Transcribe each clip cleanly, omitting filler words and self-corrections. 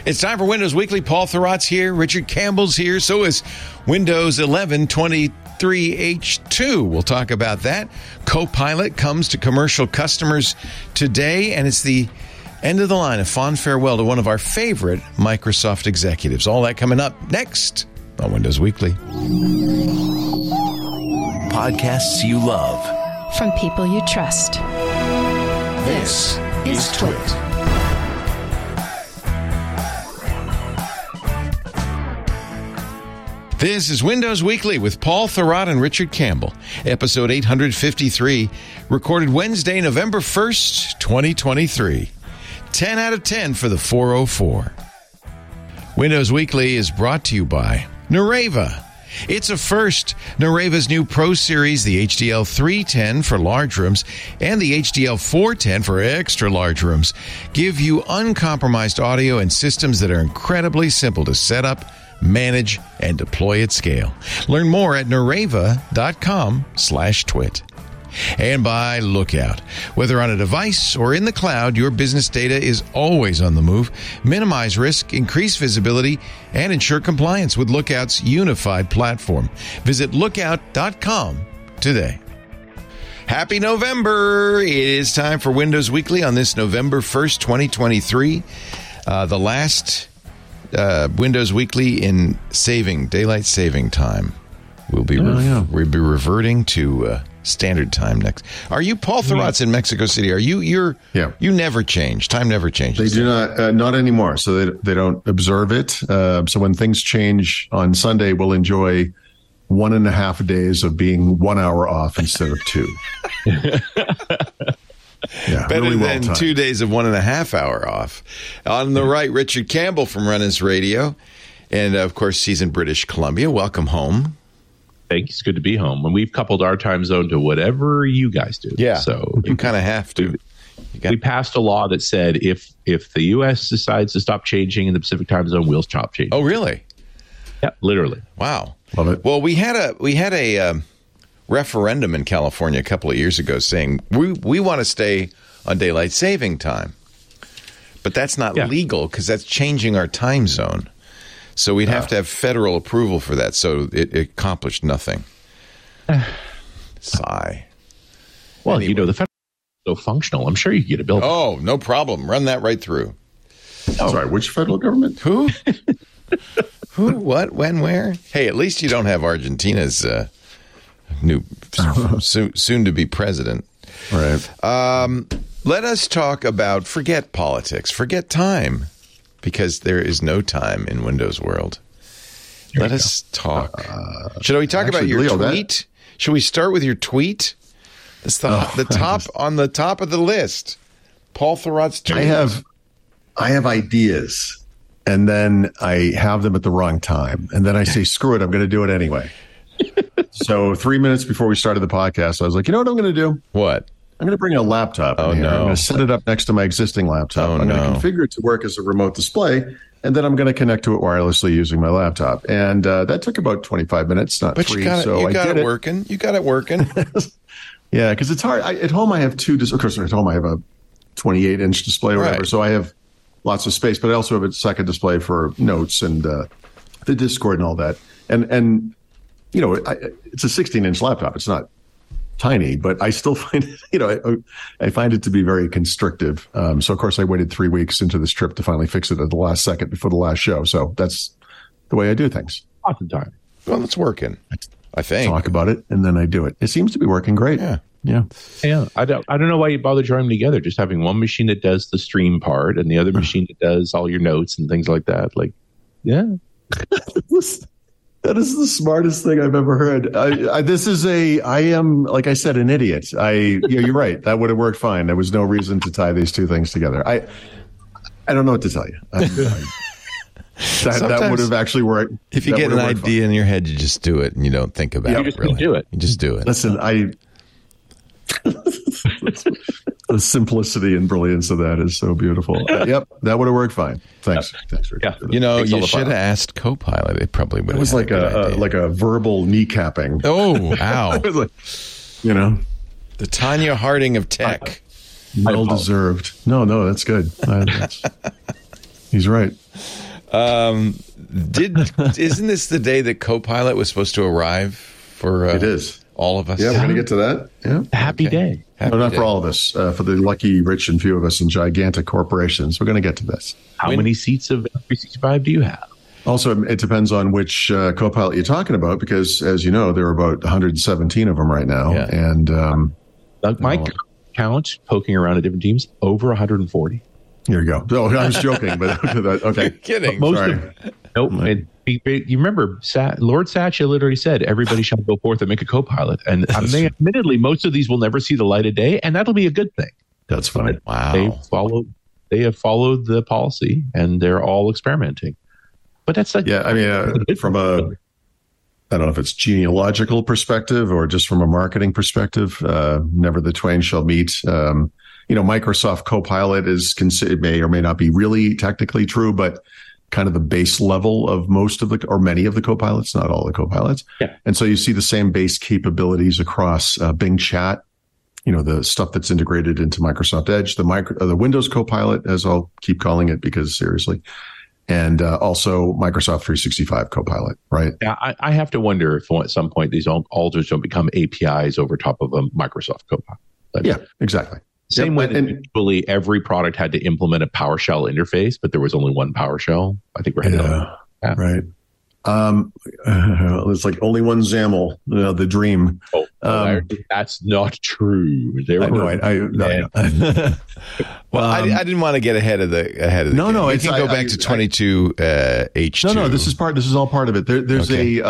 It's time for Windows Weekly. Paul Thurrott's here. Richard Campbell's here. So is Windows 11 23H2. We'll talk about that. Copilot comes to commercial customers today, and it's the end of the line, a fond farewell to one of our favorite Microsoft executives. All that coming up next on Windows Weekly. Podcasts you love. From people you trust. This is Twit. This is Windows Weekly with Paul Thurrott and Richard Campbell, episode 853, recorded Wednesday, November 1st, 2023. 10 out of 10 for the 404. Windows Weekly is brought to you by Nareva. It's a first. Nareva's new Pro Series, the HDL 310 for large rooms and the HDL 410 for extra large rooms, give you uncompromised audio and systems that are incredibly simple to set up, manage, and deploy at scale. Learn more at nareva.com/twit. And by Lookout. Whether on a device or in the cloud, your business data is always on the move. Minimize risk, increase visibility, and ensure compliance with Lookout's unified platform. Visit lookout.com today. Happy November! It is time for Windows Weekly on this November 1st, 2023. The last Windows Weekly in daylight saving time. We'll be reverting to standard time next. Are you Paul Thurrott's in Mexico City? Are you? You never change. Time never changes. They do not anymore. So they don't observe it. So when things change on Sunday, we'll enjoy 1.5 days of being 1 hour off instead of 2. Yeah, better really than 2 days of 1.5 hour off. On the right, Richard Campbell from Runners Radio, and of course he's in British Columbia. Welcome home. Thanks. It's good to be home. And we've coupled our time zone to whatever you guys do. Yeah, so you kind of have to. We passed a law that said if the U.S. decides to stop changing in the Pacific time zone, we'll stop changing. Oh, really? Yeah, literally. Wow, love it. Well, we had a referendum in California a couple of years ago saying we want to stay on daylight saving time, but that's not legal because that's changing our time zone. So we'd have to have federal approval for that. So it accomplished nothing. Sigh. Well, anyway. The federal is so functional. I'm sure you could get a bill. Oh, no problem. Run that right through. Sorry, which federal government? Who? Who? What? When? Where? Hey, at least you don't have Argentina's new soon to be president. Right. Let us talk about forget politics, forget time. Because there is no time in Windows world. Let us talk. Should we talk about your tweet? Should we start with your tweet? It's the top on the top of the list. Paul Thurrott's tweet. I have ideas, and then I have them at the wrong time, and then I say, "Screw it, I'm going to do it anyway." So 3 minutes before we started the podcast, I was like, "You know what I'm going to do? What? I'm going to bring a laptop in here. I'm going to set it up next to my existing laptop. I'm going to configure it to work as a remote display, and then I'm going to connect to it wirelessly using my laptop." And that took about 25 minutes, not 3. You got it working. You got it working. Yeah, because it's hard. At home, I have two. Of course, at home, I have a 28-inch display or whatever, so I have lots of space. But I also have a second display for notes and the Discord and all that. And you know, it's a 16-inch laptop. It's not tiny, but I still find it, I find it to be very constrictive. So of course I waited 3 weeks into this trip to finally fix it at the last second before the last show. So that's the way I do things. Oftentimes. Well, it's working. I think. Talk about it and then I do it. It seems to be working great. Yeah. I don't know why you bother joining them together. Just having one machine that does the stream part and the other machine that does all your notes and things like that. Like, yeah. That is the smartest thing I've ever heard. I am, like I said, an idiot. You're right. That would have worked fine. There was no reason to tie these two things together. I don't know what to tell you. That would have actually worked. If you get an idea in your head, you just do it and you don't think about it. Really. Do it. You just do it. Listen, the simplicity and brilliance of that is so beautiful. Yep, that would have worked fine. Thanks, Richard. Yeah. You should have asked Copilot. It probably would have. It was like a verbal kneecapping. Oh, ow! It was like, the Tanya Harding of tech. Well deserved. No, that's good. He's right. Isn't this the day that Copilot was supposed to arrive for it is. all of us? Yeah, we're going to get to that. Yeah. Happy day. Happy Not day. for all of us. For the lucky, rich, and few of us in gigantic corporations. We're going to get to this. How many seats of 365 do you have? Also, it depends on which Copilot you're talking about, because, as you know, there are about 117 of them right now. Yeah. And My count, poking around at different teams, over 140. here you go. Oh, I was joking, but okay. You're kidding. Most Sorry. Nope. And you remember, Lord Satchel literally said, everybody shall go forth and make a Copilot. And admittedly, most of these will never see the light of day, and that'll be a good thing. That's funny. Wow. They have followed the policy, and they're all experimenting. But that's like, Yeah, I mean, from a, I don't know if it's genealogical perspective or just from a marketing perspective, never the twain shall meet. Microsoft Copilot is considered, may or may not be really technically true, but kind of the base level of most of or many of the Copilots, not all the Copilots. Yeah. And so you see the same base capabilities across Bing Chat, the stuff that's integrated into Microsoft Edge, the Windows Copilot, as I'll keep calling it, because seriously, and also Microsoft 365 Copilot, right? Yeah, I have to wonder if at some point these all just don't become APIs over top of a Microsoft Copilot. Yeah, exactly. Same way that usually every product had to implement a PowerShell interface, but there was only one PowerShell. I think we're headed on. Yeah. Right. It's like only one XAML, the dream. That's not true. I know. Well, I didn't want to get ahead of the No, game. no, We can go back to 22 H2. No, this is all part of it. There's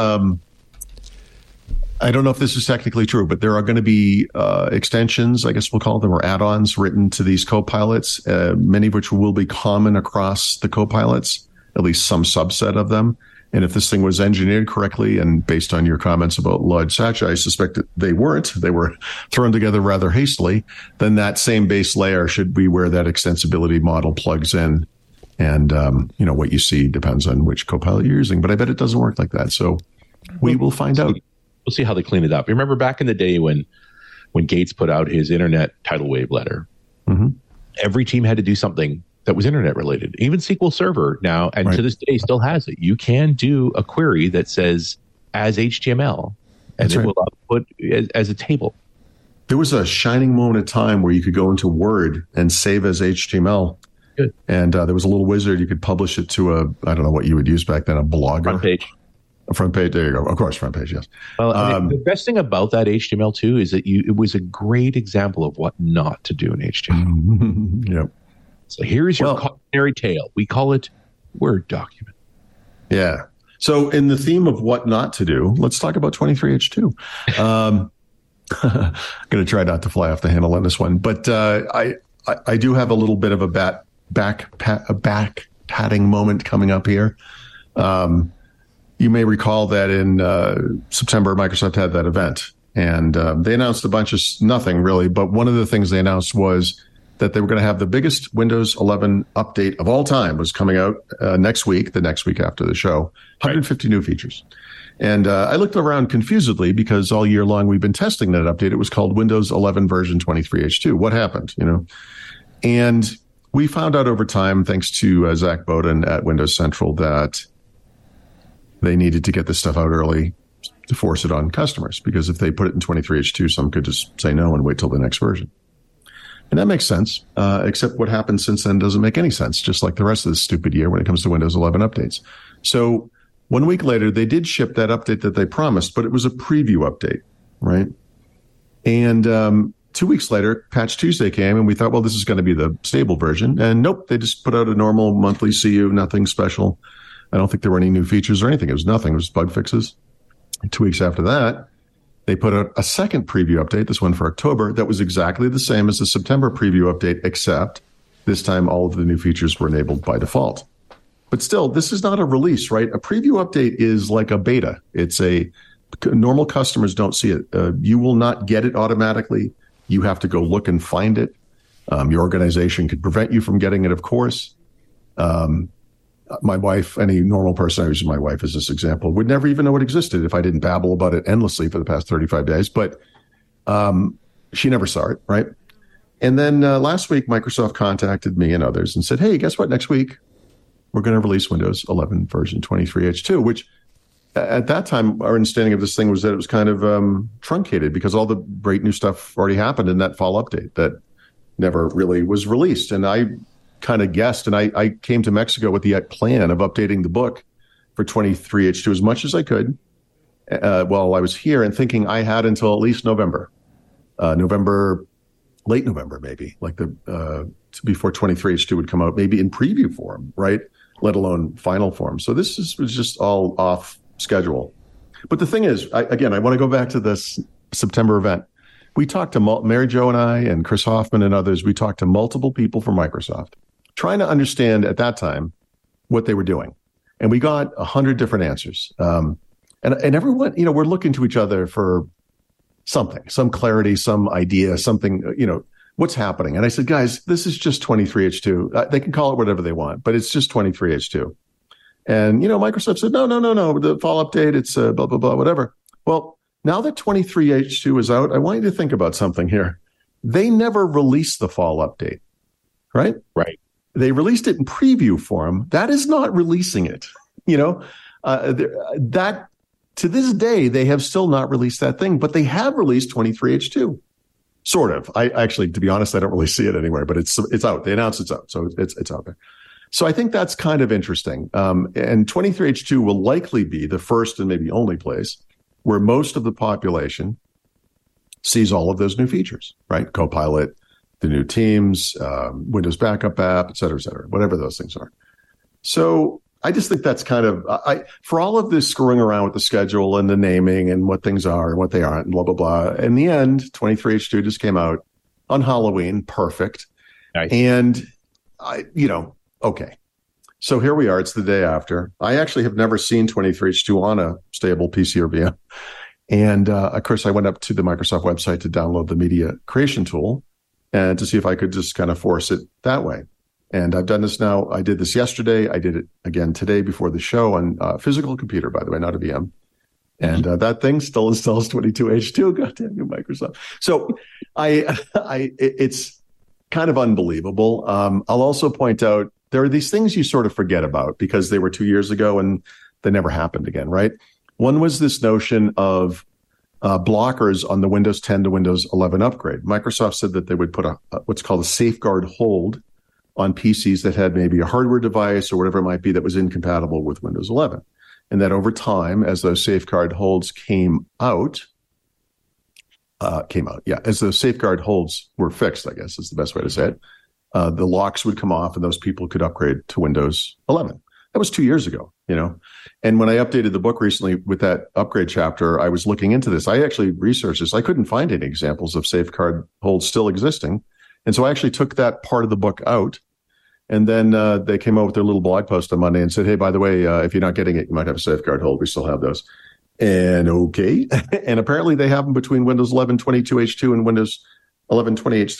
I don't know if this is technically true, but there are going to be extensions, I guess we'll call them, or add-ons written to these Copilots, many of which will be common across the Copilots, at least some subset of them. And if this thing was engineered correctly, and based on your comments about Lord Satchel, I suspect that they weren't. They were thrown together rather hastily. Then that same base layer should be where that extensibility model plugs in. And, what you see depends on which Copilot you're using. But I bet it doesn't work like that. So we will find out. We'll see how they clean it up. Remember back in the day when Gates put out his internet tidal wave letter, every team had to do something that was internet related. Even SQL Server now, and to this day, still has it. You can do a query that says as HTML, and it will output as a table. There was a shining moment of time where you could go into Word and save as HTML. Good. And there was a little wizard. You could publish it to I don't know what you would use back then, a blogger. Front page. A front page. There you go. Of course, front page. Yes. Well, the best thing about that HTML too is that it was a great example of what not to do in HTML. Yep. So here's your cautionary tale. We call it Word document. Yeah. So in the theme of what not to do, let's talk about 23H2. I'm going to try not to fly off the handle on this one, but I do have a little bit of a back patting moment coming up here. You may recall that in September, Microsoft had that event, and they announced a bunch of nothing really. But one of the things they announced was that they were going to have the biggest Windows 11 update of all time was coming out the next week after the show, 150 new features. And I looked around confusedly because all year long we've been testing that update. It was called Windows 11 version 23H2. What happened, And we found out over time, thanks to Zach Bowden at Windows Central, that they needed to get this stuff out early to force it on customers, because if they put it in 23H2, some could just say no and wait till the next version. And that makes sense, except what happened since then doesn't make any sense, just like the rest of this stupid year when it comes to Windows 11 updates. So 1 week later, they did ship that update that they promised, but it was a preview update, right? And 2 weeks later, Patch Tuesday came, and we thought, well, this is going to be the stable version. And nope, they just put out a normal monthly CU, nothing special. I don't think there were any new features or anything. It was nothing. It was bug fixes. And 2 weeks after that, they put out a second preview update, this one for October, that was exactly the same as the September preview update, except this time all of the new features were enabled by default. But still, this is not a release, right? A preview update is like a beta. It's normal customers don't see it. You will not get it automatically. You have to go look and find it. Your organization could prevent you from getting it, of course. My wife, any normal person, I use my wife as this example, would never even know it existed if I didn't babble about it endlessly for the past 35 days. But she never saw it, right? And then last week, Microsoft contacted me and others and said, hey, guess what? Next week, we're going to release Windows 11 version 23H2, which at that time, our understanding of this thing was that it was kind of truncated because all the great new stuff already happened in that fall update that never really was released. And I kind of guessed, and I came to Mexico with the plan of updating the book for 23H2 as much as I could while I was here, and thinking I had until at least November, late November, maybe, like before 23H2 would come out, maybe in preview form, right? Let alone final form. So this was just all off schedule. But the thing is, I want to go back to this September event. We talked to Mary Jo and I and Chris Hoffman and others. We talked to multiple people from Microsoft, trying to understand at that time what they were doing. And we got 100 different answers. And everyone, we're looking to each other for something, some clarity, some idea, something, what's happening. And I said, guys, this is just 23H2. They can call it whatever they want, but it's just 23H2. And, Microsoft said, no, the fall update, it's blah, blah, blah, whatever. Well, now that 23H2 is out, I want you to think about something here. They never released the fall update, right? Right. They released it in preview form. That is not releasing it. That to this day, they have still not released that thing, but they have released 23H2. Sort of. I actually, to be honest, I don't really see it anywhere, but it's out. They announced it's out. So it's out there. So I think that's kind of interesting. And 23H2 will likely be the first and maybe only place where most of the population sees all of those new features, right? Copilot, the new Teams, Windows Backup app, et cetera, whatever those things are. So I just think that's kind of, for all of this screwing around with the schedule and the naming and what things are and what they aren't and blah, blah, blah. In the end, 23H2 just came out on Halloween. Perfect. Nice. And okay. So here we are. It's the day after. I actually have never seen 23H2 on a stable PC or VM. And of course, I went up to the Microsoft website to download the media creation tool and to see if I could just kind of force it that way. And I've done this now. I did this yesterday. I did it again today before the show on a physical computer, by the way, not a VM. And that thing still installs 22H2. Goddamn you, Microsoft. So it's kind of unbelievable. I'll also point out there are these things you sort of forget about because they were 2 years ago and they never happened again, right? One was this notion of blockers on the Windows 10 to Windows 11 upgrade. Microsoft said that they would put what's called a safeguard hold on PCs that had maybe a hardware device or whatever it might be that was incompatible with Windows 11. And that over time, as those safeguard holds as those safeguard holds were fixed, I guess is the best way to say it, the locks would come off and those people could upgrade to Windows 11. That was 2 years ago, And when I updated the book recently with that upgrade chapter, I was looking into this. I actually researched this. I couldn't find any examples of safeguard holds still existing. And so I actually took that part of the book out. And then they came out with their little blog post on Monday and said, hey, by the way, if you're not getting it, you might have a safeguard hold. We still have those. And okay. And apparently they have them between Windows 11 22H2 and Windows 11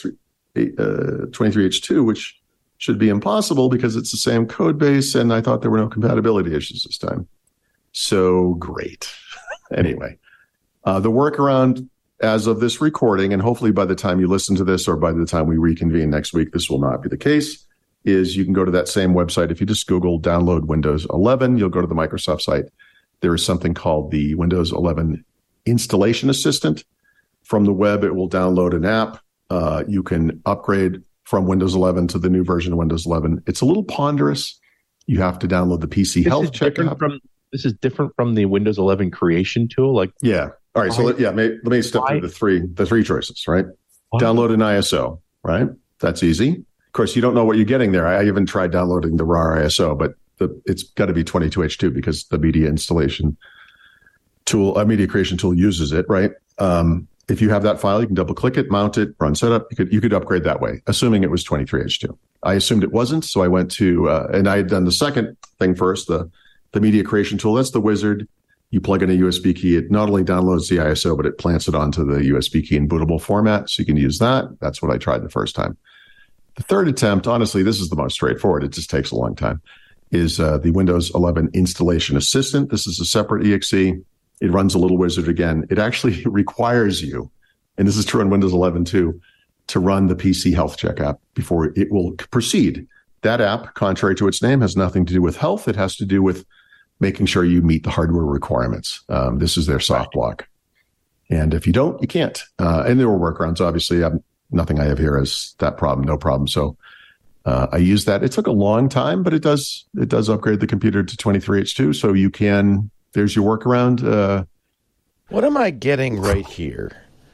23H2, which should be impossible because it's the same code base. And I thought there were no compatibility issues this time. So great. Anyway, the workaround as of this recording, and hopefully by the time you listen to this or by the time we reconvene next week, this will not be the case, is you can go to that same website. If you just Google download Windows 11, you'll go to the Microsoft site. There is something called the Windows 11 Installation Assistant. From the web, it will download an app. You can upgrade from Windows 11 to the new version of Windows 11. It's a little ponderous. You have to download the PC Health Check app. This is different from the Windows 11 creation tool? Yeah. All right. So let me step through the three choices, right? Why? Download an ISO, right? That's easy. Of course, you don't know what you're getting there. I even tried downloading the RAR ISO, but it's got to be 22H2 because the media installation tool, media creation tool uses it, right? If you have that file, you can double click it, mount it, run setup. You could upgrade that way, assuming it was 23H2. I assumed it wasn't, so I went to and I had done the second thing first, the media creation tool. That's the wizard. You plug in a USB key. It not only downloads the ISO, but it plants it onto the USB key in bootable format, so you can use that. That's what I tried the first time. The third attempt, honestly, this is the most straightforward. It just takes a long time. Is the Windows 11 Installation Assistant. This is a separate EXE. It runs a little wizard again. It actually requires you, and this is true on Windows 11 too, to run the PC Health Check app before it will proceed that app, contrary to its name, has nothing to do with health. It has to do with making sure you meet the hardware requirements. This is their soft block. And if you don't, you can't. And there were workarounds. Obviously, nothing I have here is that problem, no problem. So I use that. It took a long time, but it does upgrade the computer to 23H2. So you can, there's your workaround. What am I getting right here?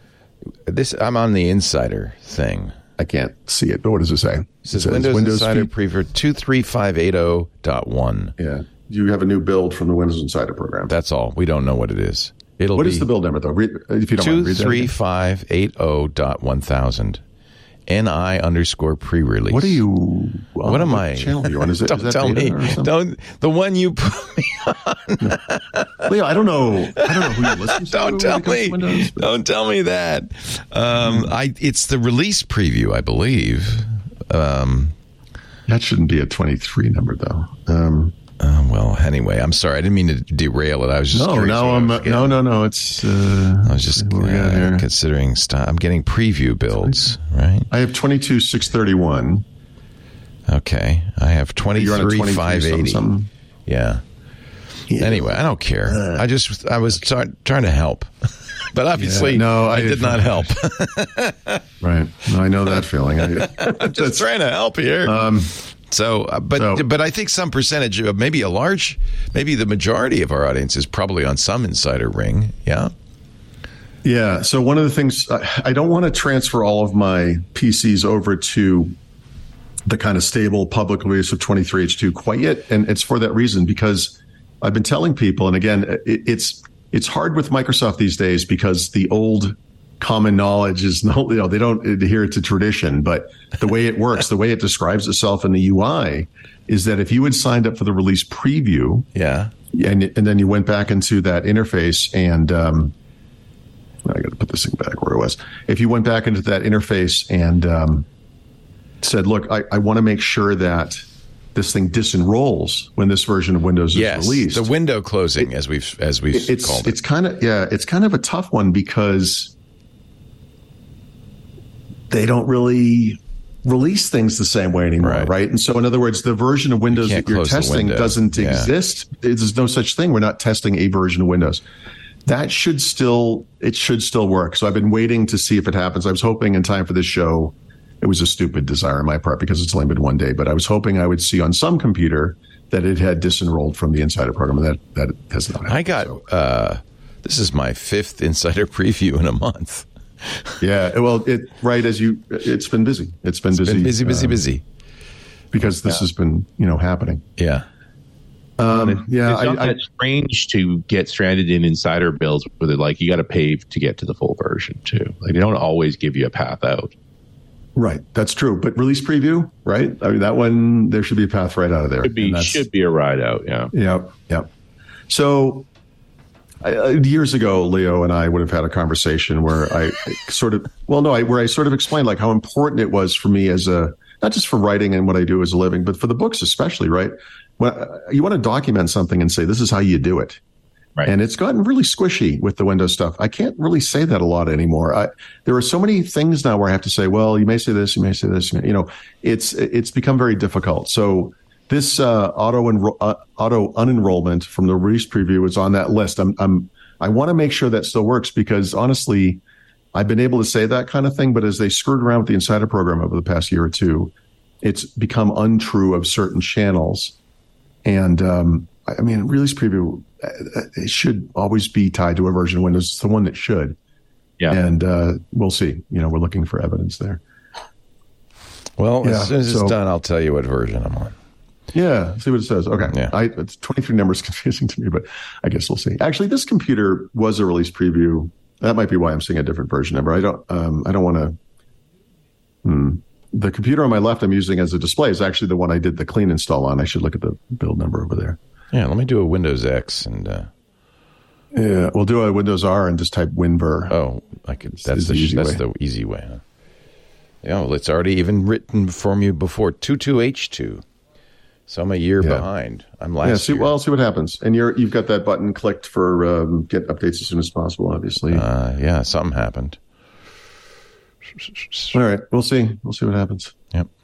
I'm on the Insider thing. I can't see it, but what does it say? It says Windows Insider Preview 23580.1. Yeah. You have a new build from the Windows Insider program. That's all. We don't know what it is. What is the build number, though? If you don't mind, read that. 23580.1000. NI_pre-release. What are you? What am I? Channel are you on? Is don't that tell me. Don't the one you put me on. No. Leo, I don't know who you listen to. Don't tell me. Windows, don't tell me that. It's the release preview, I believe. That shouldn't be a 23 number, though. Well, anyway, I'm sorry. I didn't mean to derail it. I was just curious. No. It's. I was just considering stuff. I'm getting preview builds, right? I have 22,631. Okay, I have 23,580. Yeah. Anyway, I don't care. I was trying to help, but obviously, I did not help. Right. No, I know that feeling. I'm just trying to help here. But I think some percentage, maybe the majority of our audience is probably on some Insider Ring. Yeah. Yeah. So one of the things, I don't want to transfer all of my PCs over to the kind of stable public release of 23H2 quite yet. And it's for that reason, because I've been telling people, and again, it's hard with Microsoft these days because the old common knowledge is they don't adhere to tradition, but the way it works, the way it describes itself in the UI is that if you had signed up for the release preview, and then you went back into that interface and I got to put this thing back where it was. If you went back into that interface and said, look, I want to make sure that this thing disenrolls when this version of Windows is released. The window closing, as we've called it. It's kind of a tough one because they don't really release things the same way anymore, right? And so, in other words, the version of Windows that you're testing doesn't exist. There's no such thing. We're not testing a version of Windows. It should still work. So I've been waiting to see if it happens. I was hoping in time for this show. It was a stupid desire on my part because it's only been one day, but I was hoping I would see on some computer that it had disenrolled from the Insider program, and that has not happened. I got this is my 5th Insider preview in a month. Yeah, well, it's been busy. It's been busy. Because this has been, happening. Yeah. It's strange to get stranded in Insider builds where they're like, you got to pay to get to the full version too. Like, they don't always give you a path out. Right, that's true. But release preview, right? I mean, that one, there should be a path right out of there. Should be a ride out. Yeah. Yep. So. Years ago, Leo and I would have had a conversation where I sort of explained like how important it was for me as not just for writing and what I do as a living, but for the books especially, right? When you want to document something and say, this is how you do it. Right. And it's gotten really squishy with the Windows stuff. I can't really say that a lot anymore. There are so many things now where I have to say, well, you may say this, you may say this. It's become very difficult. So this auto unenrollment from the release preview is on that list. I want to make sure that still works because honestly, I've been able to say that kind of thing, but as they screwed around with the Insider program over the past year or two, it's become untrue of certain channels. And release preview, it should always be tied to a version of Windows. It's the one that should. Yeah. And we'll see. We're looking for evidence there. Well, as soon as it's done, I'll tell you what version I'm on. Yeah, see what it says. Okay. Yeah. It's 23 numbers confusing to me, but I guess we'll see. Actually, this computer was a release preview. That might be why I'm seeing a different version number. I don't want to. The computer on my left I'm using as a display is actually the one I did the clean install on. I should look at the build number over there. Yeah, let me do a Windows X and. Yeah, we'll do a Windows R and just type WinVer. Oh, I could. That's the easy way. Huh? Yeah, well, it's already even written for me before 22H2. So I'm a year behind. I'm last year. Well, I'll see what happens. And you've got that button clicked for get updates as soon as possible, obviously. Yeah, something happened. All right, we'll see. We'll see what happens. Yep.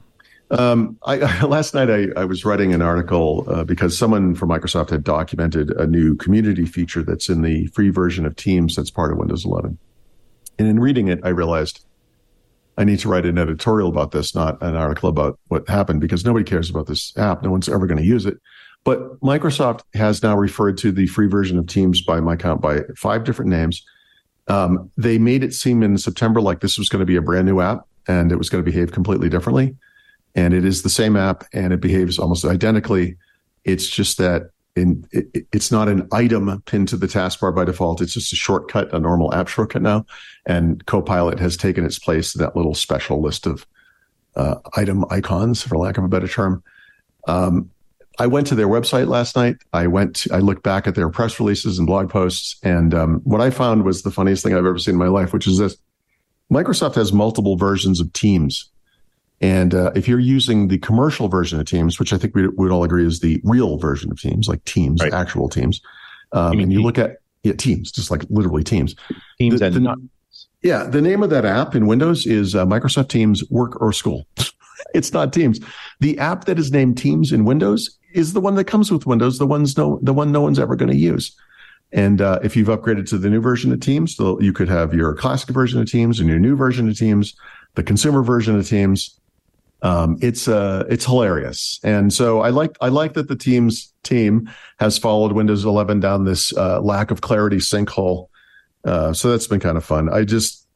Last night I was writing an article because someone from Microsoft had documented a new community feature that's in the free version of Teams that's part of Windows 11. And in reading it, I realized I need to write an editorial about this, not an article about what happened, because nobody cares about this app. No one's ever going to use it. But Microsoft has now referred to the free version of Teams, by my count, by 5 different names. They made it seem in September like this was going to be a brand new app and it was going to behave completely differently. And it is the same app and it behaves almost identically. It's just that it's not an item pinned to the taskbar by default. It's just a shortcut, a normal app shortcut now. And Copilot has taken its place in that little special list of item icons, for lack of a better term. I went to their website last night. I looked back at their press releases and blog posts. And what I found was the funniest thing I've ever seen in my life, which is this. Microsoft has multiple versions of Teams. And if you're using the commercial version of Teams, which I think we would all agree is the real version of Teams, like Teams, right. Actual Teams, and you look at Teams, just like literally Teams. Teams the name of that app in Windows is Microsoft Teams Work or School. It's not Teams. The app that is named Teams in Windows is the one that comes with Windows, the one no one's ever going to use. And if you've upgraded to the new version of Teams, you could have your classic version of Teams and your new version of Teams, the consumer version of Teams. It's hilarious. And so I like that the Teams team has followed Windows 11 down this lack of clarity sinkhole. So that's been kind of fun. I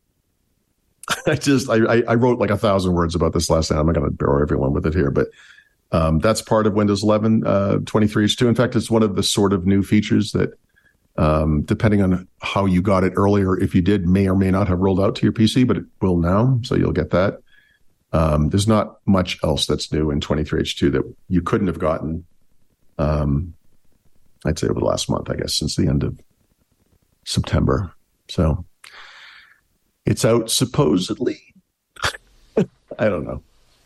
wrote like 1,000 words about this last night. I'm not going to bore everyone with it here, but that's part of Windows 11 23H2. In fact, it's one of the sort of new features that, depending on how you got it earlier, if you did, may or may not have rolled out to your PC, but it will now. So you'll get that. There's not much else that's new in 23H2 that you couldn't have gotten, I'd say over the last month, I guess, since the end of September. So it's out supposedly. I don't know.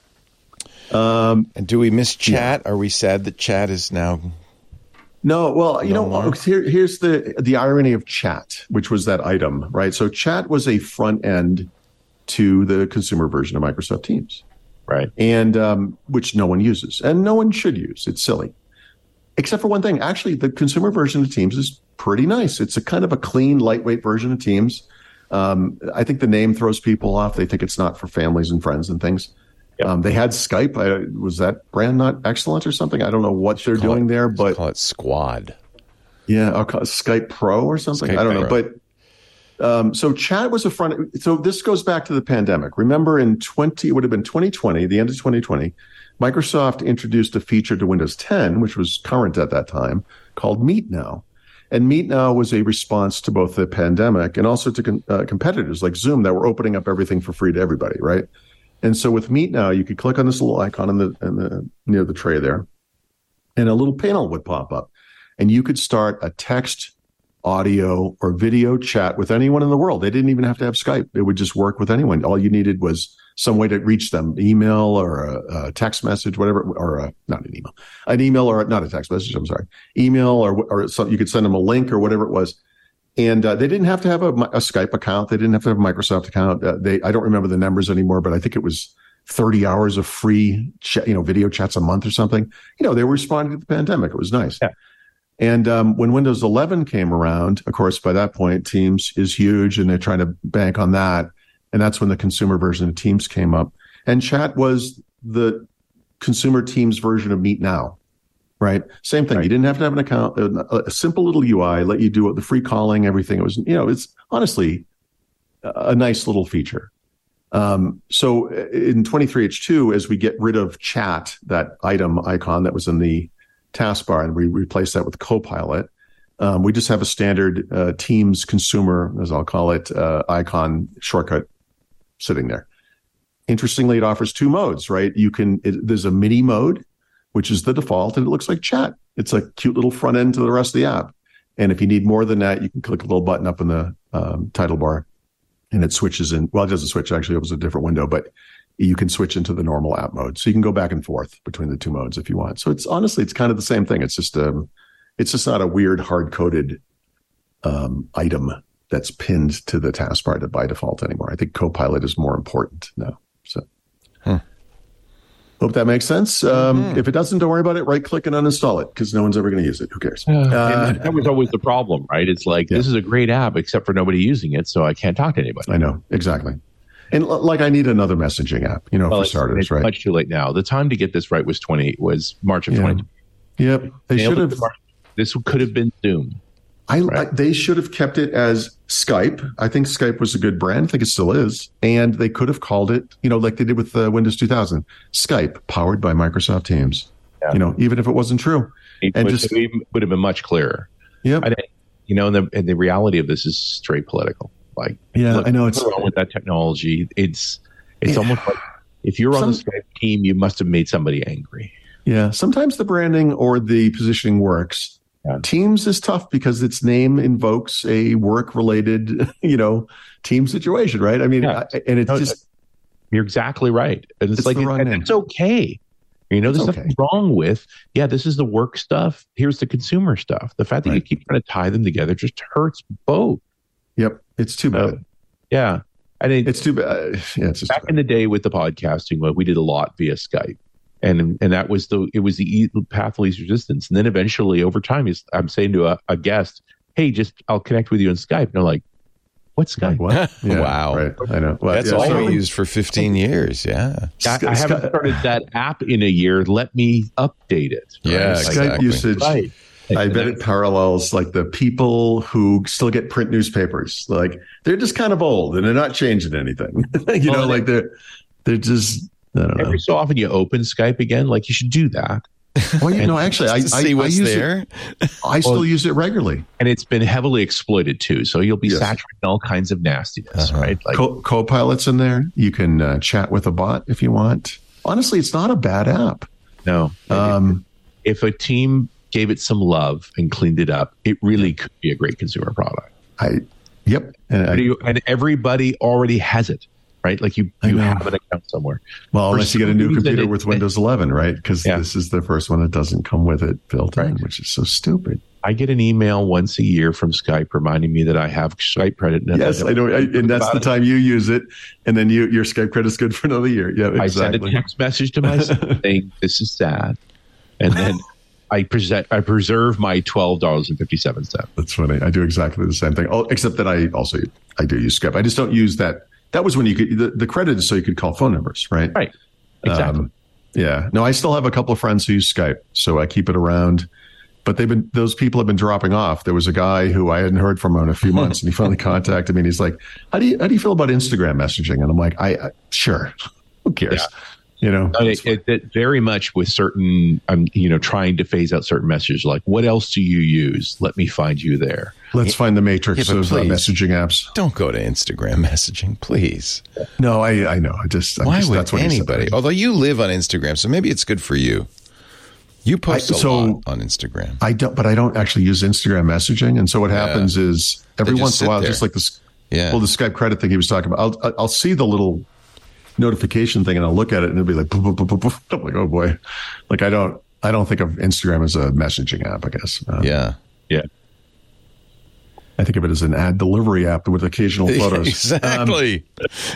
And do we miss chat? Yeah. Are we sad that chat is now? No, well, here's the irony of chat, which was that item, right? So chat was a front end to the consumer version of Microsoft Teams, right? And which no one uses and no one should use. It's silly, except for one thing. Actually, the consumer version of Teams is pretty nice. It's a kind of a clean, lightweight version of Teams. I think the name throws people off. They think it's not for families and friends and things. Yep. They had Skype. Was that brand not excellent or something? I don't know what they're doing there, but call it Squad. Yeah, I'll call it Skype Pro or something. Skype I don't know, but. So chat was a front. So this goes back to the pandemic. Remember it would have been 2020, the end of 2020, Microsoft introduced a feature to Windows 10, which was current at that time, called Meet Now. And Meet Now was a response to both the pandemic and also to competitors like Zoom that were opening up everything for free to everybody, right? And so with Meet Now, you could click on this little icon in the near the tray there, and a little panel would pop up, and you could start a text, audio, or video chat with anyone in the world. They didn't even have to have Skype. It would just work with anyone. All you needed was some way to reach them, email or a text message, whatever, or not an email or not a text message. I'm sorry, email or so you could send them a link or whatever it was. And they didn't have to have a Skype account. They didn't have to have a Microsoft account. I don't remember the numbers anymore, but I think it was 30 hours of free video chats a month or something. They were responding to the pandemic. It was nice. Yeah. And when Windows 11 came around, of course, by that point, Teams is huge and they're trying to bank on that. And that's when the consumer version of Teams came up. And chat was the consumer Teams version of Meet Now, right? Same thing. Right. You didn't have to have an account, a simple little UI, let you do the free calling, everything. It was, it's honestly a nice little feature. So in 23H2, as we get rid of chat, that item icon that was in the taskbar, and we replace that with Copilot, we just have a standard Teams consumer, as I'll call it, icon shortcut sitting there. Interestingly, it offers 2 modes, right? There's a MIDI mode, which is the default, and it looks like chat. It's a cute little front end to the rest of the app. And if you need more than that, you can click a little button up in the title bar, and it switches in. Well, it doesn't switch. Actually, it was a different window, but you can switch into the normal app mode. So you can go back and forth between the 2 modes if you want. So it's kind of the same thing. It's just not a weird hard-coded item that's pinned to the taskbar by default anymore. I think Copilot is more important now. So Hope that makes sense. If it doesn't, don't worry about it. Right click and uninstall it because no one's ever going to use it. Who cares? And that was always the problem, right? It's like, this is a great app, except for nobody using it, so I can't talk to anybody. I know, exactly. And like, I need another messaging app, for starters, it's right? Much too late now. The time to get this right was March of 2020. Yep. They should have. This could have been Zoom. They should have kept it as Skype. I think Skype was a good brand. I think it still is. And they could have called it, like they did with Windows 2000, Skype, powered by Microsoft Teams. Yeah. Even if it wasn't true. It would have been much clearer. Yep. And the reality of this is straight political. Like, I know it's wrong with that technology. It's almost like if you're on the Skype team, you must have made somebody angry. Yeah. Sometimes the branding or the positioning works. Yeah. Teams is tough because its name invokes a work-related, team situation, right? I mean, and it's just... You're exactly right. And it's like, it's okay. There's nothing wrong with, this is the work stuff. Here's the consumer stuff. The fact that you keep trying to tie them together just hurts both. Yep. It's too bad. Yeah. And it's too bad. Yeah, it's just back in the day with the podcasting, we did a lot via Skype. And that was the path of least resistance. And then eventually over time, I'm saying to a guest, hey, I'll connect with you on Skype. And they're like, what's Skype? What? Yeah, wow. Right. I know. Well, that's all we used for 15 years. Yeah. I haven't started that app in a year. Let me update it. Right? Yeah. Skype usage. Right. I bet it parallels like the people who still get print newspapers. Like they're just kind of old and they're not changing anything. Like they're just, I don't know. Every so often you open Skype again, like you should do that. Well, actually, I use there. I still use it regularly. And it's been heavily exploited too. So you'll be saturated in all kinds of nastiness, right? Like Copilot's in there. You can chat with a bot if you want. Honestly, it's not a bad app. No. If a team gave it some love and cleaned it up, it really could be a great consumer product. Yep. And everybody already has it. Right? Like you have an account somewhere. Well, unless you get a new computer with Windows 11, right? Because this is the first one that doesn't come with it built in, which is so stupid. I get an email once a year from Skype reminding me that I have Skype credit. Yes, I know. And that's the time you use it. And then your Skype credit is good for another year. Yeah, exactly. I send a text message to myself saying, this is sad. And then I preserve my $12.57. That's funny. I do exactly the same thing. Oh, except that I do use Skype. I just don't use that. That was when you could, the credit is so you could call phone numbers, right? Right. Exactly. No, I still have a couple of friends who use Skype, so I keep it around. But those people have been dropping off. There was a guy who I hadn't heard from in a few months, and he finally contacted me, and he's like, "How do you feel about Instagram messaging?" And I'm like, "I sure, who cares?" Yeah. It very much with certain, trying to phase out certain messages. Like, what else do you use? Let me find you there. Let's find the matrix of messaging apps. Don't go to Instagram messaging, please. No, I know. Why would that's what anybody? Although you live on Instagram, so maybe it's good for you. You post a lot on Instagram. I don't actually use Instagram messaging, and so what happens is every once in a while, just like this. Yeah. Well, the Skype credit thing he was talking about, I'll see the little notification thing and I'll look at it and it'll be like, boop, boop, boop, boop. I'm like, oh boy. Like I don't think of Instagram as a messaging app, I guess. Yeah. I think of it as an ad delivery app with occasional photos. Exactly.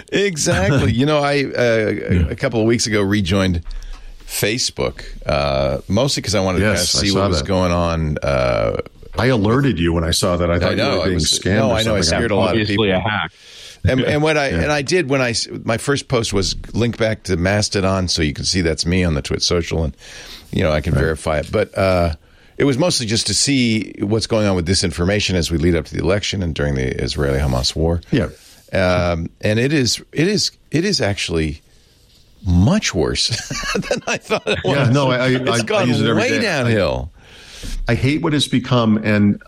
I a couple of weeks ago rejoined Facebook, mostly because I wanted to kind of see what was going on. I alerted you when I saw that. I thought you were being scammed. No, I know. I scared a lot of people. Obviously a hack. And what I did when my first post was link back to Mastodon, so you can see that's me on the Twit social, and I can verify it. But it was mostly just to see what's going on with disinformation as we lead up to the election and during the Israeli-Hamas war. Yeah, and it is actually much worse than I thought it was. Yeah, no, it's gone use it every way day. Downhill. I hate what it's become, and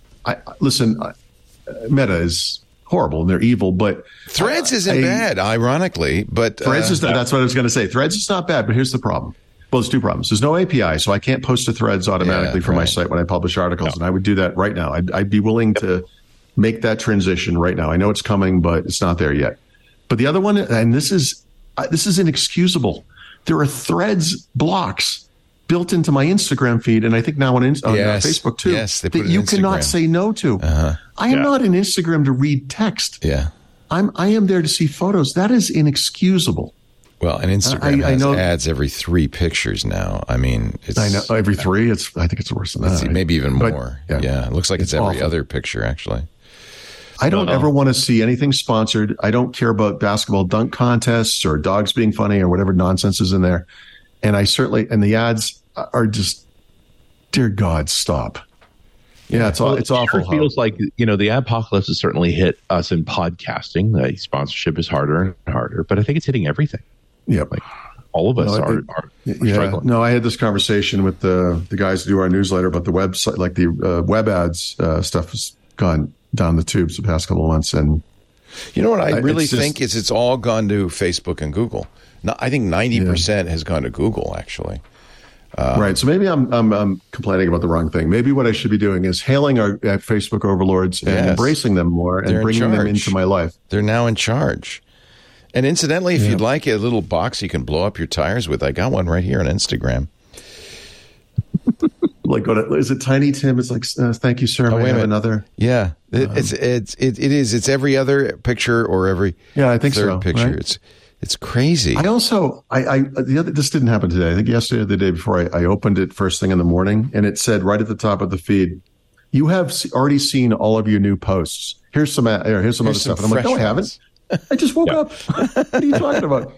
Meta is horrible and they're evil, but Threads isn't bad, ironically. But Threads is that's what I was going to say. Threads is not bad, but here's the problem. Well, there's two problems. There's no API, so I can't post to Threads automatically from my site when I publish articles, and I would do that right now. I'd be willing to make that transition right now. I know it's coming, but it's not there yet. But the other one, and this is inexcusable. There are Threads blocks built into my Instagram feed, and I think now on Facebook too, that you cannot say no to. I am not in Instagram to read text. Yeah, I am there to see photos. That is inexcusable. Well, and Instagram I has know ads every 3 pictures now. I mean, I know every 3. I think it's worse than that. Maybe even But, more. Yeah, it looks like it's every awful. other picture, actually. I don't ever want to see anything sponsored. I don't care about basketball dunk contests or dogs being funny or whatever nonsense is in there. And and the ads are just, dear God, stop. Yeah, it's awful. Sure feels like, the apocalypse has certainly hit us in podcasting. The sponsorship is harder and harder, but I think it's hitting everything. Yep. Like all of us are struggling. No, I had this conversation with the guys who do our newsletter about the website, like the web ads stuff has gone down the tubes the past couple of months. And you know what I really think is it's all gone to Facebook and Google. No, I think 90% has gone to Google, actually. Right. So maybe I'm complaining about the wrong thing. Maybe what I should be doing is hailing our Facebook overlords and embracing them more and bringing them into my life. They're now in charge. And incidentally, if you'd like a little box you can blow up your tires with, I got one right here on Instagram. Like, is it Tiny Tim? It's like, thank you, sir. May I have another? Yeah, it is. It's every other picture or every I think third picture. Right? It's crazy. I also, this didn't happen today. I think yesterday or the day before, I opened it first thing in the morning, and it said right at the top of the feed, "You have already seen all of your new posts. Here's some other stuff." And I'm like, "No, I haven't. I just woke up. What are you talking about?"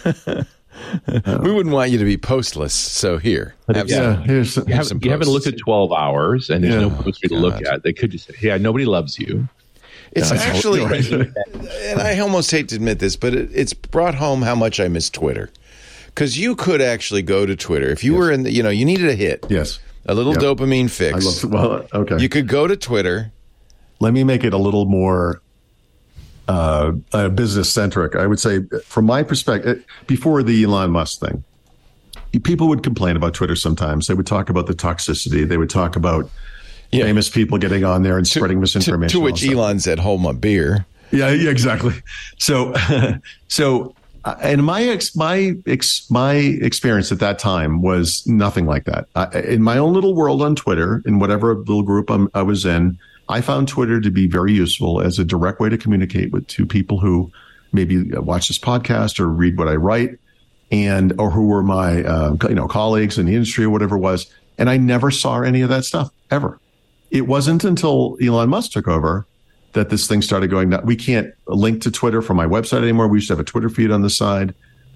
We wouldn't want you to be postless, so here. You haven't looked at 12 hours, and there's no post for you to look at. They could just say, nobody loves you. It's actually, and I almost hate to admit this, but it's brought home how much I miss Twitter. Because you could actually go to Twitter. If you were in you needed a hit. Yes. A little dopamine fix. Okay. You could go to Twitter. Let me make it a little more business centric. I would say, from my perspective, before the Elon Musk thing, people would complain about Twitter sometimes. They would talk about the toxicity. They would talk about famous people getting on there and spreading misinformation. To which Elon said, "Hold my beer." Yeah, exactly. So, and my experience at that time was nothing like that. In my own little world on Twitter, in whatever little group I was in, I found Twitter to be very useful as a direct way to communicate with two people who maybe watch this podcast or read what I write, or who were my colleagues in the industry or whatever it was. And I never saw any of that stuff ever. It wasn't until Elon Musk took over that this thing started going down. We can't link to Twitter from my website anymore. We used to have a Twitter feed on the side.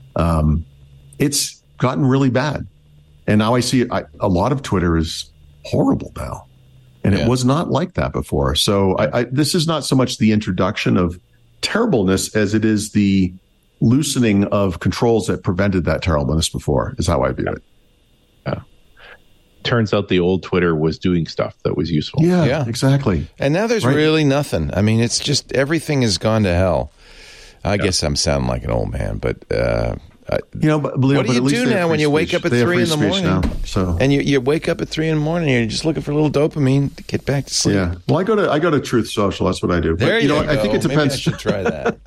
It's gotten really bad. And now I see a lot of Twitter is horrible now. And it was not like that before. So this is not so much the introduction of terribleness as it is the loosening of controls that prevented that terribleness before, is how I view it. Yeah. Turns out the old Twitter was doing stuff that was useful. Yeah, exactly. And now there's really nothing. I mean, it's just everything has gone to hell. I guess I'm sounding like an old man, but what do you do now when you wake up at 3 in the morning? Now, so. And you wake up at 3 in the morning and you're just looking for a little dopamine to get back to sleep. Yeah. Well, I go to Truth Social. That's what I do. There you go. I think it depends. Maybe I should try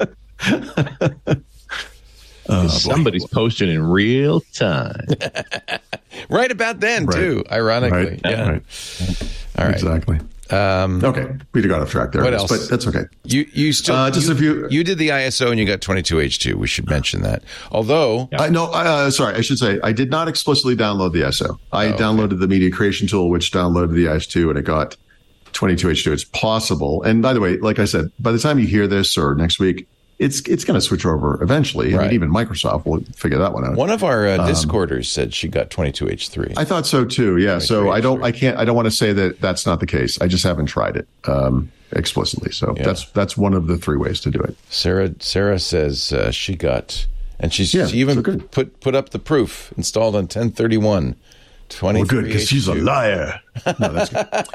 that. Somebody's posting in real time. Right about then, too, ironically. Right. Yeah. Right. All right. Exactly. Okay, we got off track there. What else? But that's okay. You still you did the ISO and you got 22H2. We should mention that. Although sorry, I should say I did not explicitly download the ISO. I downloaded the media creation tool, which downloaded the IS2, and it got 22H2. It's possible. And by the way, like I said, by the time you hear this or next week, it's going to switch over eventually. Right. I mean, even Microsoft will figure that one out. One of our Discorders said she got 22H3. I thought so too. Yeah. So I don't want to say that that's not the case. I just haven't tried it explicitly. So that's one of the 3 ways to do it. Sarah says she got, and she even put up the proof installed on 1031. 23H2. Well, good, because she's a liar. No, that's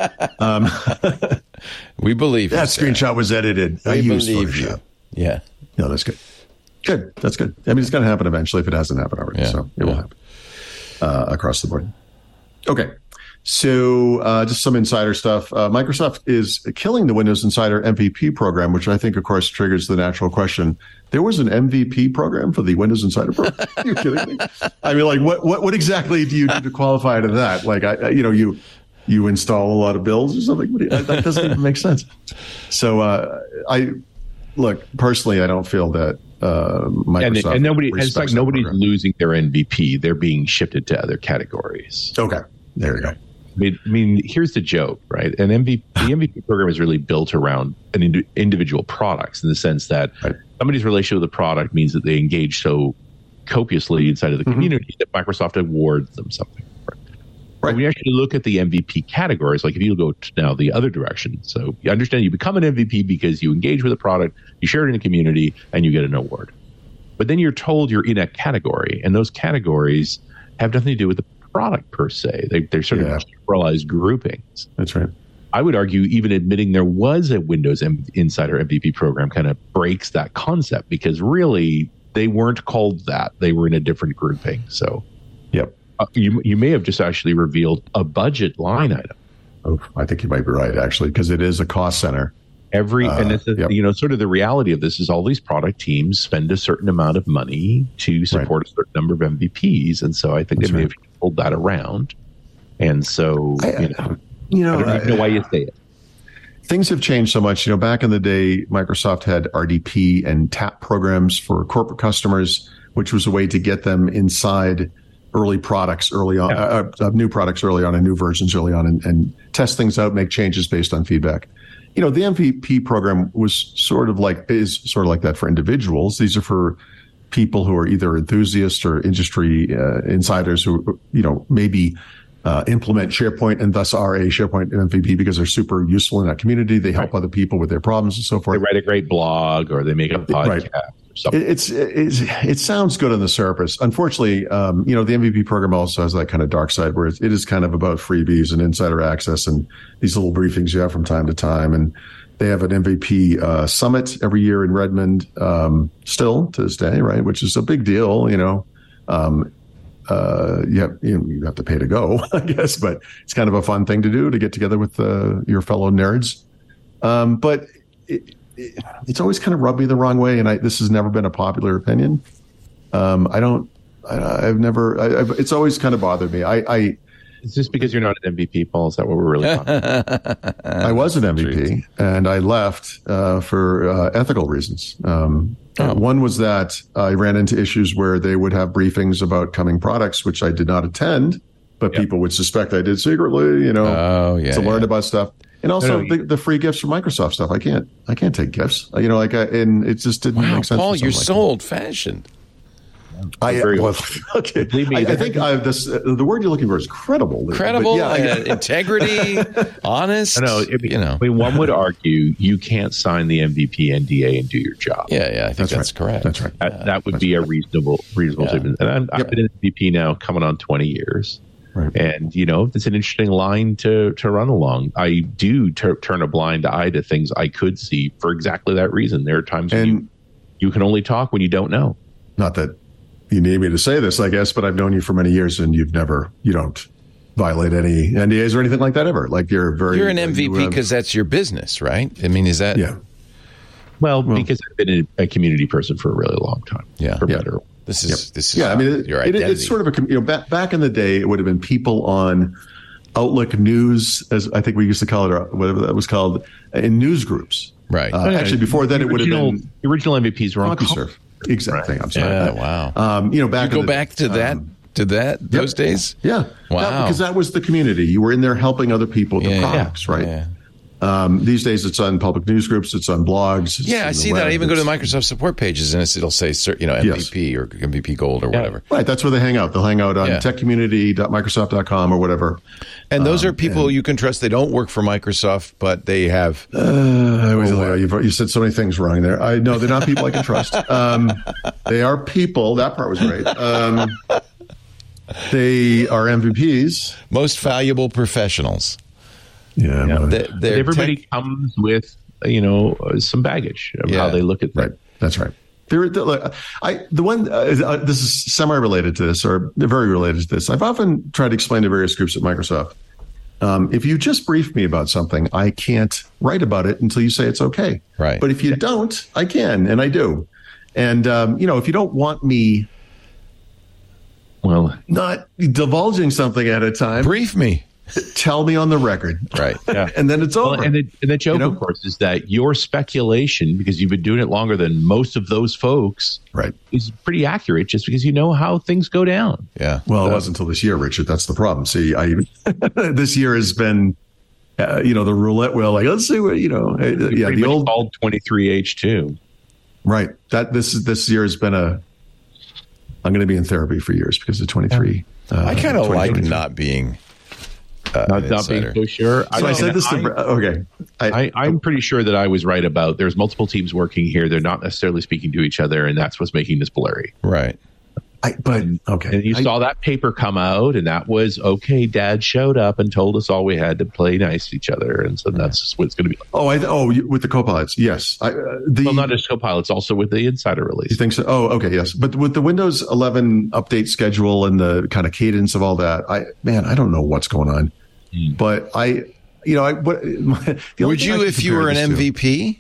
good. We believe that screenshot was edited. I believe you. Yeah. No, that's good. Good. That's good. I mean, it's going to happen eventually if it hasn't happened already. So it will happen across the board. Okay. So just some insider stuff. Microsoft is killing the Windows Insider MVP program, which I think, of course, triggers the natural question. There was an MVP program for the Windows Insider program? Are you kidding me? I mean, like, what exactly do you do to qualify to that? Like, you install a lot of builds or something? That doesn't even make sense. So look, personally, I don't feel that Microsoft. And it's like nobody's losing their MVP. They're being shifted to other categories. Okay. There you go. I mean, here's the joke, right? The MVP program is really built around individual products in the sense that somebody's relationship with the product means that they engage so copiously inside of the community that Microsoft awards them something. Right. When you actually look at the MVP categories, like if you go now the other direction, so you understand you become an MVP because you engage with a product, you share it in the community, and you get an award. But then you're told you're in a category, and those categories have nothing to do with the product per se. They're sort of generalized groupings. That's right. I would argue even admitting there was a Windows Insider MVP program kind of breaks that concept because really they weren't called that. They were in a different grouping. So, yep. You may have just actually revealed a budget line item. Oh, I think you might be right, actually, because it is a cost center. And it's sort of the reality of this is all these product teams spend a certain amount of money to support a certain number of MVPs, and so I think they may have pulled that around. And so, I don't even know why you say it. Things have changed so much. Back in the day, Microsoft had RDP and TAP programs for corporate customers, which was a way to get them inside early products early on, new products early on, and new versions early on, and test things out, make changes based on feedback. The MVP program is sort of like that for individuals. These are for people who are either enthusiasts or industry insiders who, maybe implement SharePoint and thus are a SharePoint MVP because they're super useful in that community. They help other people with their problems and so forth. They write a great blog or they make a podcast. It sounds good on the surface. Unfortunately, the MVP program also has that kind of dark side where it is kind of about freebies and insider access and these little briefings you have from time to time. And they have an MVP summit every year in Redmond, still to this day, right? Which is a big deal, you have to pay to go, I guess, but it's kind of a fun thing to do to get together with your fellow nerds. But it's always kind of rubbed me the wrong way, and this has never been a popular opinion. It's always kind of bothered me. It's just because you're not an MVP, Paul. Is that what we're really talking about? I was an MVP, and I left for ethical reasons. One was that I ran into issues where they would have briefings about coming products, which I did not attend, but people would suspect I did secretly, to learn about stuff. And also the free gifts from Microsoft stuff. I can't take gifts. And it just didn't make sense. Paul, you're so old fashioned. Okay. I think the word you're looking for is credible. Credible, integrity, honest. One would argue you can't sign the MVP NDA and do your job. Yeah, I think that's correct. That's right. That would be a reasonable statement. And I've been an MVP now coming on 20 years. Right. And, it's an interesting line to run along. I do turn a blind eye to things I could see for exactly that reason. There are times when you can only talk when you don't know. Not that you need me to say this, I guess, but I've known you for many years and you don't violate any NDAs or anything like that ever. Like you're an MVP because that's your business, right? I mean, is that? Yeah. Well, because I've been a community person for a really long time. Yeah. For better. This is I mean, your identity. It's sort of back in the day, it would have been people on Outlook News, as I think we used to call it, or whatever that was called, in news groups. Right. Actually, before then, it would have been the original MVPs were on CompuServe. Exactly. Right. I'm sorry. Yeah, wow. Back to those days. Yeah. Wow. Because that was the community. You were in there helping other people with the products, right? Yeah. These days, it's on public news groups. It's on blogs. I see that. I even go to the Microsoft support pages, and it'll say, MVP or MVP Gold or whatever. Right. That's where they hang out. They'll hang out on techcommunity.microsoft.com or whatever. And those are people you can trust. They don't work for Microsoft, but they have. You said so many things wrong there. I know they're not people I can trust. They are people. That part was great. They are MVPs. Most valuable professionsionals. Yeah, everybody comes with some baggage of how they look at things. Right, that's right. This is semi-related to this, or very related to this. I've often tried to explain to various groups at Microsoft. If you just brief me about something, I can't write about it until you say it's okay. Right. But if you don't, I can, and I do. And if you don't want me, not divulging something at a time, brief me. Tell me on the record. Right. Yeah. And then it's over. And the joke, of course, is that your speculation, because you've been doing it longer than most of those folks, right, is pretty accurate just because you know how things go down. Yeah. Well, it wasn't until this year, Richard. That's the problem. See, this year has been, the roulette wheel. Like, let's see what, the old called 23H2. Right. This year has been I'm going to be in therapy for years because of 23. I kind of like not being not being so sure. So I said this okay. I'm pretty sure that I was right about there's multiple teams working here. They're not necessarily speaking to each other, and that's what's making this blurry. Right. And you saw that paper come out, and that was okay. Dad showed up and told us all we had to play nice to each other, and so that's just what it's going to be. With the co-pilots, yes. Well, not just co-pilots, also with the insider release. You think so? Oh, okay, yes. But with the Windows 11 update schedule and the kind of cadence of all that, I don't know what's going on. But would you if you were an MVP?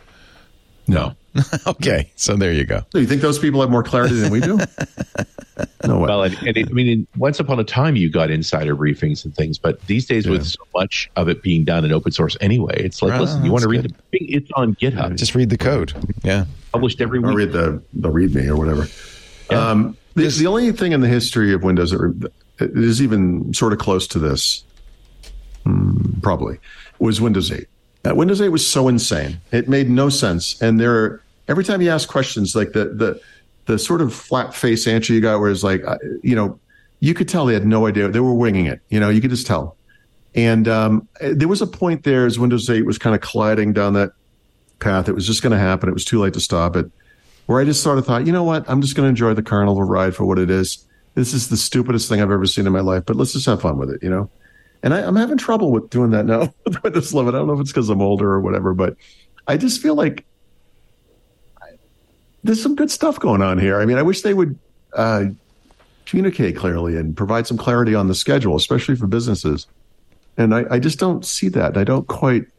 No. Okay, so there you go. So you think those people have more clarity than we do? No way. Well, once upon a time you got insider briefings and things, but these days with so much of it being done in open source anyway, it's like, listen, you want to read the thing? It's on GitHub. Just read the code. Yeah, published every week. Or read the README or whatever. Yeah. The only thing in the history of Windows that is even sort of close to this, probably, was Windows 8. Windows 8 was so insane; it made no sense. And every time you ask questions, like the sort of flat face answer you got, where it's like, you could tell they had no idea. They were winging it. You could just tell. And there was a point there as Windows 8 was kind of colliding down that path. It was just going to happen. It was too late to stop it. Where I just sort of thought, you know what? I'm just going to enjoy the carnival ride for what it is. This is the stupidest thing I've ever seen in my life, but let's just have fun with it, And I'm having trouble with doing that now with Windows 11. I don't know if it's because I'm older or whatever, but I just feel like there's some good stuff going on here. I mean, I wish they would communicate clearly and provide some clarity on the schedule, especially for businesses. And I just don't see that. I don't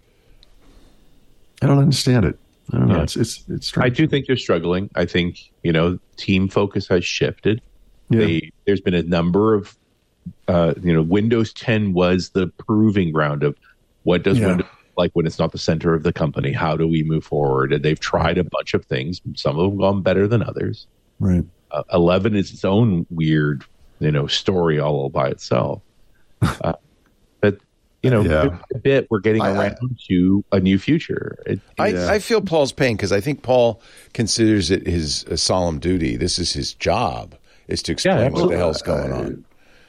understand it. I don't know. Yeah. It's strange. I do think you're struggling. I think, team focus has shifted. Yeah. There's been a number of Windows 10 was the proving ground of what does Windows like when it's not the center of the company. How do we move forward? And they've tried a bunch of things. Some of them gone better than others. Right. 11 is its own weird, story all by itself. But a bit we're getting around to a new future. I feel Paul's pain because I think Paul considers it his solemn duty. This is his job, is to explain what the hell's going on.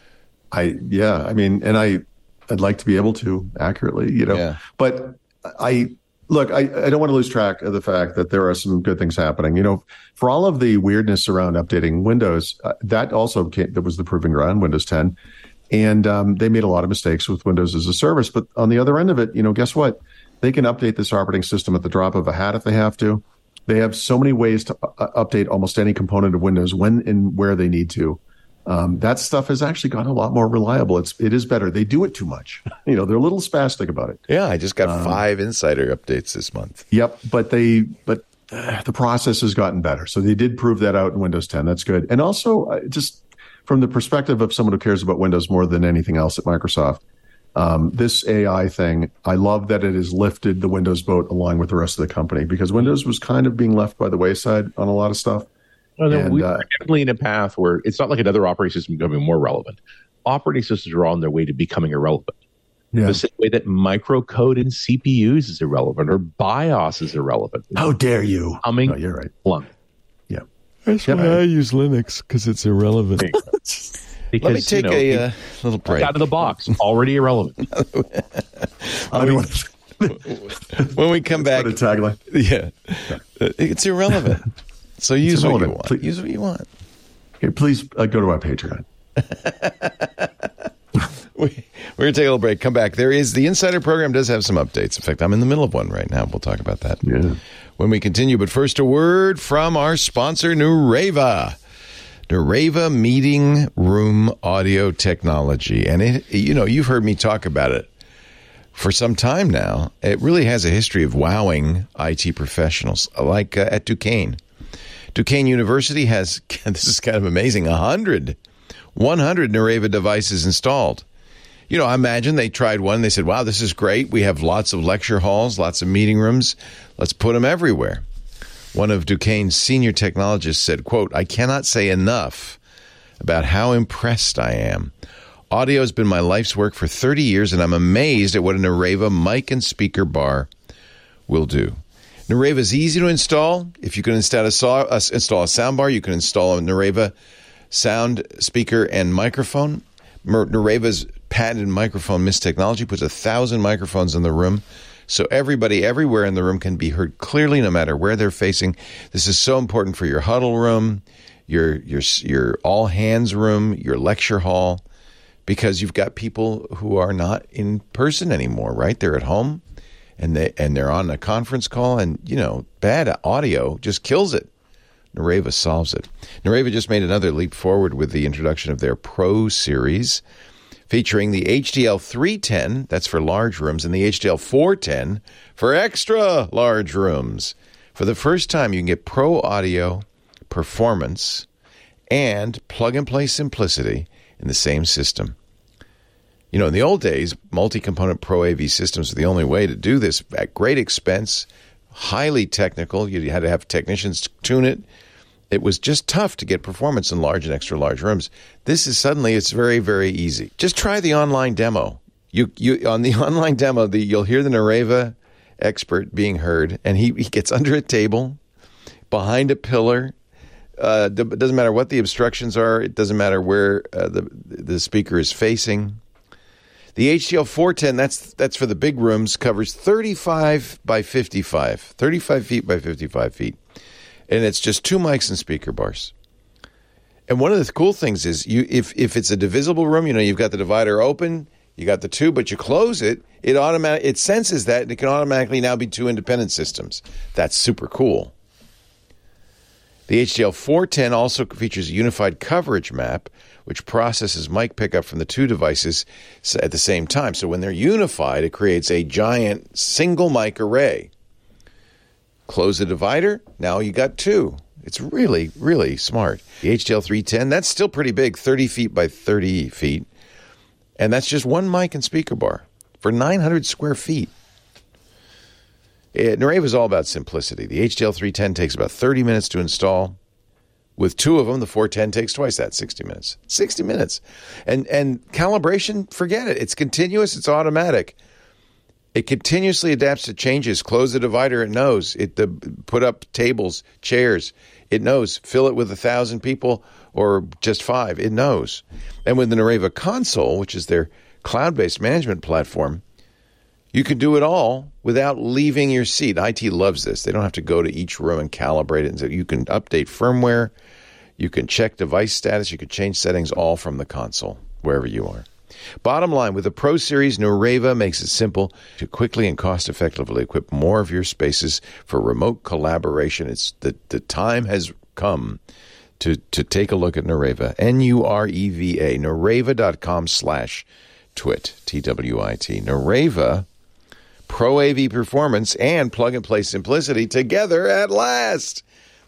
I'd like to be able to accurately, but I don't want to lose track of the fact that there are some good things happening. For all of the weirdness around updating Windows, that also that was the proving ground, Windows 10. And they made a lot of mistakes with Windows as a service. But on the other end of it, guess what? They can update this operating system at the drop of a hat if they have to. They have so many ways to update almost any component of Windows when and where they need to. That stuff has actually gotten a lot more reliable. It is better. They do it too much. They're a little spastic about it. Yeah, I just got 5 insider updates this month. Yep, but the process has gotten better. So they did prove that out in Windows 10. That's good. And also, just from the perspective of someone who cares about Windows more than anything else at Microsoft, this AI thing, I love that it has lifted the Windows boat along with the rest of the company, because Windows was kind of being left by the wayside on a lot of stuff. We're definitely in a path where it's not like another operating system becoming more relevant. Operating systems are on their way to becoming irrelevant. Yeah. The same way that microcode in CPUs is irrelevant or BIOS is irrelevant. How dare you? You're right. Along. Yeah. That's why I use Linux, because it's irrelevant. Let me take a little break. Out of the box, already irrelevant. When we come back, what a tagline. Yeah, it's irrelevant. So use what you want. Please. Use what you want. Okay, please go to our Patreon. We're going to take a little break. Come back. The Insider program does have some updates. In fact, I'm in the middle of one right now. We'll talk about that when we continue. But first, a word from our sponsor, Nureva. Nureva Meeting Room Audio Technology. And, you've heard me talk about it for some time now. It really has a history of wowing IT professionals, like at Duquesne. Duquesne University has, this is kind of amazing, 100 Nureva devices installed. I imagine they tried one. They said, wow, this is great. We have lots of lecture halls, lots of meeting rooms. Let's put them everywhere. One of Duquesne's senior technologists said, quote, I cannot say enough about how impressed I am. Audio has been my life's work for 30 years, and I'm amazed at what a Nareva mic and speaker bar will do. Nareva is easy to install. If you can install a soundbar, you can install a Nareva sound speaker and microphone. Nareva's patented microphone Mist technology puts 1,000 microphones in the room, so everybody everywhere in the room can be heard clearly no matter where they're facing. This is so important for your huddle room, your all hands room, your lecture hall, because you've got people who are not in person anymore, right? They're at home and they're on a conference call, and bad audio just kills it. Nareva solves it. Nareva just made another leap forward with the introduction of their Pro Series, featuring the HDL 310, that's for large rooms, and the HDL 410 for extra large rooms. For the first time, you can get pro audio, performance, and plug-and-play simplicity in the same system. In the old days, multi-component Pro AV systems were the only way to do this at great expense, highly technical. You had to have technicians tune it. It was just tough to get performance in large and extra large rooms. It's very, very easy. Just try the online demo. You on the online demo, you'll hear the Nareva expert being heard, and he gets under a table, behind a pillar. It doesn't matter what the obstructions are. It doesn't matter where the speaker is facing. The HDL 410, that's for the big rooms, covers 35 by 55, 35 feet by 55 feet. And it's just 2 mics and speaker bars. And one of the cool things is if it's a divisible room, you've got the divider open, you got the 2, but you close it, it senses that, and it can automatically now be 2 independent systems. That's super cool. The HDL 410 also features a unified coverage map, which processes mic pickup from the 2 devices at the same time. So when they're unified, it creates a giant single mic array. Close the divider, now you got 2. It's really, really smart. The HDL 310, that's still pretty big, 30 feet by 30 feet. And that's just 1 mic and speaker bar for 900 square feet. Nareva is all about simplicity. The HDL 310 takes about 30 minutes to install. With 2 of them, the 410 takes twice that, 60 minutes. 60 minutes. And calibration, forget it. It's continuous. It's automatic. It continuously adapts to changes. Close the divider, it knows. Put up tables, chairs, it knows. Fill it with 1,000 people or just 5, it knows. And with the Nareva Console, which is their cloud-based management platform, you can do it all without leaving your seat. IT loves this. They don't have to go to each room and calibrate it. And so you can update firmware, you can check device status, you can change settings all from the console, wherever you are. Bottom line, with the Pro Series, Nareva makes it simple to quickly and cost-effectively equip more of your spaces for remote collaboration. The time has come to take a look at Nareva. N-U-R-E-V-A, Nareva.com/twit, T-W-I-T. Nareva, Pro AV performance, and plug-and-play simplicity together at last.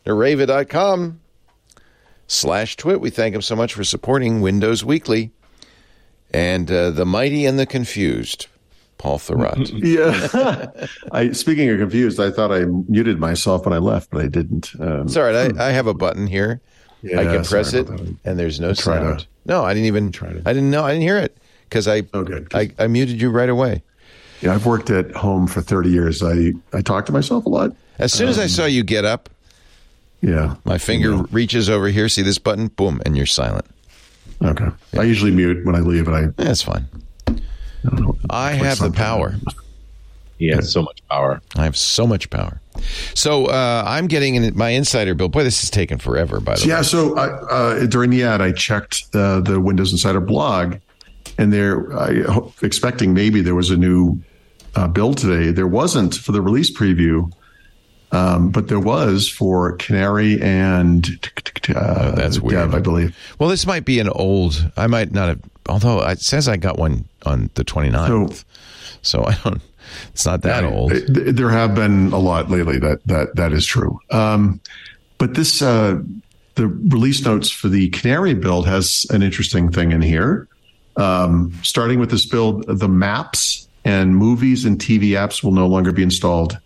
Nareva.com/twit. We thank them so much for supporting Windows Weekly. And the mighty and the confused, Paul Thurrott. Yeah. Speaking of confused, I thought I muted myself when I left, but I didn't. It's all right. I have a button here. Yeah, I can press it, and there's no sound. No, I didn't even. I didn't know. I didn't hear it because I muted you right away. Yeah, I've worked at home for 30 years. I talk to myself a lot. As soon as I saw you get up, my finger reaches over here. See this button? Boom, and you're silent. Okay. Yeah. I usually mute when I leave, and that's fine. I have the power. He has so much power. I have so much power. So I'm getting in my insider bill. Boy, this is taking forever, by the way. Yeah, so during the ad, I checked the Windows Insider blog, and expecting maybe there was a new build today. There wasn't for the release preview, but there was for Canary and that's weird. Dev, I believe. Well, this might be an old. I might not have. Although it says I got one on the 29th, so I don't. It's not that old. There have been a lot lately. That is true. But this the release notes for the Canary build has an interesting thing in here. Starting with this build, the maps and movies and TV apps will no longer be installed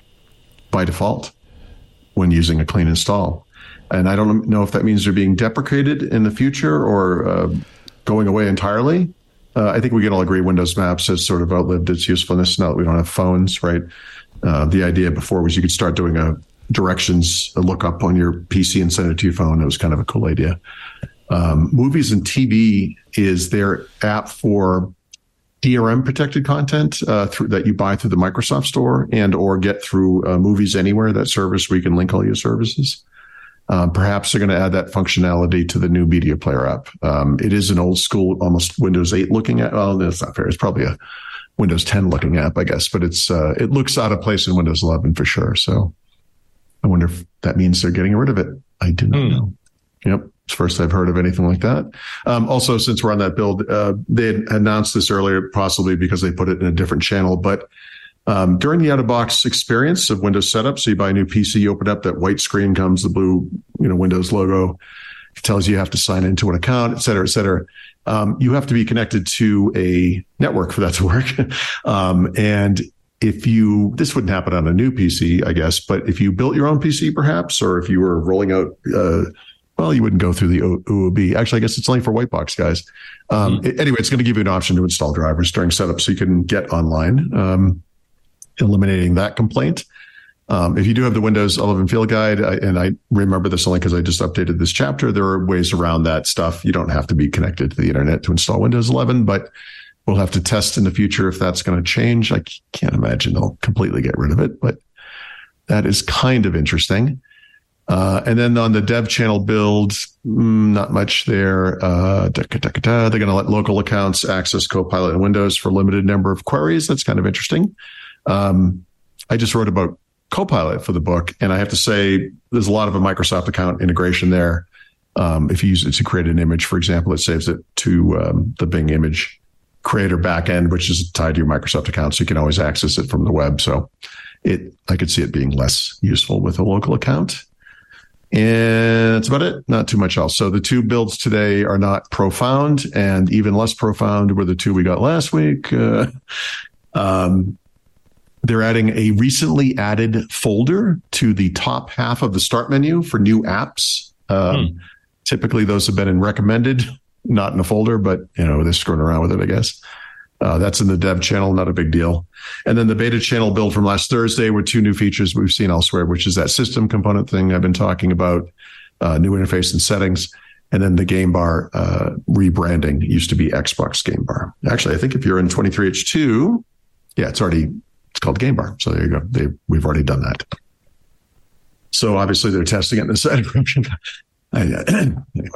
by default when using a clean install. And I don't know if that means they're being deprecated in the future or going away entirely. I think we can all agree Windows Maps has sort of outlived its usefulness now that we don't have phones, right? The idea before was you could start doing a lookup on your PC and send it to your phone. It was kind of a cool idea. Movies and TV is their app for DRM protected content that you buy through the Microsoft Store and or get through Movies Anywhere, that service where you can link all your services. Perhaps they're going to add that functionality to the new media player app. It is an old school, almost Windows 8 looking app. Well, that's not fair. It's probably a Windows 10 looking app, I guess, but it looks out of place in Windows 11 for sure. So I wonder if that means they're getting rid of it. I do not know. Yep. It's first I've heard of anything like that. Also, since we're on that build, they had announced this earlier, possibly because they put it in a different channel, but during the out-of-box experience of Windows setup, so you buy a new PC, you open up, that white screen comes, the blue, Windows logo. It tells you have to sign into an account, et cetera, et cetera. You have to be connected to a network for that to work. And this wouldn't happen on a new PC, I guess, but if you built your own PC, perhaps, or if you were rolling out, you wouldn't go through the OOB. Actually, I guess it's only for white box guys. Anyway, it's going to give you an option to install drivers during setup so you can get online. Eliminating that complaint. If you do have the Windows 11 field guide, and I remember this only because I just updated this chapter, there are ways around that stuff. You don't have to be connected to the internet to install Windows 11, but we'll have to test in the future if that's going to change. I can't imagine they'll completely get rid of it, but that is kind of interesting. And then on the dev channel build, not much there. They're going to let local accounts access Copilot in Windows for a limited number of queries. That's kind of interesting. I just wrote about Copilot for the book, and I have to say there's a lot of a Microsoft account integration there. If you use it to create an image, for example, it saves it to the Bing image creator backend, which is tied to your Microsoft account, so you can always access it from the web. So I could see it being less useful with a local account. And that's about it. Not too much else. So the two builds today are not profound, and even less profound were the two we got last week. They're adding a recently added folder to the top half of the start menu for new apps. Typically, those have been in recommended, not in a folder, but they're screwing around with it, I guess. That's in the dev channel, not a big deal. And then the beta channel build from last Thursday were two new features we've seen elsewhere, which is that system component thing I've been talking about, new interface and settings, and then the game bar rebranding. It used to be Xbox Game Bar. Actually, I think if you're in 23H2, it's called Game Bar. So there you go. We've already done that. So obviously they're testing it in the side version. Anyway.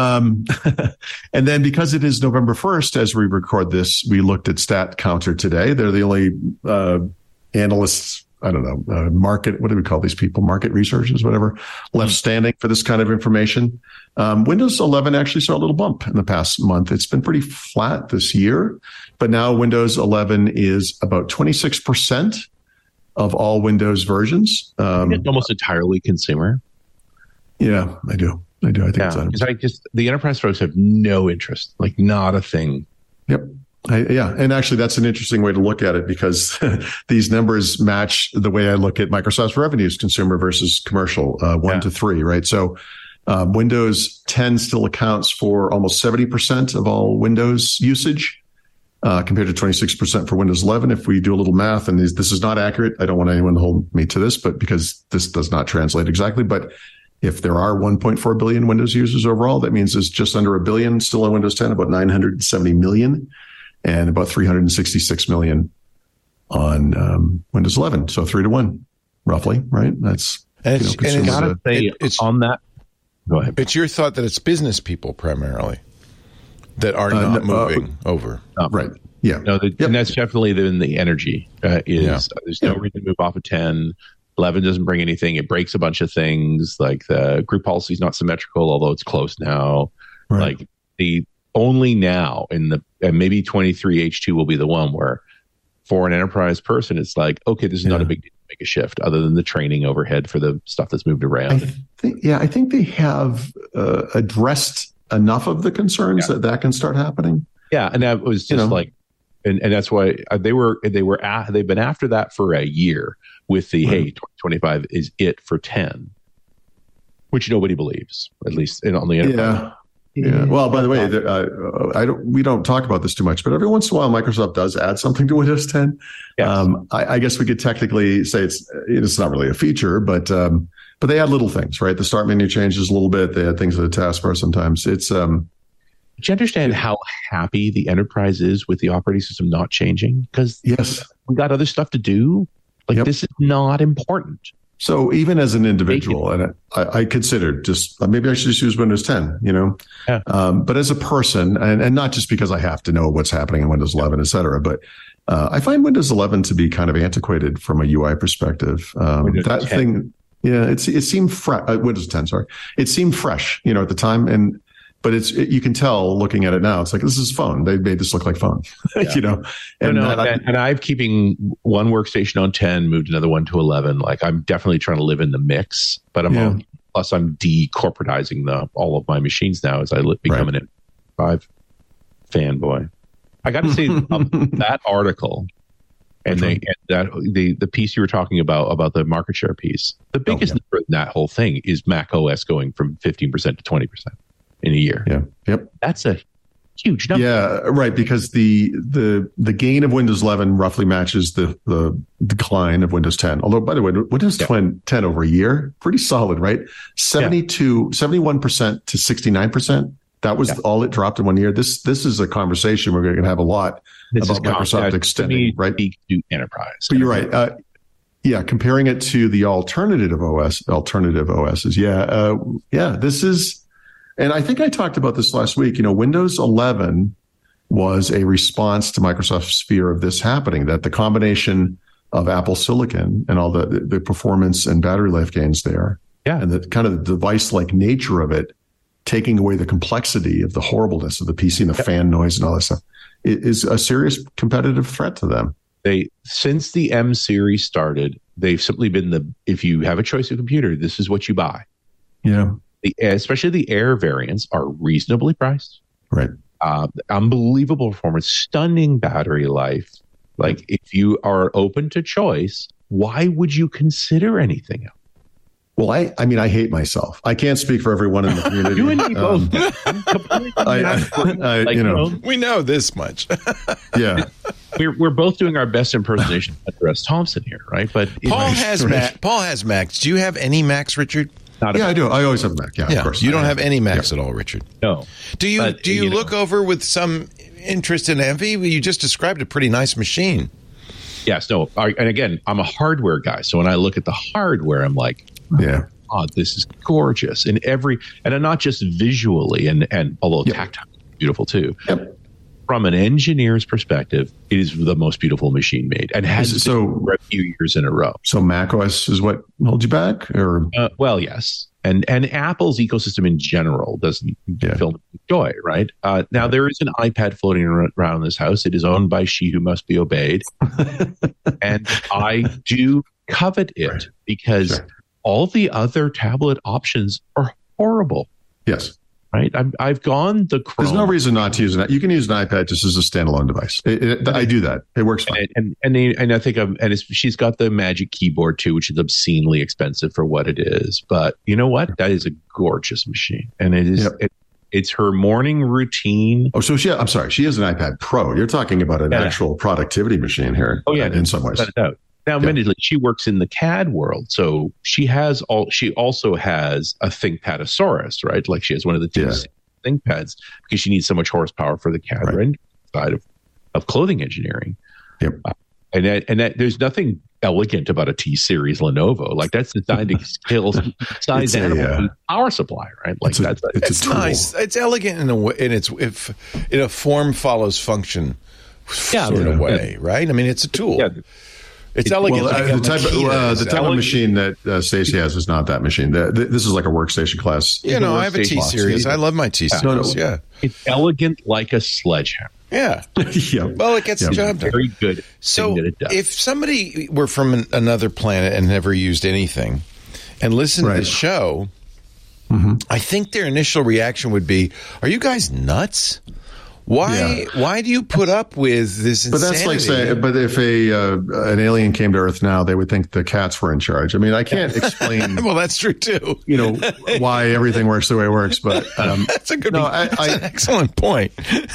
And then because it is November 1st, as we record this, we looked at Stat Counter today. They're the only analysts, I don't know, market, what do we call these people? Market researchers, whatever, left standing for this kind of information. Windows 11 actually saw a little bump in the past month. It's been pretty flat this year, but now Windows 11 is about 26% of all Windows versions. It's almost entirely consumer. Yeah, I do. I think it's because the enterprise folks have no interest, like not a thing. Yep. And actually, that's an interesting way to look at it because these numbers match the way I look at Microsoft's revenues, consumer versus commercial, 1 to 3, right? So Windows 10 still accounts for almost 70% of all Windows usage, compared to 26% for Windows 11. If we do a little math, and this is not accurate, I don't want anyone to hold me to this, but because this does not translate exactly, but if there are 1.4 billion Windows users overall, that means there's just under 1 billion still on Windows 10, about 970 million, and about 366 million on Windows 11. So 3 to 1, roughly, right? That's on that. Go ahead. It's your thought that it's business people primarily that are not moving over. Right. Yeah. No, and that's definitely the energy. There's no reason to move off of 10. 11 doesn't bring anything. It breaks a bunch of things. Like the group policy is not symmetrical, although it's close now. Right. Like the only now and maybe 23H2 will be the one where for an enterprise person, it's like, okay, this is not a big deal to make a shift other than the training overhead for the stuff that's moved around. I think they have addressed enough of the concerns that can start happening. Yeah, and that was just like, and that's why they've been after that for a year with the hey, 2025 is it for 10, which nobody believes, at least on the enterprise. Yeah. Well, by the way, we don't talk about this too much, but every once in a while, Microsoft does add something to Windows 10. Yes. I guess we could technically say it's not really a feature, but they add little things, right? The start menu changes a little bit. They add things to the taskbar sometimes. It's do you understand how happy the enterprise is with the operating system not changing? Because yes, we got other stuff to do. This is not important. So even as an individual, and I considered just maybe I should just use Windows 10, Yeah. But as a person, and not just because I have to know what's happening in Windows 11, et cetera, but I find Windows 11 to be kind of antiquated from a UI perspective. That 10. Thing, it seemed fresh. Windows 10, sorry, it seemed fresh, at the time, but you can tell looking at it now, it's like, this is phone. They made this look like phone, Yeah. And I'm keeping one workstation on 10, moved another one to 11. Like I'm definitely trying to live in the mix, but plus I'm de-corporatizing all of my machines now as I become an M5 fanboy. I got to say that article and the piece you were talking about the market share piece, the biggest number in that whole thing is Mac OS going from 15% to 20%. In a year. Yeah. Yep. That's a huge number. Yeah, right. Because the gain of Windows 11 roughly matches the decline of Windows 10. Although, by the way, Windows 10 over a year, pretty solid, right? 71% to 69%. That was all it dropped in 1 year. This is a conversation we're going to have a lot about Microsoft extending, right? To enterprise. But you're right. Comparing it to the alternative OSs. This is. And I think I talked about this last week. Windows 11 was a response to Microsoft's fear of this happening, that the combination of Apple Silicon and all the performance and battery life gains there, and the kind of device-like nature of it, taking away the complexity of the horribleness of the PC and the fan noise and all that stuff, is a serious competitive threat to them. Since the M series started, they've simply been if you have a choice of computer, this is what you buy. Yeah. Especially the Air variants are reasonably priced. Right. Unbelievable performance, stunning battery life. Like if you are open to choice, why would you consider anything else? Well, I hate myself. I can't speak for everyone in the community. You and me both. We know this much. Yeah. We're both doing our best impersonation of Russ Thompson here, right? But Paul has Macs. Do you have any Macs, Richard? I do. I always have a Mac. Yeah, of course. You don't have any Macs at all, Richard? No. Do you look over with some interest and envy? You just described a pretty nice machine. Yes. No. And again, I'm a hardware guy. So when I look at the hardware, I'm like, God, this is gorgeous. And not just visually, and although tactile is beautiful too. Yep. From an engineer's perspective, it is the most beautiful machine made, and has been for a few years in a row. So Mac OS is what holds you back, or well, yes, and Apple's ecosystem in general doesn't fill me with joy, right? Now there is an iPad floating around this house. It is owned by she who must be obeyed, and I do covet it because all the other tablet options are horrible. Yes. Right, I've gone the Chrome. There's no reason not to use it. You can use an iPad just as a standalone device. I do that. It works fine. And I think she's got the Magic Keyboard too, which is obscenely expensive for what it is. But you know what? That is a gorgeous machine, and it is. It's her morning routine. Oh, so I'm sorry. She has an iPad Pro. You're talking about an actual productivity machine here. Oh yeah, in some ways. Now, admittedly, she works in the CAD world, so she also has a ThinkPadasaurus, right? Like she has one of the two ThinkPads because she needs so much horsepower for the CAD rendering side of clothing engineering. Yep. And there's nothing elegant about a T-Series Lenovo. Like that's designed to kill size animal power supply, right? Like it's nice. It's elegant in a form follows function sort of way, right? I mean, it's a tool. Yeah. It's elegant. Well, the type of machine that Stacey has is not that machine. This is like a workstation class. I have a T-Series. I love my T-Series. Yeah. It's elegant like a sledgehammer. Yeah. Well, it gets the job done. Very good. So if somebody were from another planet and never used anything and listened to the show, I think their initial reaction would be, are you guys nuts? Why do you put up with this insanity? But that's like saying, but if an alien came to Earth now, they would think the cats were in charge. I mean, I can't explain. Well, that's true too. Why everything works the way it works. But that's a good. No, that's an excellent point.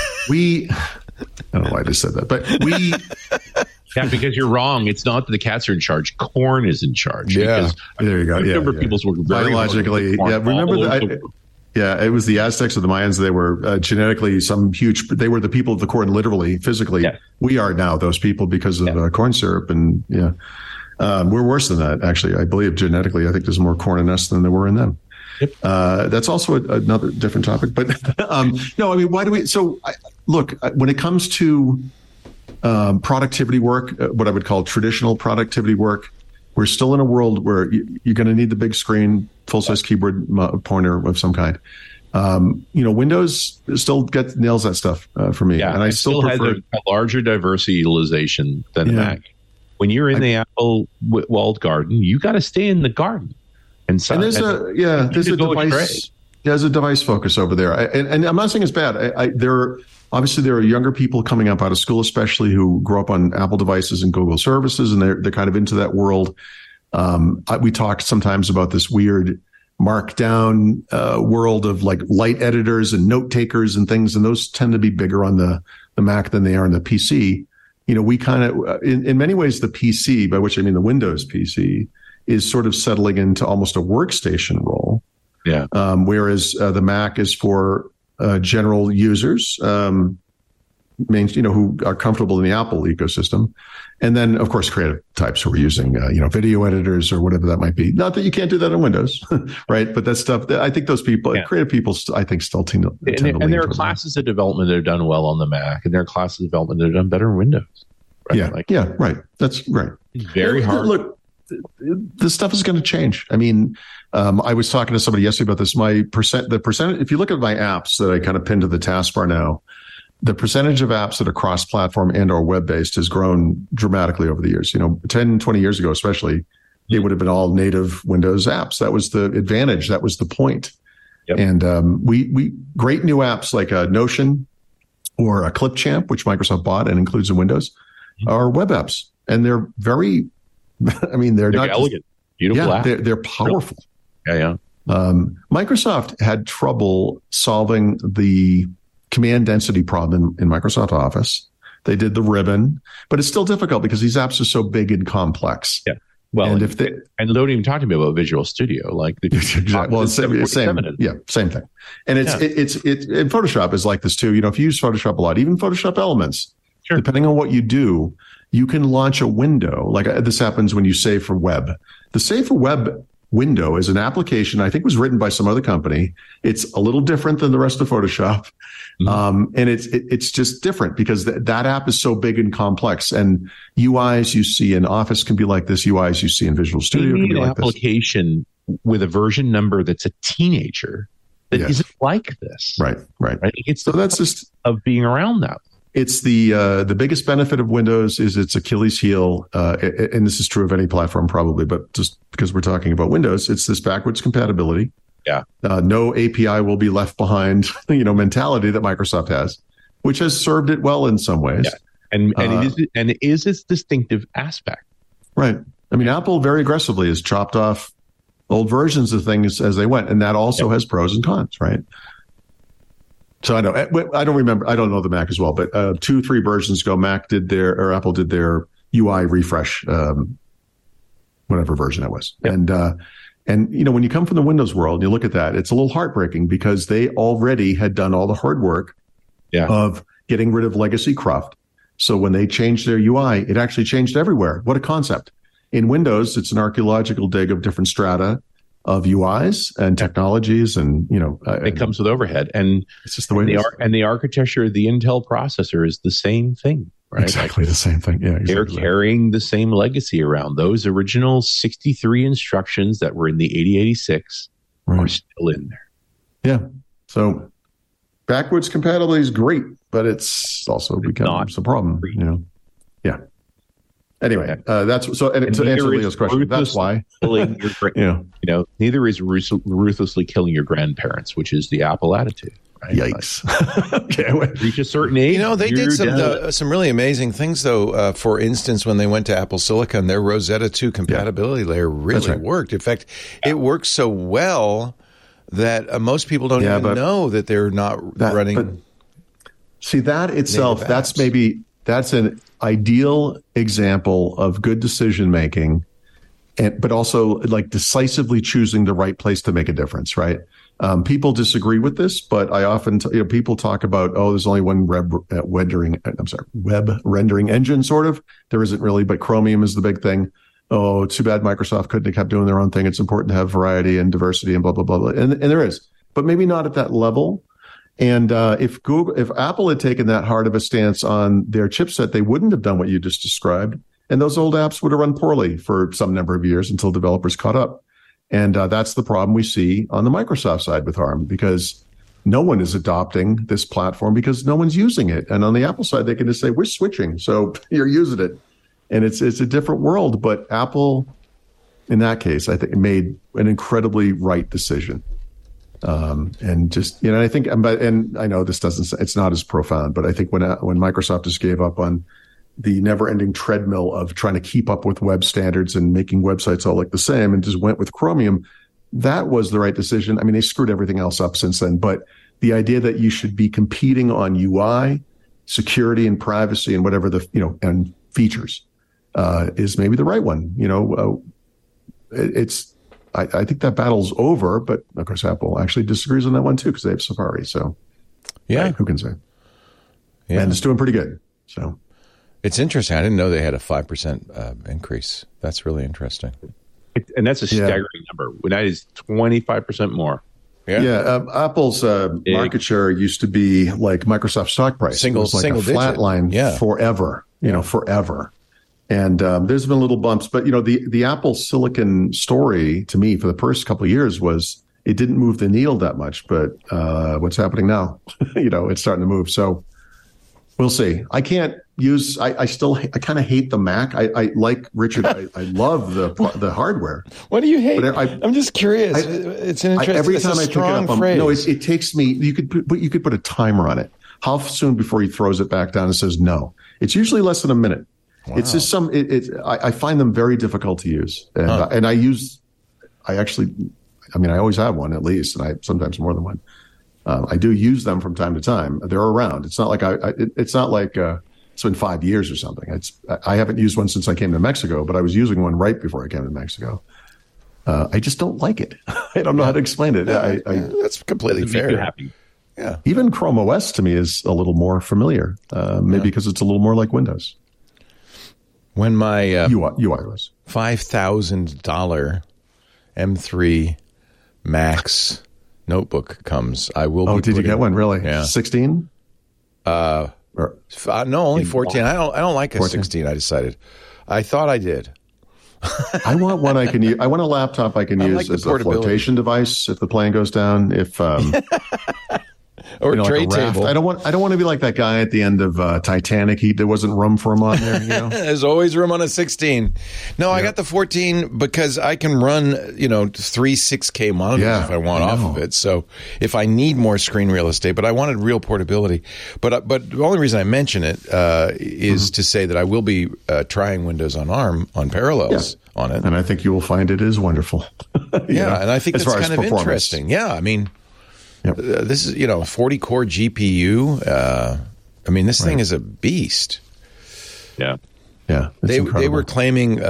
I don't know why I just said that, but we. Yeah, because you're wrong. It's not that the cats are in charge. Corn is in charge. Yeah, there you go. Remember, people's work very biologically. Yeah, remember that. Yeah, it was the Aztecs or the Mayans. They were genetically they were the people of the corn, literally, physically. Yeah. We are now those people because of corn syrup. And we're worse than that, actually. I believe genetically, I think there's more corn in us than there were in them. Yep. That's also another different topic. But no, I mean, why do we? So look, when it comes to productivity work, what I would call traditional productivity work, we're still in a world where you're going to need the big screen, full-size keyboard pointer of some kind. Windows still nails that stuff for me. Yeah, and I still prefer has a larger diversity utilization than the Mac. When you're in the Apple walled garden, you got to stay in the garden. And there's a device. There's a device focus over there, and I'm not saying it's bad. There are younger people coming up out of school, especially who grow up on Apple devices and Google services, and they're kind of into that world. We talk sometimes about this weird markdown world of like light editors and note takers and things, and those tend to be bigger on the Mac than they are on the PC. We kind of, in many ways, the PC, by which I mean the Windows PC, is sort of settling into almost a workstation role. Yeah. Whereas the Mac is for general users, who are comfortable in the Apple ecosystem. And then, of course, creative types who are using, video editors or whatever that might be. Not that you can't do that in Windows, right? But that's stuff that I think those people, creative people, I think still tend to and there are classes of development that are done well on the Mac, and there are classes of development that are done better in Windows. Right? Right. That's right. It's very hard. Look, this stuff is going to change. I mean, I was talking to somebody yesterday about this. The percentage, if you look at my apps that I kind of pinned to the taskbar now, the percentage of apps that are cross-platform and or web-based has grown dramatically over the years. 10, 20 years ago, especially, they would have been all native Windows apps. That was the advantage. That was the point. Yep. And we great new apps like Notion or Clipchamp, which Microsoft bought and includes in Windows, are web apps. And they're very, they're not elegant, beautiful apps. They're powerful. Yeah. Microsoft had trouble solving the command density problem in Microsoft Office. They did the ribbon, but it's still difficult because these apps are so big and complex. Yeah. Well, and don't even talk to me about Visual Studio. Exactly. Well, same thing. And it's and Photoshop is like this too. If you use Photoshop a lot, even Photoshop Elements, depending on what you do, you can launch a window. Like this happens when you save for web. The save for web window is an application I think was written by some other company. It's a little different than the rest of Photoshop. And it's just different because that app is so big and complex, and UIs you see in Office can be like this. UIs you see in Visual Studio can be like this. Application with a version number that's a teenager that isn't like this. Right. It's that's just of being around that. It's the biggest benefit of Windows is its Achilles heel, and this is true of any platform probably, but just because we're talking about Windows, it's this backwards compatibility. Yeah. No API will be left behind, mentality that Microsoft has, which has served it well in some ways. Yeah. And it is its distinctive aspect. Right. I mean, Apple very aggressively has chopped off old versions of things as they went, and that also has pros and cons, right? So I don't remember. I don't know the Mac as well, but 2-3 versions ago, Apple did their UI refresh, whatever version it was. Yep. And when you come from the Windows world, you look at that, it's a little heartbreaking because they already had done all the hard work of getting rid of legacy cruft. So when they changed their UI, it actually changed everywhere. What a concept. In Windows, it's an archaeological dig of different strata of UIs and technologies, and it comes with overhead, and it's just the way the architecture of the Intel processor is the same thing, right? Exactly the same thing. Yeah, they're carrying the same legacy around. Those original 63 instructions that were in the 8086 are still in there. Yeah, so backwards compatibility is great, but it's also becomes a problem. Yeah. Anyway, that's so. And to answer Leo's question, that's why. Neither is ruthlessly killing your grandparents, which is the Apple attitude. Yikes. Okay. Reach a certain age. You know, they did some really amazing things, though. For instance, when they went to Apple Silicon, their Rosetta 2 compatibility layer really worked. In fact, it works so well that most people don't even know that they're not running. But, see, that itself, that's an ideal example of good decision making, but also like decisively choosing the right place to make a difference, right? People disagree with this, but I often, people talk about, there's only one web rendering engine, sort of. There isn't really, but Chromium is the big thing. Oh, too bad Microsoft couldn't have kept doing their own thing. It's important to have variety and diversity and blah, blah, blah, blah. And there is, but maybe not at that level. And if Apple had taken that hard of a stance on their chipset, they wouldn't have done what you just described. And those old apps would have run poorly for some number of years until developers caught up. And that's the problem we see on the Microsoft side with ARM, because no one is adopting this platform because no one's using it. And on the Apple side, they can just say, we're switching, so you're using it. And it's a different world. But Apple, in that case, I think made an incredibly right decision. And just, I think, and I know it's not as profound, but I think when Microsoft just gave up on the never-ending treadmill of trying to keep up with web standards and making websites all look the same and just went with Chromium, that was the right decision. I mean, they screwed everything else up since then, but the idea that you should be competing on UI, security and privacy and whatever and features, is maybe the right one. I think that battle's over, but of course Apple actually disagrees on that one too because they have Safari. So, who can say? Yeah, and it's doing pretty good. So, it's interesting. I didn't know they had a 5% increase. That's really interesting. And that's a staggering number. That is 25% more. Yeah. Apple's market share used to be like Microsoft stock price. Single flat line forever. Forever. And there's been little bumps, but the Apple Silicon story to me for the first couple of years was it didn't move the needle that much. But what's happening now? It's starting to move. So we'll see. I can't use. I kind of hate the Mac. I like Richard. I love the hardware. What do you hate? I'm just curious. It's an interesting. Every time I pick it up, it takes me. You could put a timer on it. How soon before he throws it back down and says no? It's usually less than a minute. Wow. It's just I find them very difficult to use, and I always have one at least, and I sometimes more than one. I do use them from time to time. They're around. It's not like it's been 5 years or something. I haven't used one since I came to Mexico, but I was using one right before I came to Mexico. I just don't like it. I don't know how to explain it. That's completely fair. Yeah. Even Chrome OS to me is a little more familiar, maybe because it's a little more like Windows. When my UI was $5,000 M3 Max notebook comes, I will. Oh, did you get one? Really? Yeah. 16? No, only 14. I don't like a 16. I decided. I thought I did. I want one I can use. I want a laptop I can use as a flotation device if the plane goes down. If or a tray table. I don't want to be like that guy at the end of Titanic. There wasn't room for him on there. There's always room on a 16. No, I got the 14 because I can run 3 6K monitors if I want off of it. So if I need more screen real estate, but I wanted real portability. But the only reason I mention it is to say that I will be trying Windows on ARM on Parallels on it, and I think you will find it is wonderful. And I think that's kind of interesting. Yeah, I mean. Yep. This is, a 40-core GPU. This thing is a beast. Yeah. Yeah. They were claiming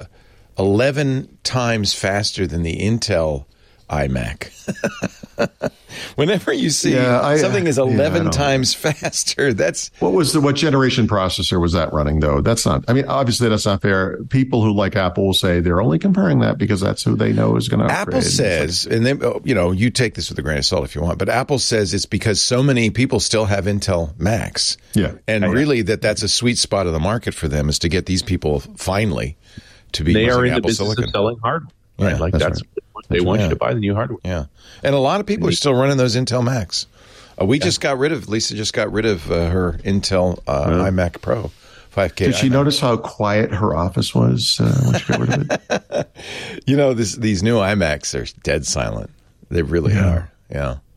11 times faster than the Intel iMac. Whenever you see something is 11 times faster, that's... What generation processor was that running, though? That's not... obviously, that's not fair. People who like Apple will say they're only comparing that because that's who they know is going to upgrade. Apple says, and then, you take this with a grain of salt if you want, but Apple says it's because so many people still have Intel Macs. Yeah. And really that's a sweet spot of the market for them is to get these people finally to be using Apple Silicon. They are in the business of selling hardware. Right? Yeah, that's what they want you to buy the new hardware. Yeah. And a lot of people are still running those Intel Macs. Lisa just got rid of her Intel iMac Pro 5K. Did she notice how quiet her office was when she got rid of it? These new iMacs are dead silent. They really are. Yeah.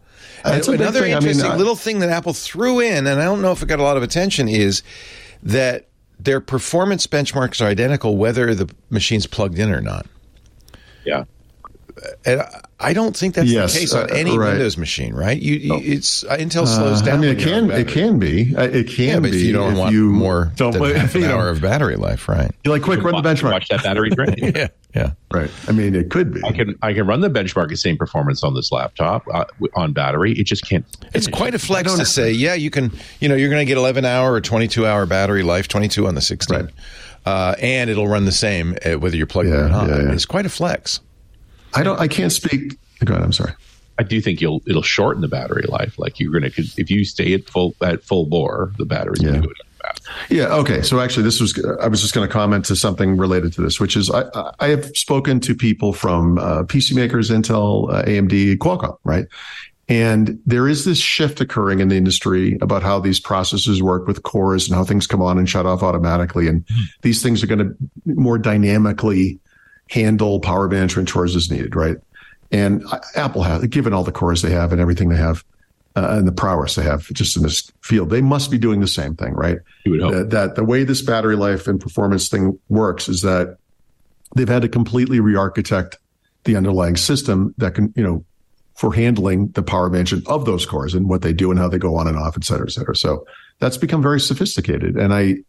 Another interesting little thing that Apple threw in, and I don't know if it got a lot of attention, is that their performance benchmarks are identical whether the machine's plugged in or not. Yeah. And I don't think that's the case on any Windows machine, right? It's Intel slows down. I mean, it can be. It can be. But if you don't want more than half an hour of battery life, right? You're like, quick, run the benchmark. Watch that battery drain. Yeah. Right. I mean, it could be. I can run the benchmark at same performance on this laptop on battery. It just can't. It's quite a flex to say, you can. You're going to get 11-hour or 22-hour battery life, 22 on the 16, and it'll run the same whether you're plugged in or not. It's quite a flex. I can't speak. Go ahead. I'm sorry. I do think it'll shorten the battery life. Like if you stay at full bore, the battery's going to go down fast. Yeah. Okay. So actually, I was just going to comment to something related to this, which is I have spoken to people from PC makers, Intel, AMD, Qualcomm, right? And there is this shift occurring in the industry about how these processors work with cores and how things come on and shut off automatically. And these things are going to more dynamically handle power management chores as needed, right? And Apple has, given all the cores they have and everything they have, and the prowess they have just in this field, they must be doing the same thing, right? You would hope. That the way this battery life and performance thing works is that they've had to completely re-architect the underlying system that can, for handling the power management of those cores and what they do and how they go on and off, et cetera, et cetera. So that's become very sophisticated. And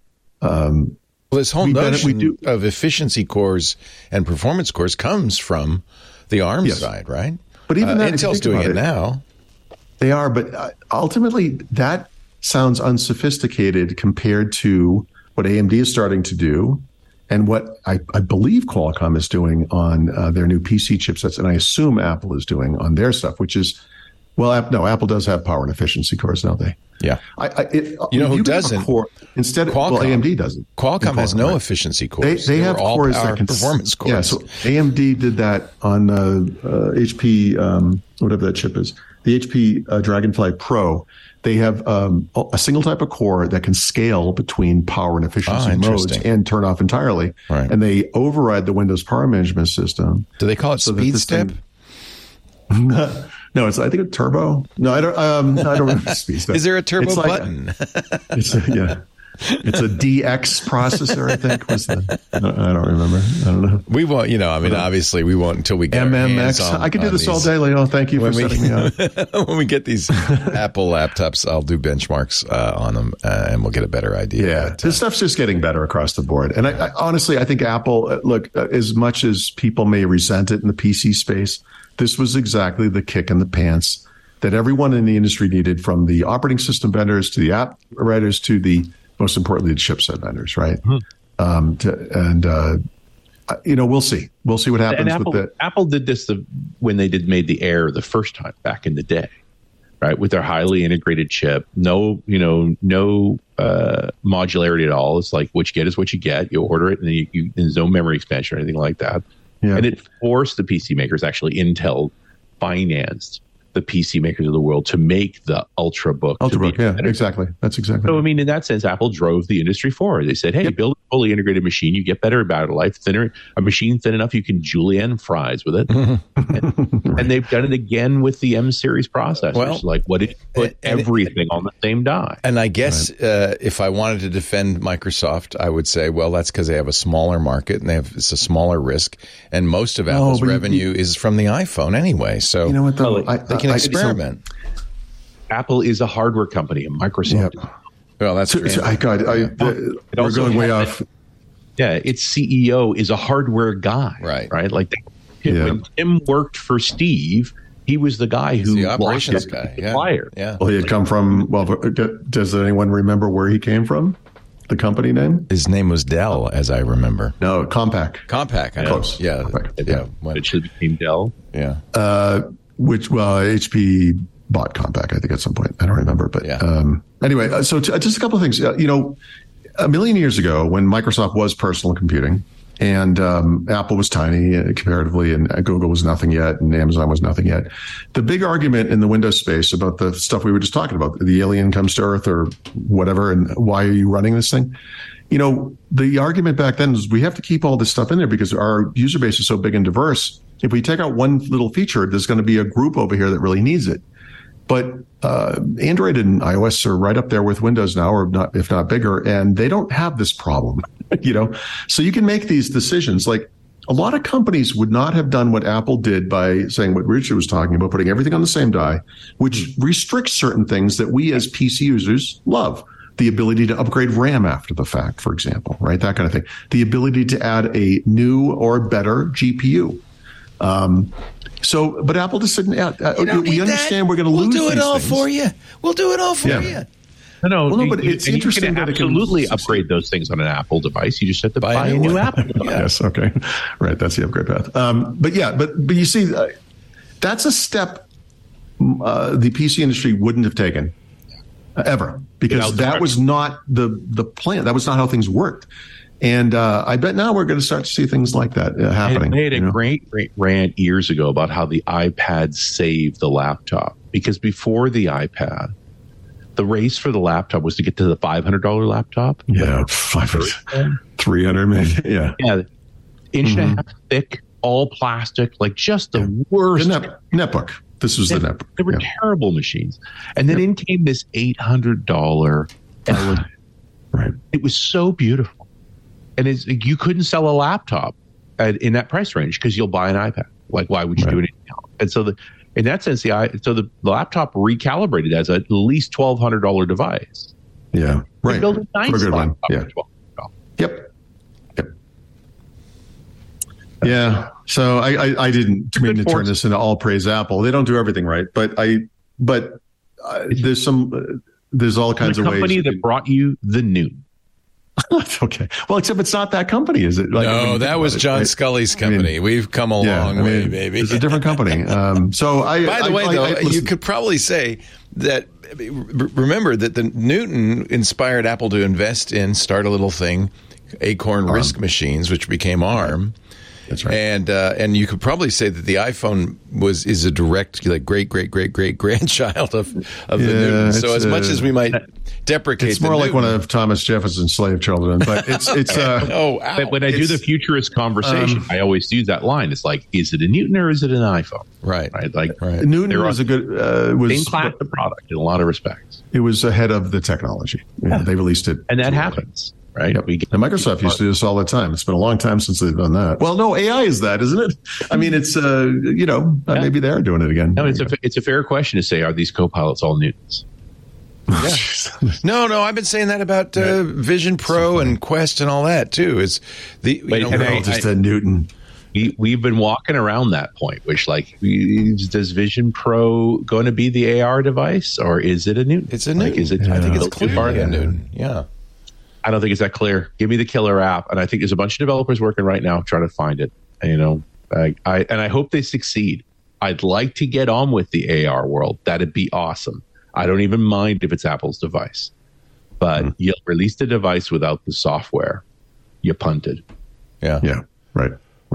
this whole notion of efficiency cores and performance cores comes from the ARM side, right? But even that, Intel's doing it now. They are, but ultimately that sounds unsophisticated compared to what AMD is starting to do and what I believe Qualcomm is doing on their new PC chipsets, and I assume Apple is doing on their stuff, which is, Apple does have power and efficiency cores, don't they? Yeah. Who doesn't? Instead, Qualcomm. AMD doesn't. Qualcomm has no efficiency cores. They have all cores that can performance cores. Yeah, so AMD did that on HP, whatever that chip is, the HP Dragonfly Pro. They have a single type of core that can scale between power and efficiency modes and turn off entirely. Right. And they override the Windows power management system. Do they call it Speed Step? No, I think it's turbo. No, I don't remember Speed Step. Is there a turbo button? It's a DX processor, I think. I don't remember. I don't know. We won't, obviously we won't until we get MMX. I could do this all day, Leo. Thank you for setting me up. When we get these Apple laptops, I'll do benchmarks on them, and we'll get a better idea. Yeah, this stuff's just getting better across the board. And I honestly, I think Apple, look, as much as people may resent it in the PC space, this was exactly the kick in the pants that everyone in the industry needed, from the operating system vendors to the app writers to the, most importantly, the chipset vendors, right? We'll see. We'll see what happens with it. Apple did this when they made the Air the first time back in the day, right? With their highly integrated chip, no modularity at all. It's like what you get is what you get. You order it, and there's no memory expansion or anything like that. Yeah. And it forced the PC makers, actually Intel financed the PC makers of the world to make the Ultrabook. Exactly. That's exactly. So, I mean, in that sense, Apple drove the industry forward. They said, hey, build a fully integrated machine. You get better battery life, a machine thin enough you can julienne fries with it. And they've done it again with the M series processors. Well, like, what did you put everything on the same die? And I guess if I wanted to defend Microsoft, I would say, well, that's because they have a smaller market and it's a smaller risk. And most of Apple's revenue is from the iPhone anyway. So, you know what, though? They can experiment. Apple is a hardware company, and Microsoft. Yep. Well, that's true. We're going way off. Yeah, its CEO is a hardware guy, right? Like when Tim worked for Steve, he was the guy who the operations guy, supplier. Yeah. Well, he had come from. Well, does anyone remember where he came from? The company name? His name was Dell, as I remember. No, Compaq. Close. Yeah. It should have been Dell. Yeah. HP bought Compaq, I think, at some point. I don't remember, but anyway. So just a couple of things. A million years ago, when Microsoft was personal computing, and Apple was tiny comparatively, and Google was nothing yet, and Amazon was nothing yet. The big argument in the Windows space about the stuff we were just talking about, the alien comes to Earth or whatever, and why are you running this thing? The argument back then is we have to keep all this stuff in there because our user base is so big and diverse. If we take out one little feature, there's going to be a group over here that really needs it. But Android and iOS are right up there with Windows now, or not, if not bigger, and they don't have this problem, So you can make these decisions. Like a lot of companies would not have done what Apple did by saying what Richard was talking about, putting everything on the same die, which restricts certain things that we as PC users love. The ability to upgrade RAM after the fact, for example, right? That kind of thing. The ability to add a new or better GPU. But Apple just said, we understand we're going to lose these things. We'll do it all for you. We'll do it all for you. No, but it's interesting. You can absolutely upgrade those things on an Apple device. You just have to buy a new Apple device. Yes, okay. Right, that's the upgrade path. But you see, that's a step the PC industry wouldn't have taken ever, because that was not the plan. That was not how things worked. And I bet now we're going to start to see things like that happening. They had a great rant years ago about how the iPad saved the laptop, because before the iPad, the race for the laptop was to get to the $500 laptop. Yeah, 500, 300 maybe. Yeah, inch and a half thick, all plastic, like just the worst. The netbook. This was the netbook. They were terrible machines. And then in came this $800 LED. Right. It was so beautiful. And you couldn't sell a laptop in that price range because you'll buy an iPad. Like, why would you do anything else? And so in that sense, the laptop recalibrated as at least $1,200 device. Yeah, right. Build a nice good one. Yeah. Yep. Yeah. So I didn't mean to turn this into all praise Apple. They don't do everything right, but there's all kinds of ways. The company that brought you the Newton. Okay. Well, except it's not that company, is it? No, that was John Scully's company. We've come a long way, baby. It's a different company. By the way, you could probably say that. Remember that the Newton inspired Apple to start a little thing, Acorn RISC machines, which became ARM. That's right. And you could probably say that the iPhone is a direct, great grandchild of the Newton. So as much as we might deprecate, it's more like one of Thomas Jefferson's slave children. But it's But when I do the futurist conversation, I always use that line. It's like, is it a Newton or is it an iPhone? Right. Newton was a good same class of product in a lot of respects. It was ahead of the technology. Yeah, they released it, and that happens. Right. Yep. And Microsoft used to do this all the time. It's been a long time since they've done that. Well, no, AI is that, isn't it? I mean, it's, maybe they are doing it again. No, it's a fair question to say, are these co-pilots all Newtons? Yeah. No, I've been saying that about Vision Pro and Quest and all that, too. It's just a Newton. We've been walking around that point, which does Vision Pro going to be the AR device, or is it a Newton? It's a Newton. I think it's clearly a Newton. Yeah. I don't think it's that clear. Give me the killer app, and I think there's a bunch of developers working right now trying to find it. I hope they succeed. I'd like to get on with the AR world. That'd be awesome. I don't even mind if it's Apple's device, but you released a device without the software. You punted. Yeah. Right.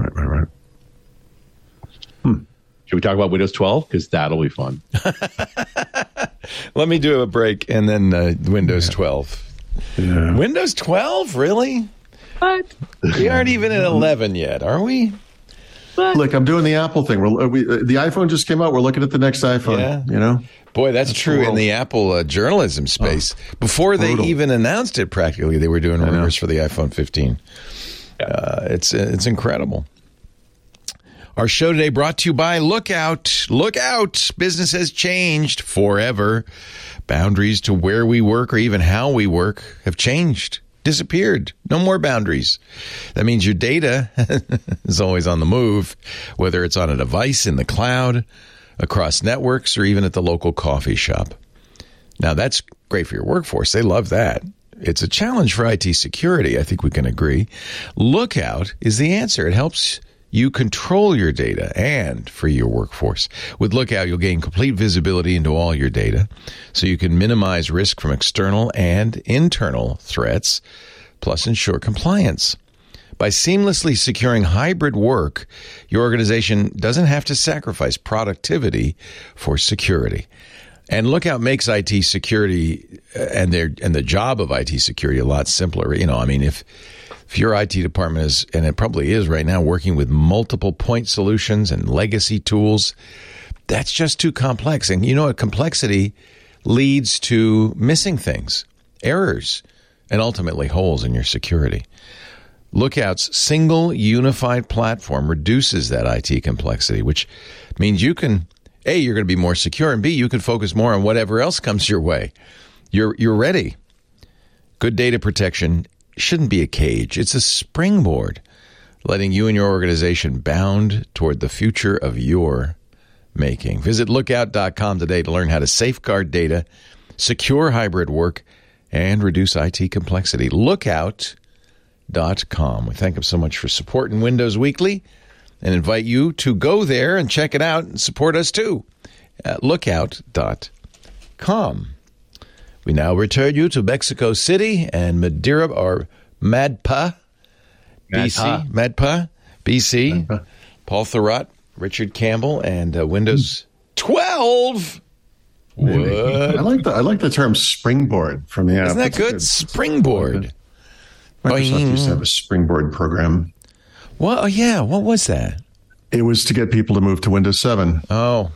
Should we talk about Windows 12? Because that'll be fun. Let me do a break and then Windows 12. Yeah. Windows 12, really? What? We aren't even at 11 yet, are we? What? Look, I'm doing the Apple thing. The iPhone just came out. We're looking at the next iPhone. Yeah. Boy, that's true in the Apple journalism space. Before they even announced it, practically, they were doing rumors for the iPhone 15. It's incredible. Our show today brought to you by Lookout. Look out! Business has changed forever. Boundaries to where we work or even how we work have changed, disappeared. No more boundaries. That means your data is always on the move, whether it's on a device in the cloud, across networks, or even at the local coffee shop. Now, that's great for your workforce. They love that. It's a challenge for IT security. I think we can agree. Lookout is the answer. It helps you control your data and free your workforce. With Lookout, you'll gain complete visibility into all your data so you can minimize risk from external and internal threats, plus ensure compliance. By seamlessly securing hybrid work, your organization doesn't have to sacrifice productivity for security. And Lookout makes IT security and the job of IT security a lot simpler. If your IT department is, and it probably is right now, working with multiple point solutions and legacy tools, that's just too complex. And you know what? Complexity leads to missing things, errors, and ultimately holes in your security. Lookout's single unified platform reduces that IT complexity, which means you can, A, you're going to be more secure, and B, you can focus more on whatever else comes your way. You're ready. Good data protection shouldn't be a cage. It's a springboard, letting you and your organization bound toward the future of your making. Visit lookout.com today to learn how to safeguard data, secure hybrid work, and reduce IT complexity. Lookout.com. We thank them so much for supporting Windows Weekly and invite you to go there and check it out and support us too at lookout.com. We now return you to Mexico City and Madeira, or Madpa, BC. BC. Paul Thurrott, Richard Campbell, and Windows 12. What? I like the term springboard from the app. Isn't that good? Springboard. Microsoft used to have a springboard program. Well, yeah. What was that? It was to get people to move to Windows 7. Oh.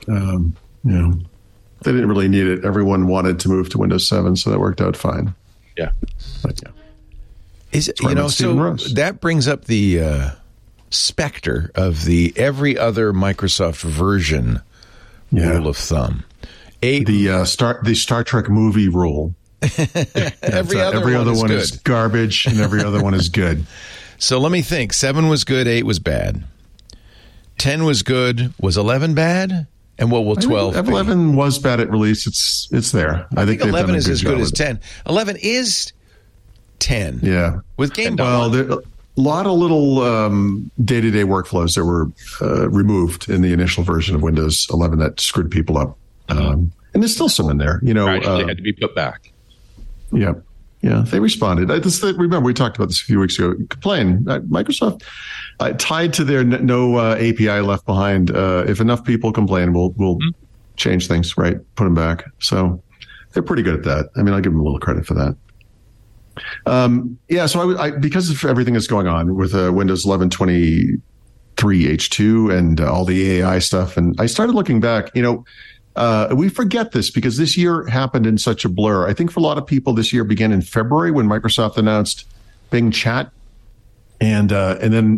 They didn't really need it. Everyone wanted to move to Windows 7, so that worked out fine. Yeah. But yeah. So that brings up the specter of the every other Microsoft version rule of thumb. The Star Trek movie rule. every other one is garbage, and every other one is good. So let me think. 7 was good. 8 was bad. 10 was good. Was 11 bad? And what will 12 be? 11 was bad at release. It's there. I think 11 is as good as 10. 11 is 10. Yeah. With Game Boy. Well, there are a lot of little day-to-day workflows that were removed in the initial version of Windows 11 that screwed people up. And there's still some in there. You know, they had to be put back. Yeah. Yeah, they responded. Remember, we talked about this a few weeks ago. Complain. Microsoft, tied to their no API left behind, if enough people complain, we'll change things, right? Put them back. So they're pretty good at that. I mean, I'll give them a little credit for that. So I because of everything that's going on with Windows 11 23 H2 and all the AI stuff, and I started looking back, we forget this because this year happened in such a blur. I think for a lot of people, this year began in February when Microsoft announced Bing Chat, and then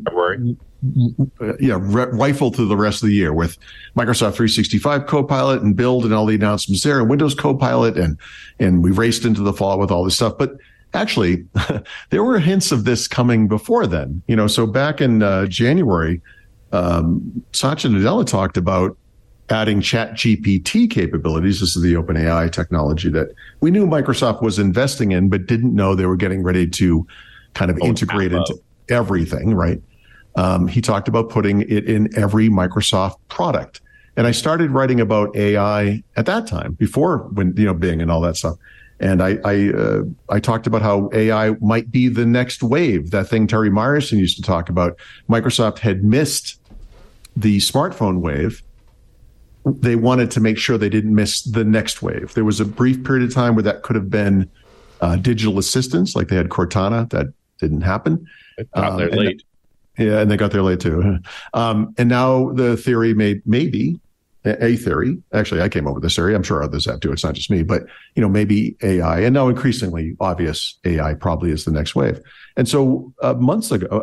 rifled through the rest of the year with Microsoft 365 Copilot and Build and all the announcements there, and Windows Copilot, and we raced into the fall with all this stuff. But actually, there were hints of this coming before then. So back in January, Satya Nadella talked about adding ChatGPT capabilities. This is the OpenAI technology that we knew Microsoft was investing in, but didn't know they were getting ready to kind of integrate into everything, right? He talked about putting it in every Microsoft product. And I started writing about AI at that time, before Bing and all that stuff. And I talked about how AI might be the next wave, that thing Terry Myerson used to talk about. Microsoft had missed the smartphone wave. They wanted to make sure they didn't miss the next wave. There was a brief period of time where that could have been digital assistants, like they had Cortana. That didn't happen. It got there late. And they got there late too. And now the theory maybe a theory. Actually, I came up with this theory. I'm sure others have too. It's not just me, but maybe AI, and now increasingly obvious AI probably is the next wave. And so right around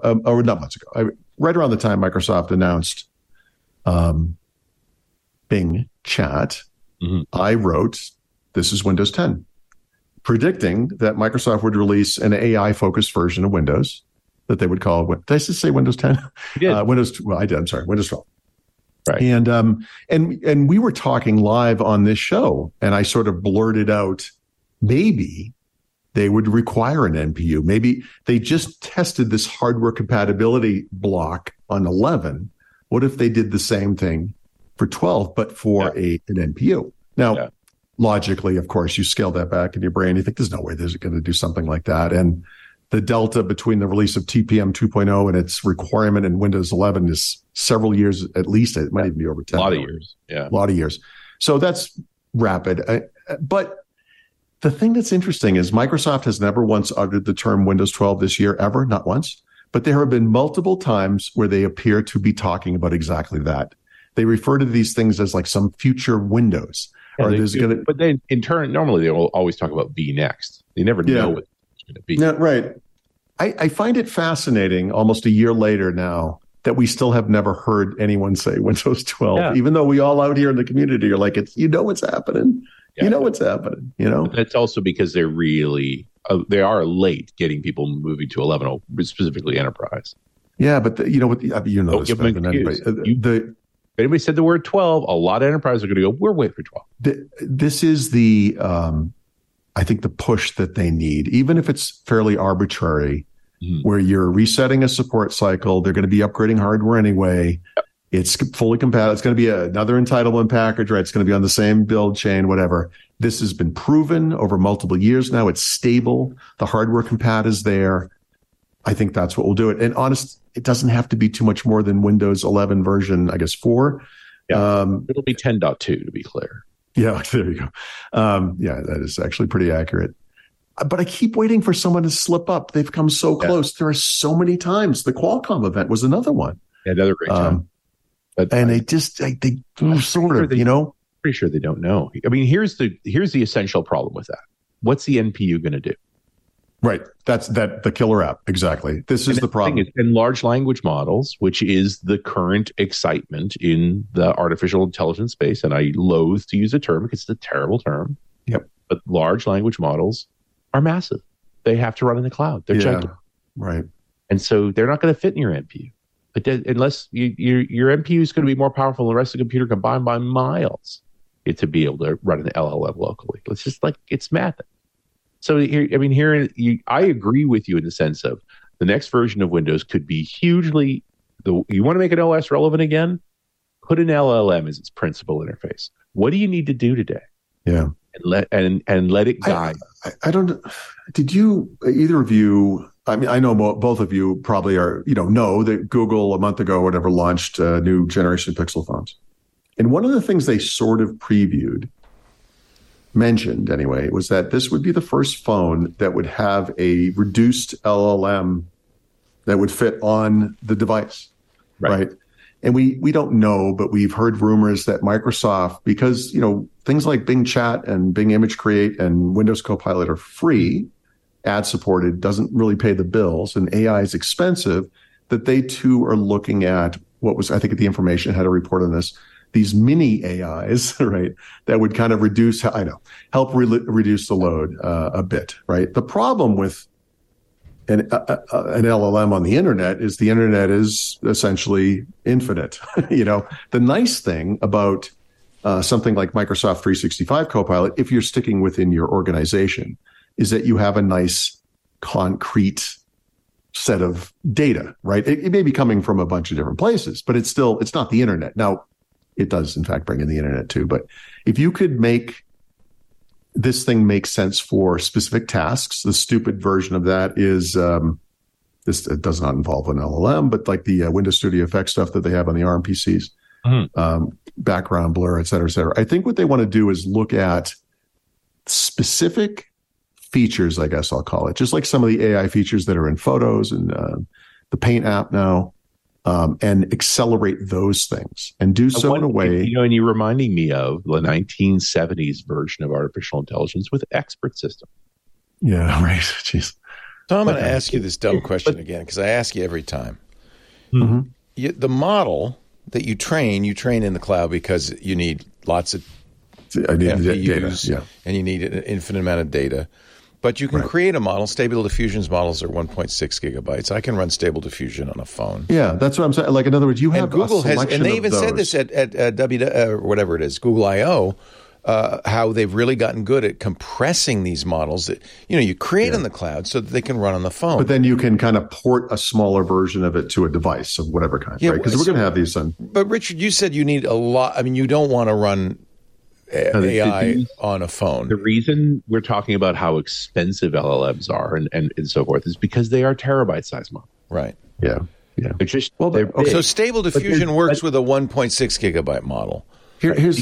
the time Microsoft announced Bing Chat, I wrote, "This is Windows 10," predicting that Microsoft would release an AI-focused version of Windows that they would call. Did I just say Windows 10? Windows. Well, I did. I'm sorry, Windows 12. Right. And we were talking live on this show, and I sort of blurted out, maybe they would require an NPU. Maybe they just tested this hardware compatibility block on 11. What if they did the same thing for 12, but for an NPU? Now, logically, of course, you scale that back in your brain. You think there's no way there's going to do something like that. And the delta between the release of TPM 2.0 and its requirement in Windows 11 is several years at least. It might even be over 10. A lot of years. Yeah. A lot of years. So that's rapid. But the thing that's interesting is Microsoft has never once uttered the term Windows 12 this year, ever, not once. But there have been multiple times where they appear to be talking about exactly that. They refer to these things as like some future Windows. But then in turn, normally they will always talk about vNext. They never know what it's going to be. Yeah, right. I find it fascinating almost a year later now that we still have never heard anyone say Windows 12, even though we all out here in the community are like, what's happening. Yeah. What's happening, But that's also because they're really, they are late getting people moving to 11, specifically enterprise. Yeah, but this better than anybody. If anybody said the word 12, a lot of enterprises are going to go, we're waiting for 12. This is I think the push that they need, even if it's fairly arbitrary, where you're resetting a support cycle, they're going to be upgrading hardware anyway. Yep. It's fully compatible. It's going to be another entitlement package, right? It's going to be on the same build chain, whatever. This has been proven over multiple years now. It's stable. The hardware compat is there. I think that's what will do it. And it doesn't have to be too much more than Windows 11 version, I guess, 4. Yeah. It'll be 10.2 to be clear. Yeah, there you go. That is actually pretty accurate. But I keep waiting for someone to slip up. They've come so close. There are so many times. The Qualcomm event was another one. Yeah, another great time. And they sort of, Pretty sure they don't know. I mean, here's the essential problem with that. What's the NPU going to do? Right. That's the killer app. Exactly. This is the problem. In large language models, which is the current excitement in the artificial intelligence space, and I loathe to use a term because it's a terrible term. Yep. But large language models are massive. They have to run in the cloud. They're giant. Right. And so they're not going to fit in your NPU. But unless your NPU is going to be more powerful than the rest of the computer combined by miles, to be able to run an LLM locally. It's just like, it's madness. So I agree with you in the sense of the next version of Windows could be hugely. You want to make an OS relevant again? Put an LLM as its principal interface. What do you need to do today? Yeah, and let it guide. I don't. Did you either of you? I mean, I know both of you probably know that Google a month ago or whatever launched a new generation of Pixel phones, and one of the things they sort of mentioned anyway, was that this would be the first phone that would have a reduced LLM that would fit on the device, right? And we don't know, but we've heard rumors that Microsoft, because things like Bing Chat and Bing Image Create and Windows Copilot are free, ad supported, doesn't really pay the bills, and AI is expensive, that they too are looking at I think the Information had a report on this, these mini AIs, right, that would kind of help reduce the load a bit, right? The problem with an LLM on the internet is the internet is essentially infinite. The nice thing about something like Microsoft 365 Copilot, if you're sticking within your organization, is that you have a nice concrete set of data, right? It may be coming from a bunch of different places, but it's not the internet. Now, it does, in fact, bring in the internet too. But if you could make this thing make sense for specific tasks, the stupid version of that is this. It does not involve an LLM, but like the Windows Studio Effects stuff that they have on the ARM PCs, background blur, et cetera, et cetera. I think what they want to do is look at specific features, I guess I'll call it, just like some of the AI features that are in Photos and the Paint app now. And accelerate those things and do so in a way. And you're reminding me of the 1970s version of artificial intelligence with expert system. Yeah, right. Jeez. So I'm going to ask you this dumb question again, because I ask you every time. Mm-hmm. The model that you train in the cloud because you need lots of FPUs, data, and you need an infinite amount of data. But you can create a model. Stable Diffusion's models are 1.6 gigabytes. I can run Stable Diffusion on a phone. Yeah, that's what I'm saying. Like, in other words, you have Google has, and they even said this at whatever it is, Google I/O, how they've really gotten good at compressing these models that you create in the cloud so that they can run on the phone. But then you can kind of port a smaller version of it to a device of whatever kind, right? Because we're going to have these on. But Richard, you said you need a lot. I mean, you don't want to run AI on a phone. The reason we're talking about how expensive LLMs are and so forth is because they are terabyte size models. Right. Yeah. They're just so Stable Diffusion works with a 1.6 gigabyte model. Here's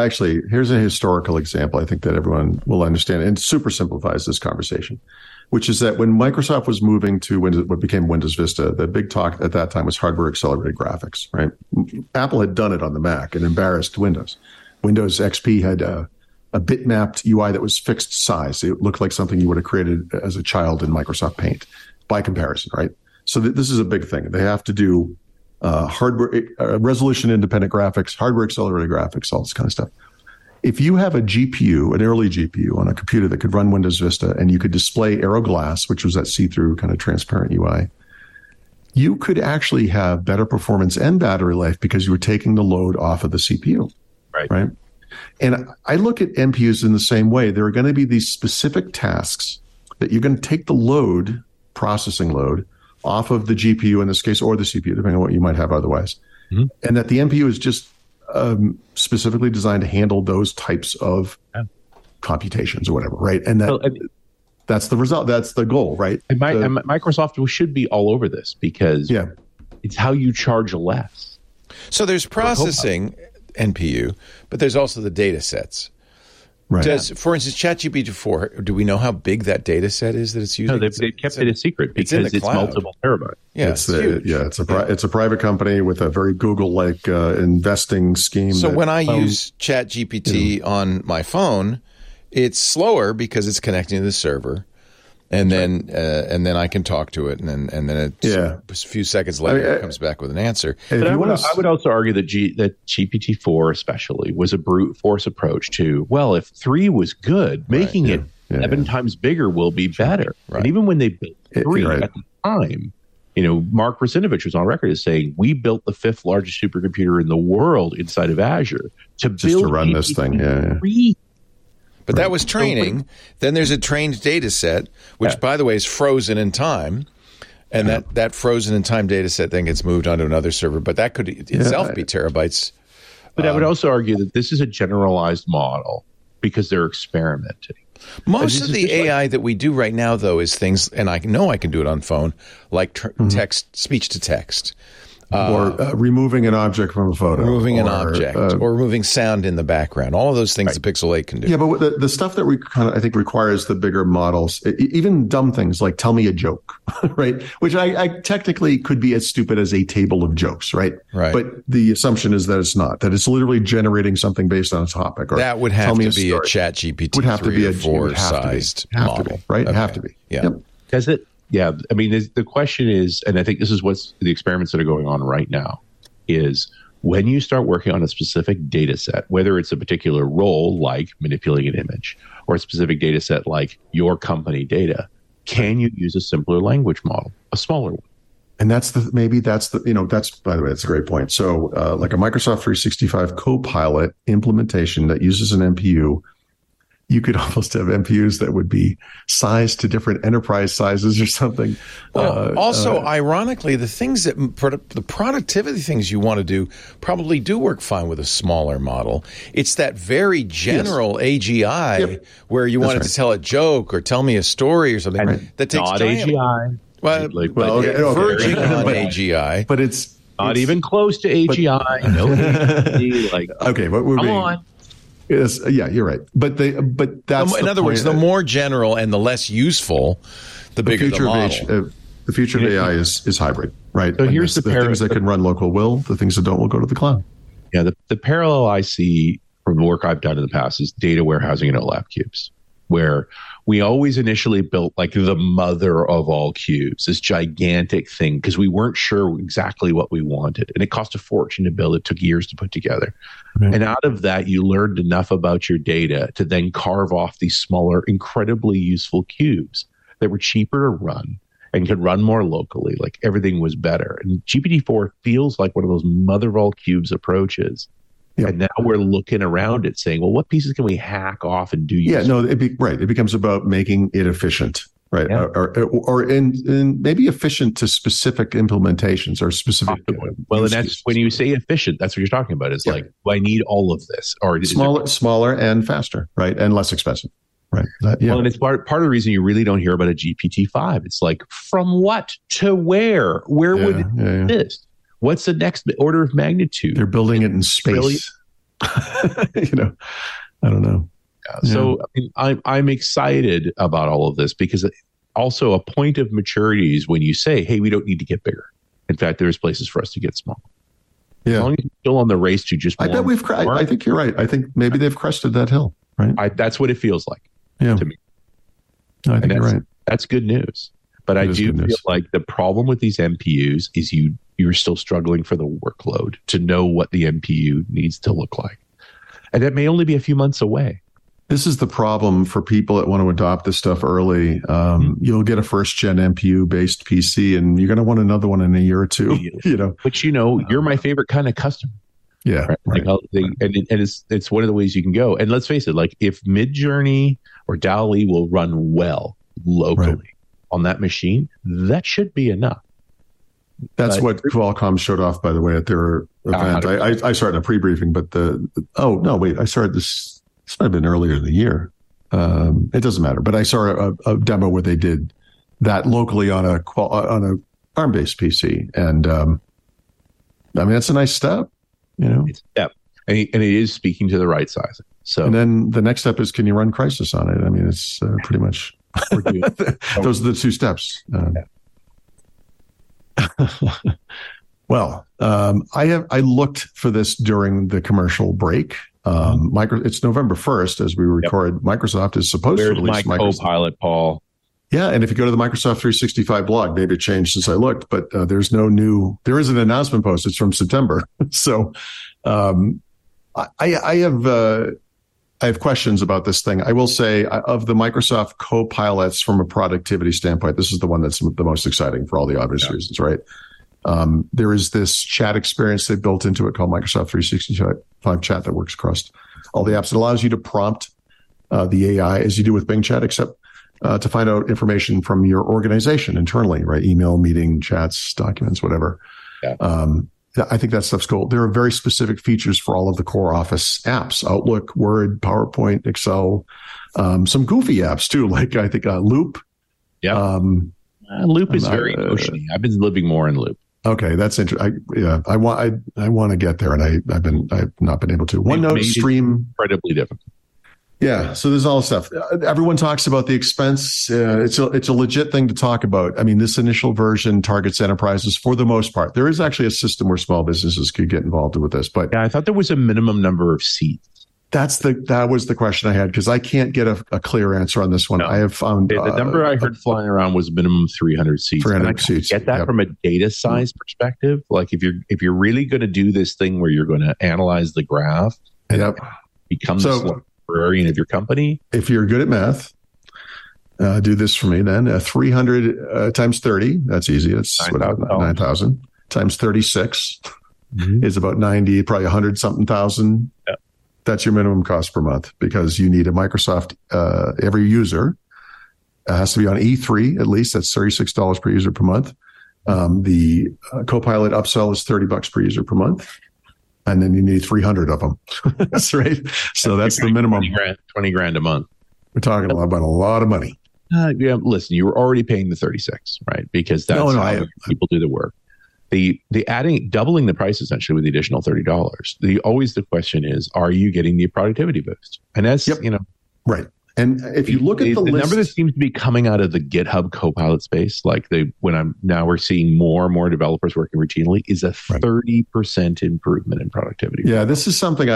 a historical example I think that everyone will understand, and super simplifies this conversation, which is that when Microsoft was moving to Windows, what became Windows Vista, the big talk at that time was hardware accelerated graphics, right? Apple had done it on the Mac and embarrassed Windows. Windows XP had a bitmapped UI that was fixed size. It looked like something you would have created as a child in Microsoft Paint by comparison, right? So this is a big thing. They have to do hardware resolution independent graphics, hardware accelerated graphics, all this kind of stuff. If you have a GPU, an early GPU on a computer that could run Windows Vista, and you could display Aero Glass, which was that see-through kind of transparent UI, you could actually have better performance and battery life because you were taking the load off of the CPU. Right. And I look at NPUs in the same way. There are going to be these specific tasks that you're going to take the load, processing load, off of the GPU in this case, or the CPU, depending on what you might have otherwise. Mm-hmm. And that the NPU is just specifically designed to handle those types of computations or whatever, right? And that's the result. That's the goal, right? And Microsoft should be all over this because it's how you charge less. So there's processing NPU, but there's also the data sets. Right. For instance, ChatGPT-4, do we know how big that data set is that it's using? No, they've kept it a secret because it's multiple terabytes. Yeah, it's a private company with a very Google-like investing scheme. So when I use ChatGPT on my phone, it's slower because it's connecting to the server, and then I can talk to it, and then a few seconds later it comes back with an answer. But I would also argue that GPT-4 especially was a brute force approach to, well, if 3 was good, making it 7 times bigger will be better. Right. And even when they built 3 at the time, Mark Russinovich was on record as saying, we built the 5th largest supercomputer in the world inside of Azure to run this thing. But that was training. Then there's a trained data set, which, by the way, is frozen in time. And that frozen in time data set then gets moved onto another server. But that could itself be terabytes. But I would also argue that this is a generalized model because they're experimenting. Most of the AI that we do right now, though, is things, and I know I can do it on phone, like text, speech to text. Or removing an object from a photo. Removing an object or removing sound in the background. All of those things the Pixel 8 can do. Yeah, but the stuff that we I think requires the bigger models, even dumb things like tell me a joke, right? Which I technically could be as stupid as a table of jokes, right? Right. But the assumption is that it's not, that it's literally generating something based on a topic. Or that would have to be a ChatGPT 3 or 4 sized model. Right? Okay. Have to be. Yeah. Yep. Does it? Yeah, I mean, the question is, and I think this is what's the experiments that are going on right now, is when you start working on a specific data set, whether it's a particular role like manipulating an image or a specific data set like your company data, can you use a simpler language model, a smaller one? And that's by the way, that's a great point. So like a Microsoft 365 Copilot implementation that uses an NPU, you could almost have NPUs that would be sized to different enterprise sizes or something. Also, ironically, the things that the productivity things you want to do probably do work fine with a smaller model. It's that very general AGI where you wanted to tell a joke or tell me a story or something that takes not time. AGI. Verging on AGI, but it's not even close to AGI. But we're come on. Yes, you're right. But that's in other words, the more general and the less useful, the bigger the model. The future of AI is hybrid, right? So here's the things that can run local will, the things that don't will go to the cloud. Yeah, the parallel I see from the work I've done in the past is data warehousing in OLAP cubes, where we always initially built like the mother of all cubes, this gigantic thing, because we weren't sure exactly what we wanted. And it cost a fortune to build. It took years to put together. Right. And out of that, you learned enough about your data to then carve off these smaller, incredibly useful cubes that were cheaper to run and could run more locally. Like everything was better. And GPT-4 feels like one of those mother of all cubes approaches. Yep. And now we're looking around it saying, well, what pieces can we hack off and do? It becomes about making it efficient, right? Yeah. Or maybe efficient to specific implementations or specific. Well, and that's when you say efficient, that's what you're talking about. It's like, do I need all of this? Or smaller and faster, right? And less expensive. Right. Well, and it's part of the reason you really don't hear about a GPT-5. It's like, from what to where? Where would it exist? What's the next order of magnitude? They're building it in space. You know, I don't know. Yeah. So I mean, I'm excited about all of this because also a point of maturity is when you say, hey, we don't need to get bigger. In fact, there's places for us to get small. Yeah. As long as you're still on the race to just I bet I think you're right. I think maybe they've crested that hill, right? That's what it feels like to me. No, I think you're right. That's good news. But I do feel like the problem with these MPUs is you're still struggling for the workload to know what the MPU needs to look like. And that may only be a few months away. This is the problem for people that want to adopt this stuff early. You'll get a first-gen MPU-based PC, and you're going to want another one in a year or two. You know, but you're my favorite kind of customer. Yeah, right. And it's one of the ways you can go. And let's face it, like if Midjourney or DALL-E will run well locally on that machine, that should be enough. That's what Qualcomm showed off, by the way, at their event. I started a pre-briefing, but I started this. This might have been earlier in the year. It doesn't matter. But I saw a demo where they did that locally on a ARM-based PC, and I mean that's a nice step. You know, it's a step, and it is speaking to the right size. So, and then the next step is, can you run Crysis on it? I mean, it's pretty much those are the two steps. Well, I looked for this during the commercial break. It's November 1st as we record. Yep. Microsoft is supposed to release my Copilot, Paul. Yeah, and if you go to the Microsoft 365 blog, maybe it changed since I looked, but there is an announcement post. It's from September. So I have questions about this thing. I will say, of the Microsoft Copilots from a productivity standpoint, this is the one that's the most exciting for all the obvious reasons, right? There is this chat experience they built into it called Microsoft 365 Chat that works across all the apps. It allows you to prompt the AI as you do with Bing Chat, except to find out information from your organization internally, right? Email, meeting, chats, documents, whatever. Yeah. I think that stuff's cool. There are very specific features for all of the core Office apps: Outlook, Word, PowerPoint, Excel, some goofy apps too, like I think Loop. Yeah. Loop is very emotional. I've been living more in Loop. Okay, that's interesting. I want to get there, and I've not been able to. OneNote, Stream, incredibly difficult. Yeah, so there's all this stuff. Everyone talks about the expense. It's a legit thing to talk about. I mean, this initial version targets enterprises for the most part. There is actually a system where small businesses could get involved with this, but I thought there was a minimum number of seats. That was the question I had, because I can't get a clear answer on this one. No. I have found the number I heard flying around was minimum 300 seats. 300 seats. Get that from a data size perspective. Like if you're really going to do this thing where you're going to analyze the graph, and become the librarian of your company. If you're good at math, do this for me then. 300 times 30. That's easy. That's 9,000 times 36 is about 90, probably 100 something thousand. Yeah. That's your minimum cost per month, because you need a Microsoft, every user has to be on E3 at least. That's $36 per user per month. The Copilot upsell is $30 per user per month. And then you need 300 of them. That's right. So that's the minimum. 20 grand a month. We're talking about a lot of money. Listen, you were already paying the 36, right? Because that's how people do the work. The doubling the price essentially with the additional $30. Always the question is, are you getting the productivity boost? And that's right. And if you look at the list, number that seems to be coming out of the GitHub Copilot space, like we're seeing more and more developers working routinely, is a 30% improvement in productivity. Yeah, this is something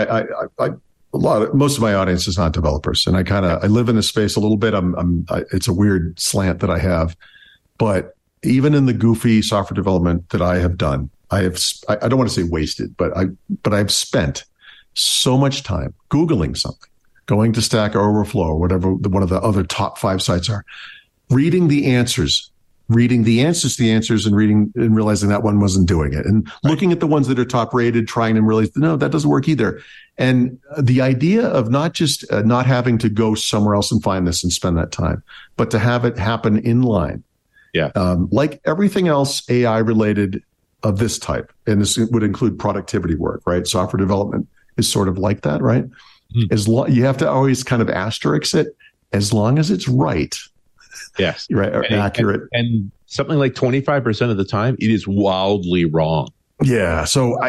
most of my audience is not developers, and I live in this space a little bit. It's a weird slant that I have, but even in the goofy software development that I have done, I don't want to say wasted, but I've spent so much time Googling something, going to Stack Overflow, whatever one of the other top 5 sites are, reading the answers and realizing that one wasn't doing it, and looking at the ones that are top rated, trying and realize, no, that doesn't work either. And the idea of not just not having to go somewhere else and find this and spend that time, but to have it happen in line. Yeah. Like everything else AI related of this type, and this would include productivity work, right? Software development is sort of like that, right? You have to always kind of asterisk it, as long as it's right. Yes. Right. Or accurate. And something like 25% of the time, it is wildly wrong. Yeah. So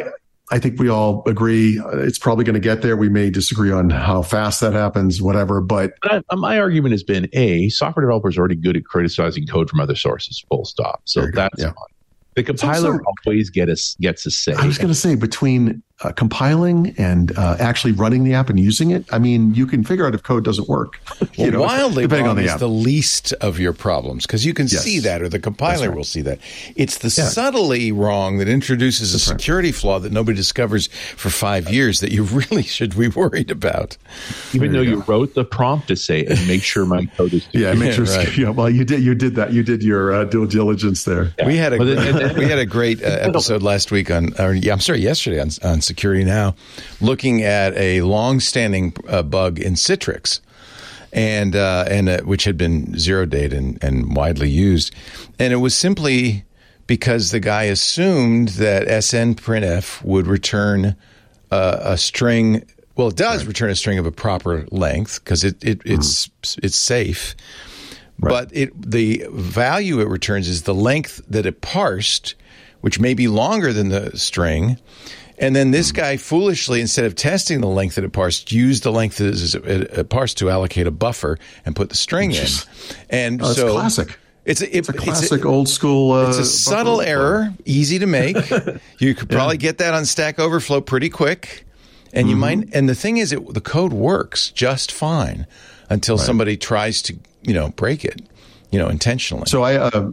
I think we all agree it's probably going to get there. We may disagree on how fast that happens, whatever. But my argument has been, software developers are already good at criticizing code from other sources, full stop. So that's fine. The compiler always gets a say. I was going to say, between compiling and actually running the app and using it, I mean, you can figure out if code doesn't work. Wildly depending wrong on the is app. the least of your problems, because you can see that, or the compiler will see that. It's the subtly wrong that introduces a security flaw that nobody discovers for 5 years that you really should be worried about. Even though you wrote the prompt to say, and make sure my code is secure. Make sure. Right. Yeah, well, you did that. You did your due diligence there. Yeah. We had a great episode last week yesterday on Security Now, looking at a long-standing bug in Citrix, and which had been zero-dayed and widely used, and it was simply because the guy assumed that SNPrintf would return a string. Well, it does return a string of a proper length because it's safe, but the value it returns is the length that it parsed, which may be longer than the string. And then this guy foolishly, instead of testing the length that it parsed, used the length that it parsed to allocate a buffer and put the string in. And it's so classic. It's a classic old school. It's a subtle error, easy to make. You could probably get that on Stack Overflow pretty quick, and you might. And the thing is, the code works just fine until somebody tries to break it, intentionally. So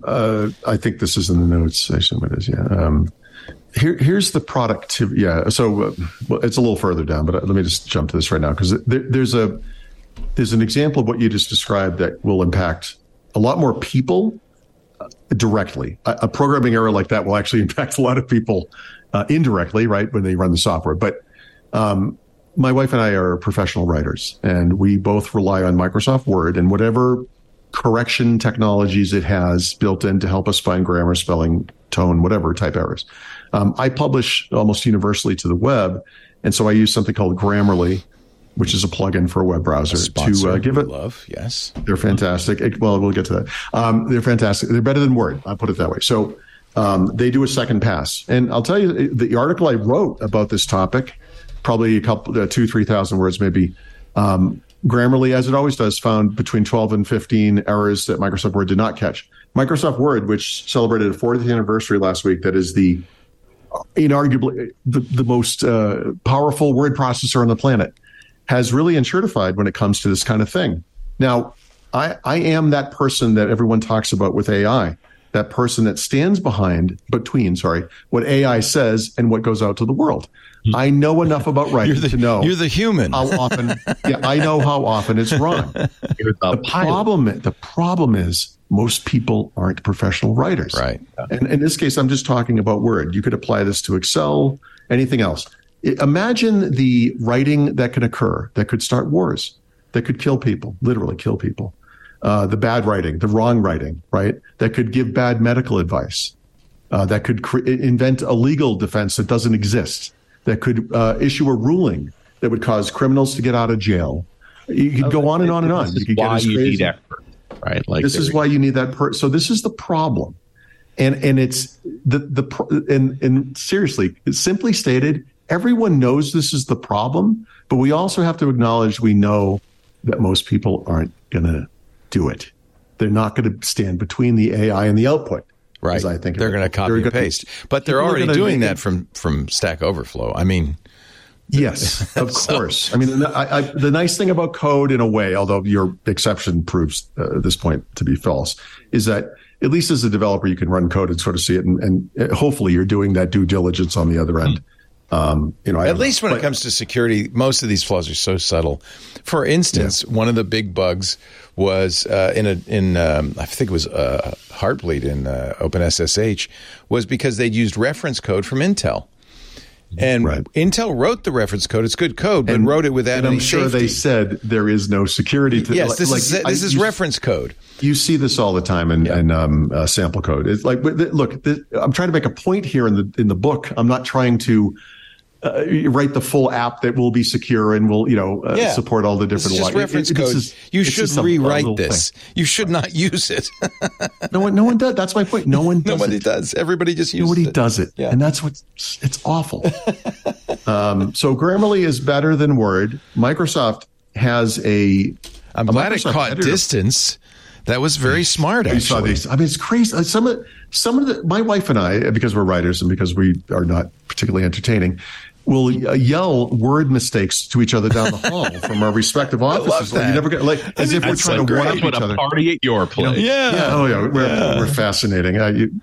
I think this is in the notes. I assume it is. Yeah. Here's the productivity. Yeah. So it's a little further down, but let me just jump to this right now, because there's an example of what you just described that will impact a lot more people directly. A programming error like that will actually impact a lot of people indirectly, right, when they run the software. But my wife and I are professional writers, and we both rely on Microsoft Word and whatever correction technologies it has built in to help us find grammar, spelling, tone, whatever type errors. I publish almost universally to the web, and so I use something called Grammarly, which is a plugin for a web browser to give it love. Yes, they're fantastic. Well, we'll get to that. They're fantastic. They're better than Word. I'll put it that way. So they do a second pass, and I'll tell you the article I wrote about this topic, probably a couple, 2,000-3,000 words, maybe. Grammarly, as it always does, found between 12 and 15 errors that Microsoft Word did not catch. Microsoft Word, which celebrated a 40th anniversary last week, that is inarguably the most powerful word processor on the planet, has really enshirtified when it comes to this kind of thing. Now, I am that person that everyone talks about with AI, that person that stands between what AI says and what goes out to the world. I know enough about writing to know. You're the human. How often? I know how often it's wrong. The problem is most people aren't professional writers. Right. And in this case, I'm just talking about Word. You could apply this to Excel, anything else. Imagine the writing that could occur, that could start wars, that could kill people, literally kill people. The bad writing, the wrong writing, right? That could give bad medical advice. That could invent a legal defense that doesn't exist. That could issue a ruling that would cause criminals to get out of jail. You could go on and on and on. This is why you need expert, right? Like this is why you need that person. So this is the problem, and it's and seriously, it's simply stated. Everyone knows this is the problem, but we also have to acknowledge we know that most people aren't going to do it. They're not going to stand between the AI and the output. Right. I think they're going to copy and paste. But they're already doing that from Stack Overflow. I mean, yes, of course. I mean, the nice thing about code, in a way, although your exception proves this point to be false, is that at least as a developer, you can run code and sort of see it, and hopefully you're doing that due diligence on the other end. At least when it comes to security, most of these flaws are so subtle. For instance, one of the big bugs was I think it was Heartbleed in OpenSSH, was because they'd used reference code from Intel. And Intel wrote the reference code. It's good code, but wrote it without any safety. And I'm sure they said there is no security to yes, this is reference code. You see this all the time in sample code. It's like, look, I'm trying to make a point here in the book. I'm not trying to write the full app that will be secure and will, support all the different It's just reference code. You should rewrite this. You should not use it. No one does. That's my point. No one does. Nobody does. Everybody just uses it. Nobody does it. Yeah. And that's it's awful. So Grammarly is better than Word. Microsoft has I'm glad it caught distance. That was very smart, actually. Saw these. I mean, it's crazy. Some of the, my wife and I, because we're writers and because we are not particularly entertaining, will yell word mistakes to each other down the hall from our respective offices. That. You never get as if we're trying to one up each other. Party at your place. We're fascinating.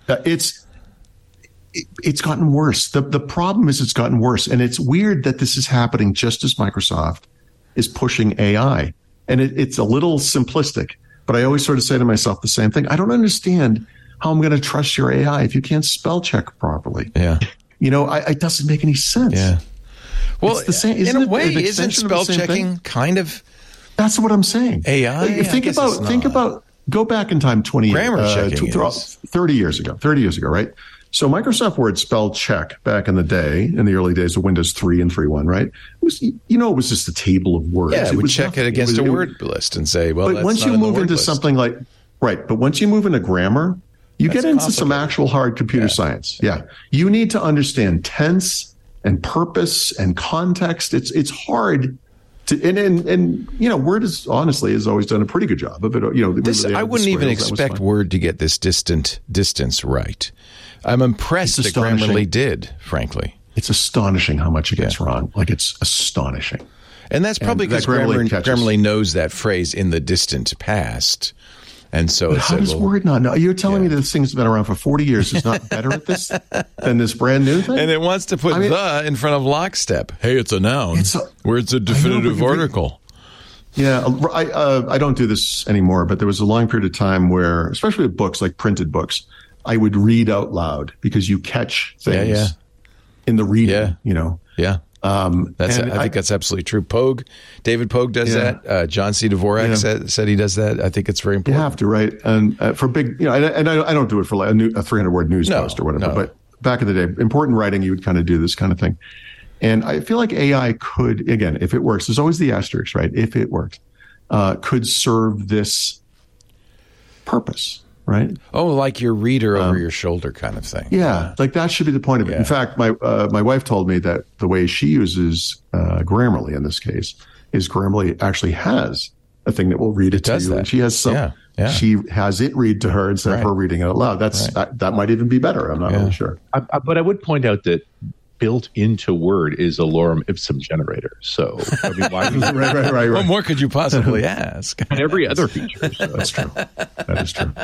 It's gotten worse. The problem is it's gotten worse, and it's weird that this is happening just as Microsoft is pushing AI, and it's a little simplistic. But I always sort of say to myself the same thing. I don't understand how I'm going to trust your AI if you can't spell check properly. Yeah. It doesn't make any sense. Yeah. Well, it's the same, in a way, isn't spell checking kind of? That's what I'm saying. AI. Think about. Go back in time 30 years ago. 30 years ago, right? So Microsoft Word spell check back in the day, in the early days of Windows 3 and 3.1, right? It was, it was just a table of words. Yeah, it would check it against a word list and say, well, but that's once not you in the move word into list. something like, right, but once you move into grammar, you get into some actual hard computer science. Yeah. You need to understand tense and purpose and context. It's hard to, and Word has always done a pretty good job of it. I wouldn't even expect Word to get this distance right. I'm impressed that Grammarly did, frankly. It's astonishing how much it gets wrong. Like, it's astonishing. And that's probably because Grammarly knows that phrase in the distant past. And so how does Word not know? You're telling me that this thing's been around for 40 years. It's not better at this than this brand new thing? And it wants to put the in front of lockstep. Hey, it's a noun. Word's a definitive article. Yeah, I don't do this anymore, but there was a long period of time where, especially with books, like printed books, I would read out loud because you catch things in the reading, Yeah. I think that's absolutely true. David Pogue does that. John C. Dvorak said he does that. I think it's very important. You have to, right? And for big, and I don't do it for like a 300-word news post or whatever. But back in the day, important writing, you would kind of do this kind of thing. And I feel like AI could, again, if it works, there's always the asterisk, right? If it works, could serve this purpose. Right? Oh, like your reader over your shoulder kind of thing. Yeah, like that should be the point of it. In fact, my wife told me that the way she uses Grammarly in this case is Grammarly actually has a thing that will read it to you. And she has she has it read to her instead of her reading it out loud. That might even be better. I'm not really sure. But I would point out that built into Word is a lorem ipsum generator. So, I mean, why? Right. What more could you possibly ask? And every other feature. So. That's true. That is true.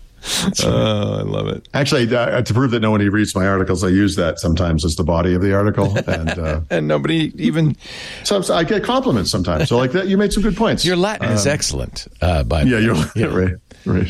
I love it. Actually, to prove that nobody reads my articles, I use that sometimes as the body of the article, and nobody even. Sometimes I get compliments sometimes. So, like that, you made some good points. Your Latin is excellent. By the way. Right.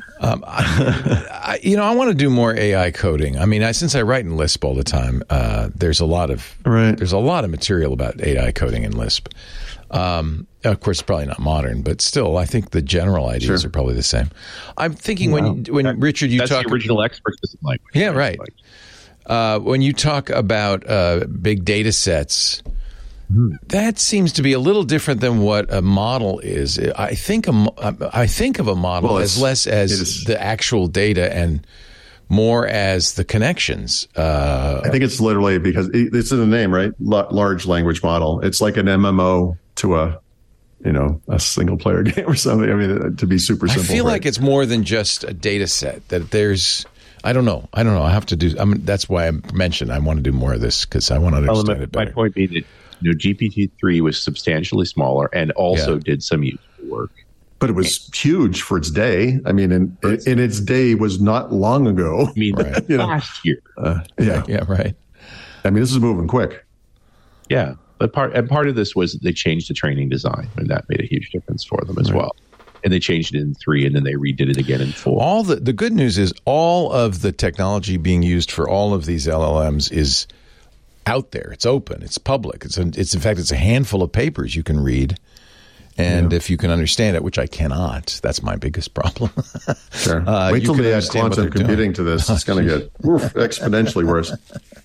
I want to do more AI coding. I mean, since I write in Lisp all the time, there's a lot of material about AI coding in Lisp. Of course, it's probably not modern, but still, I think the general ideas are probably the same. I'm thinking when Richard, you that's talk the original expertise language. Yeah, right. When you talk about big data sets. That seems to be a little different than what a model is. I think of a model as less as the actual data and more as the connections. I think it's literally because it's in the name, right? Large language model. It's like an MMO to a single player game or something. I mean, to be super simple. I feel like it's more than just a data set. That there's. I don't know. I have to do. That's why I mentioned I want to do more of this because I want to understand it better. My point being that. GPT-3 was substantially smaller and also did some useful work. But it was huge for its day. I mean, in its day was not long ago. I mean, last year. Yeah, right. I mean, this is moving quick. Yeah. But part of this was that they changed the training design, and that made a huge difference for them as well. And they changed it in 3, and then they redid it again in 4. All the good news is all of the technology being used for all of these LLMs is out there. It's open. It's public. It's in fact, it's a handful of papers you can read. And if you can understand it, which I cannot, that's my biggest problem. Sure. Wait till they add quantum computing to this. It's going to get exponentially worse.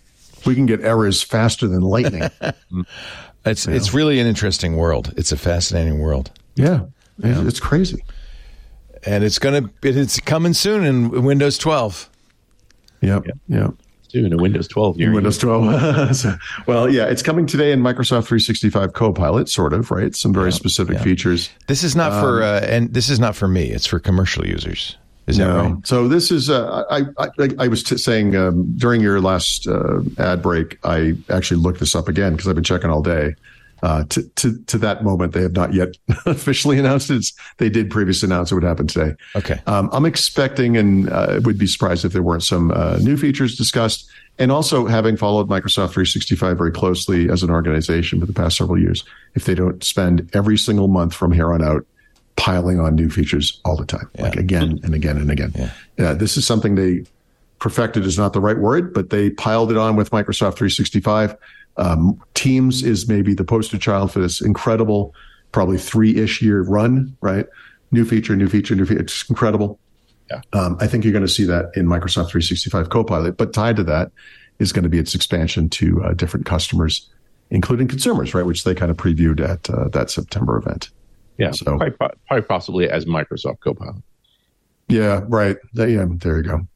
We can get errors faster than lightning. It's really an interesting world. It's a fascinating world. Yeah. It's crazy. And it's coming soon in Windows 12. Yep. Soon in Windows 12. Windows 12. Well, yeah, it's coming today in Microsoft 365 Copilot, sort of, right? Some very specific features. This is not for and this is not for me. It's for commercial users. Is that right? So this is I was saying during your last ad break, I actually looked this up again because I've been checking all day. To that moment, they have not yet officially announced it. They did previously announce it would happen today. Okay. I'm expecting, and would be surprised if there weren't some new features discussed. And also, having followed Microsoft 365 very closely as an organization for the past several years, if they don't spend every single month from here on out piling on new features all the time, like again and again and again. Yeah. This is something they perfected is not the right word, but they piled it on with Microsoft 365. Teams is maybe the poster child for this incredible, probably 3-ish year run, right? New feature. It's incredible. Yeah. I think you're going to see that in Microsoft 365 Copilot, but tied to that is going to be its expansion to different customers, including consumers, right? Which they kind of previewed at that September event. Yeah. So quite possibly as Microsoft Copilot. Yeah. Right. There you go.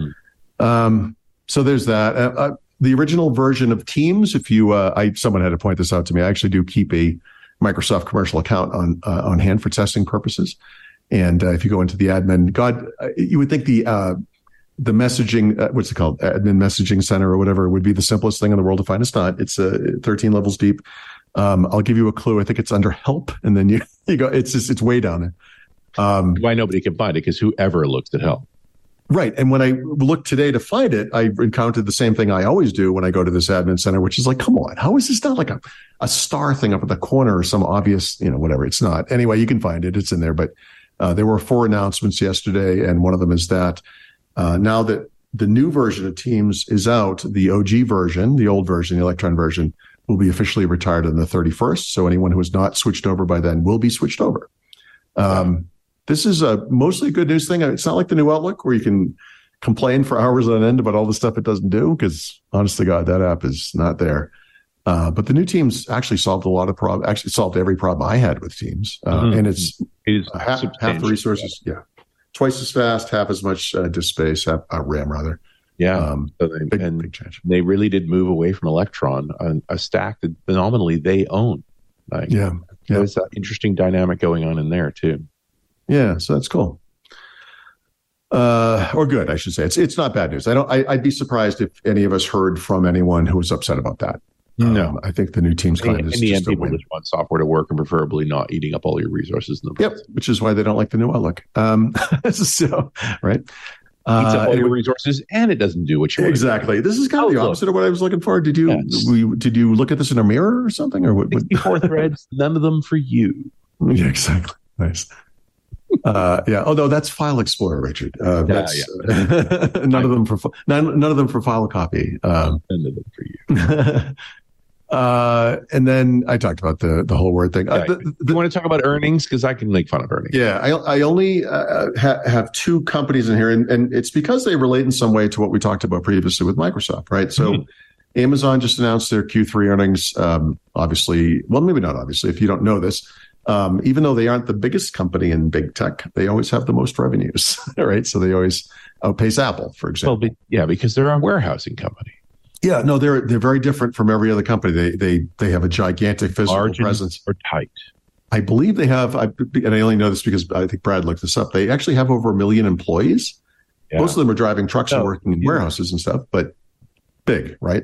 So there's that. The original version of Teams, if you, someone had to point this out to me. I actually do keep a Microsoft commercial account on hand for testing purposes. And if you go into the admin, you would think the messaging, what's it called, admin messaging center or whatever, would be the simplest thing in the world to find. It's not. It's 13 levels deep. I'll give you a clue. I think it's under help, and then you go. It's way down there. Why nobody can find it? Because whoever looks at help. Right. And when I looked today to find it, I encountered the same thing I always do when I go to this admin center, which is like, come on, how is this not like a star thing up at the corner or some obvious, whatever? It's not. Anyway, you can find it. It's in there. But there were 4 announcements yesterday, and one of them is that now that the new version of Teams is out, the OG version, the old version, the Electron version, will be officially retired on the 31st. So anyone who has not switched over by then will be switched over. This is a mostly good news thing. It's not like the new Outlook where you can complain for hours on end about all the stuff it doesn't do, because honest to God, that app is not there. But the new Teams actually solved a lot of problems, actually solved every problem I had with Teams. And it is half the resources. Yeah. Twice as fast, half as much disk space, RAM rather. Yeah. Big change. They really did move away from Electron, a stack that phenomenally they own. There's an interesting dynamic going on in there too. Yeah, so that's cool. Or good, I should say. It's not bad news. I'd be surprised if any of us heard from anyone who was upset about that. No, I think the new Teams client is in the just end, people just want software to work and preferably not eating up all your resources. Which is why they don't like the new Outlook. So, right. Eats up all your resources, and it doesn't do what you want. Exactly. This is kind of the opposite of what I was looking for. Did you look at this in a mirror or something? Or 64 threads, none of them for you. Yeah, exactly. Nice. Although that's File Explorer, Richard. None of them for file copy. None of them for you. And then I talked about the whole word thing. You want to talk about earnings? Because I can make fun of earnings. Yeah, I only have 2 companies in here, and it's because they relate in some way to what we talked about previously with Microsoft, right? So Amazon just announced their Q3 earnings. Obviously, well, maybe not obviously, if you don't know this. Even though they aren't the biggest company in big tech, they always have the most revenues, right? So they always outpace Apple, for example. Well, because they're a warehousing company. Yeah, no, they're very different from every other company. They have a gigantic physical presence. Or tight. I believe they have, and I only know this because I think Brad looked this up. They actually have over 1 million employees. Yeah. Most of them are driving trucks and working in warehouses and stuff, but big, right?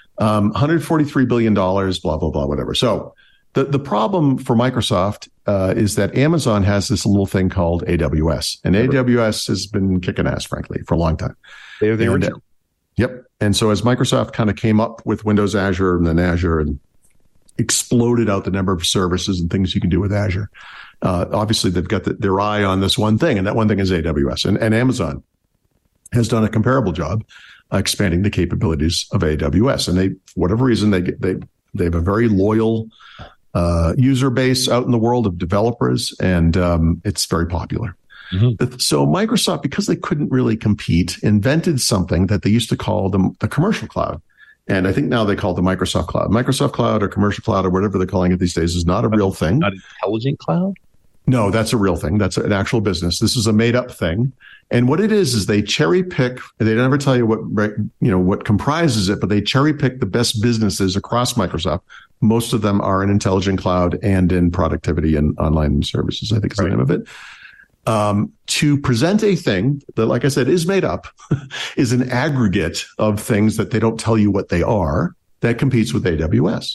$143 billion, blah, blah, blah, whatever. So the problem for Microsoft is that Amazon has this little thing called AWS, and AWS has been kicking ass, frankly, for a long time. They're the original. Yep. And so as Microsoft kind of came up with Windows Azure and then Azure and exploded out the number of services and things you can do with Azure, obviously they've got their eye on this one thing, and that one thing is AWS. And Amazon has done a comparable job expanding the capabilities of AWS. And they, for whatever reason, they have a very loyal user base out in the world of developers, and it's very popular. Mm-hmm. So Microsoft, because they couldn't really compete, invented something that they used to call the commercial cloud. And I think now they call it the Microsoft Cloud. Microsoft Cloud or commercial cloud or whatever they're calling it these days is not a real thing. Not intelligent cloud? No, that's a real thing. That's an actual business. This is a made up thing. And what it is they cherry pick. They never tell you what comprises it, but they cherry pick the best businesses across Microsoft. Most of them are in intelligent cloud and in productivity and online services, I think is the name of it. To present a thing that, like I said, is made up, is an aggregate of things that they don't tell you what they are, that competes with AWS.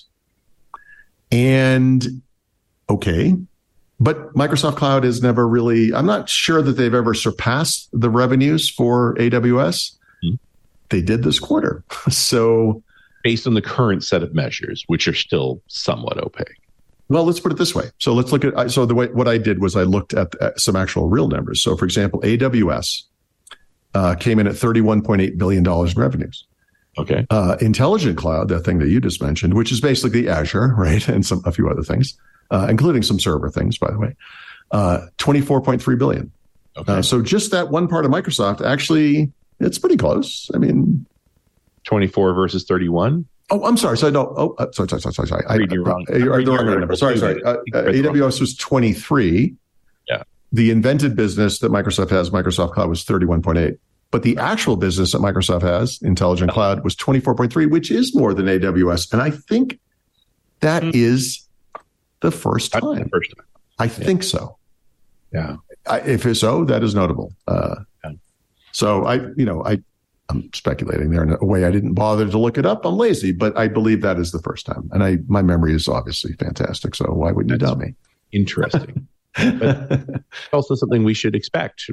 And okay. But Microsoft Cloud is never really, I'm not sure that they've ever surpassed the revenues for AWS. Mm-hmm. They did this quarter. So based on the current set of measures, which are still somewhat opaque. Well, let's put it this way. So let's look at, what I did was I looked at some actual real numbers. So for example, AWS came in at $31.8 billion in revenues. Okay. Intelligent Cloud, that thing that you just mentioned, which is basically Azure, right? And a few other things. Including some server things, by the way, $24.3 billion. Okay. So just that one part of Microsoft, actually, it's pretty close. I mean, 24 versus 31. Oh, I'm sorry. So no. Sorry. You're wrong. Sorry. AWS was 23. Yeah. The invented business that Microsoft has, Microsoft Cloud, was 31.8. But the actual business that Microsoft has, Intelligent Cloud, was 24.3, which is more than AWS. And I think that is the first time. I think so. Yeah. If so, that is notable. So I'm speculating there in a way I didn't bother to look it up. I'm lazy, but I believe that is the first time. And my memory is obviously fantastic. So why wouldn't you doubt me? Interesting. But also something we should expect.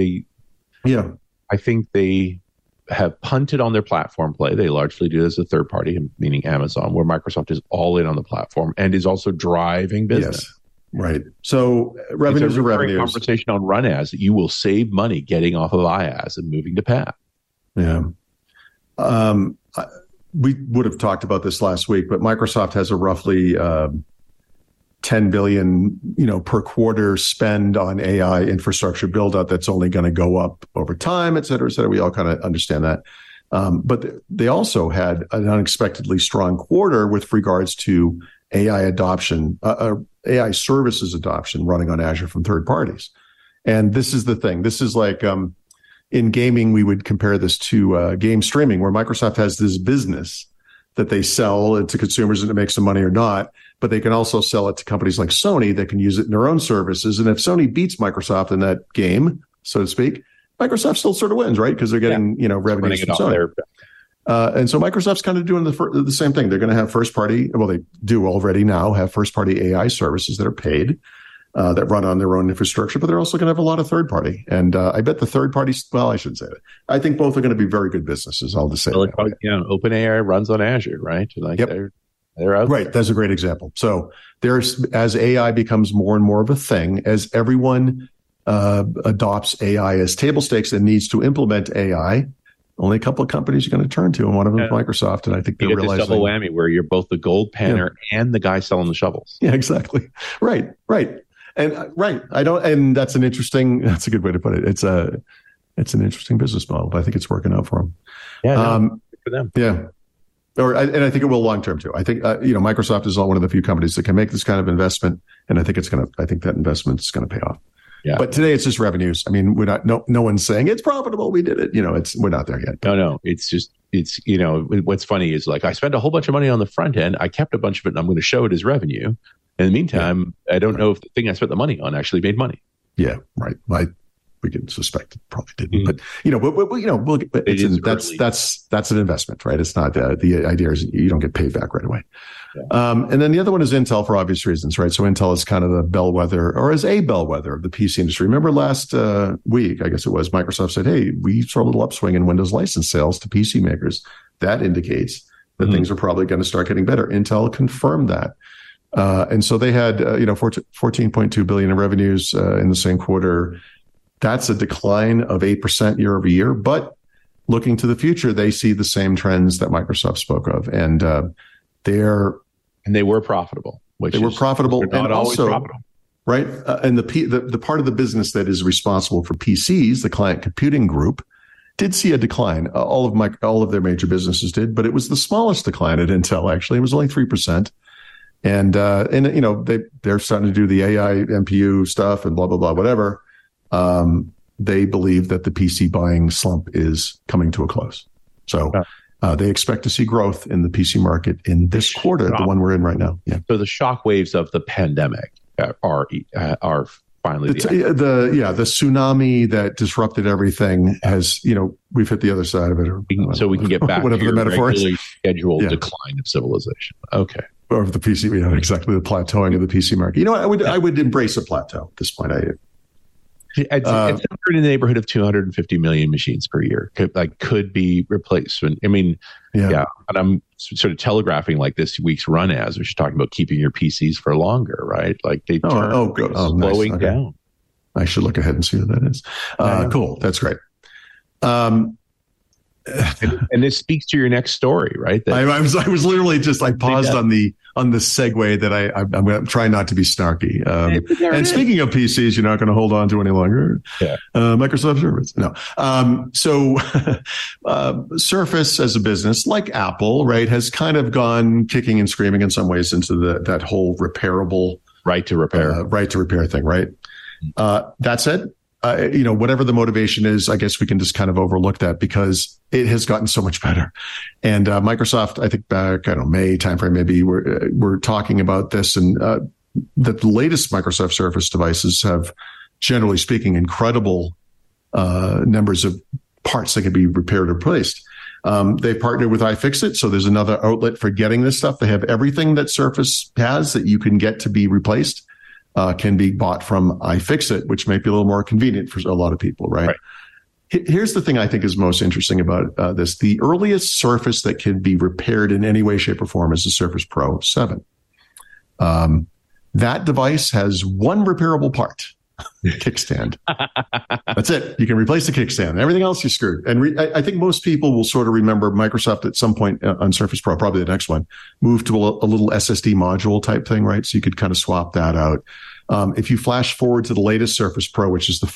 I think they have punted on their platform play. They largely do as a third party, meaning Amazon, where Microsoft is all in on the platform and is also driving business. Yes, right. So revenues are revenues. Conversation on Run As that you will save money getting off of IaaS and moving to PaaS. Yeah. We would have talked about this last week, but Microsoft has a roughly $10 billion, per quarter spend on AI infrastructure build out that's only going to go up over time, et cetera, et cetera. We all kind of understand that. But they also had an unexpectedly strong quarter with regards to AI adoption, AI services adoption running on Azure from third parties. And this is the thing. This is like in gaming, we would compare this to game streaming, where Microsoft has this business that they sell to consumers and it makes them money or not. But they can also sell it to companies like Sony that can use it in their own services. And if Sony beats Microsoft in that game, so to speak, Microsoft still sort of wins, right? Because they're getting revenues from Sony. And so Microsoft's kind of doing the same thing. They're going to have first party. Well, they do already now have first party AI services that are paid that run on their own infrastructure, but they're also going to have a lot of third party. And I bet the third parties. Well, I shouldn't say that. I think both are going to be very good businesses. I'll just say. Well, OpenAI runs on Azure, right? Yep. They're out right. there. That's a great example. So as AI becomes more and more of a thing, as everyone adopts AI as table stakes and needs to implement AI, only a couple of companies are going to turn to, and one of them is Microsoft. And I think they're realizing this double whammy where you're both the gold panner and the guy selling the shovels. Yeah, exactly. Right. And that's a good way to put it. It's an interesting business model, but I think it's working out for them. Yeah. Good for them. Yeah. And I think it will long term too. I think Microsoft is one of the few companies that can make this kind of investment, and I think that investment is going to pay off. Yeah. But today it's just revenues. I mean, we're not. No one's saying it's profitable. We did it. We're not there yet. No. It's what's funny is I spent a whole bunch of money on the front end. I kept a bunch of it, and I'm going to show it as revenue. In the meantime, I don't know if the thing I spent the money on actually made money. Yeah. Right. We can suspect it probably didn't, but that's an investment, right? It's not the idea is you don't get paid back right away. Yeah. And then the other one is Intel for obvious reasons, right? So Intel is kind of the bellwether, or is a bellwether of the PC industry. Remember last week, I guess it was, Microsoft said, "Hey, we saw a little upswing in Windows license sales to PC makers. That indicates that things are probably going to start getting better." Intel confirmed that. And so they had, $14.2 billion in revenues in the same quarter. That's a decline of 8% year over year. But looking to the future, they see the same trends that Microsoft spoke of, and they were profitable. Not always profitable, right? And the part of the business that is responsible for PCs, the client computing group, did see a decline. All of their major businesses did, but it was the smallest decline at Intel. Actually, it was only 3%. And you know, they're starting to do the AI NPU stuff and blah blah blah whatever. They believe that the PC buying slump is coming to a close. So they expect to see growth in the PC market in this quarter, the one we're in right now. Yeah. So the shockwaves of the pandemic are finally the tsunami that disrupted everything has, you know, we've hit the other side of it. So we can get back whatever to the metaphor is. Scheduled decline of civilization. Okay. Or the PC, yeah, exactly, the plateauing of the PC market. You know, I would embrace a plateau at this point. It's in the neighborhood of 250 million machines per year could be replaced. I mean, yeah. And I'm sort of telegraphing like this week's run as we're talking about keeping your PCs for longer, right? Like they slowing nice. down. I should look ahead and see what that is. Cool, that's great. And this speaks to your next story, right? I was literally just paused on the segue that I'm going to try not to be snarky. And speaking of PCs, you're not going to hold on to any longer. Yeah. Microsoft Surface. No. So Surface as a business, like Apple, right, has kind of gone kicking and screaming in some ways into that whole repairable right to repair thing, right? That said, you know, whatever the motivation is, I guess we can just kind of overlook that because it has gotten so much better. And Microsoft, I think back, May timeframe, maybe we're talking about this, and the latest Microsoft Surface devices have, generally speaking, incredible numbers of parts that can be repaired or replaced. They've partnered with iFixit, so there's another outlet for getting this stuff. They have everything that Surface has that you can get to be replaced. Can be bought from iFixit, which may be a little more convenient for a lot of people, right? Here's the thing I think is most interesting about this. The earliest Surface that can be repaired in any way, shape, or form is the Surface Pro 7. That device has one repairable part, kickstand. That's it. You can replace the kickstand. Everything else you're screwed. And I think most people will sort of remember Microsoft at some point on Surface Pro, probably the next one, moved to a little SSD module type thing, right? So you could kind of swap that out. If you flash forward to the latest Surface Pro, which is the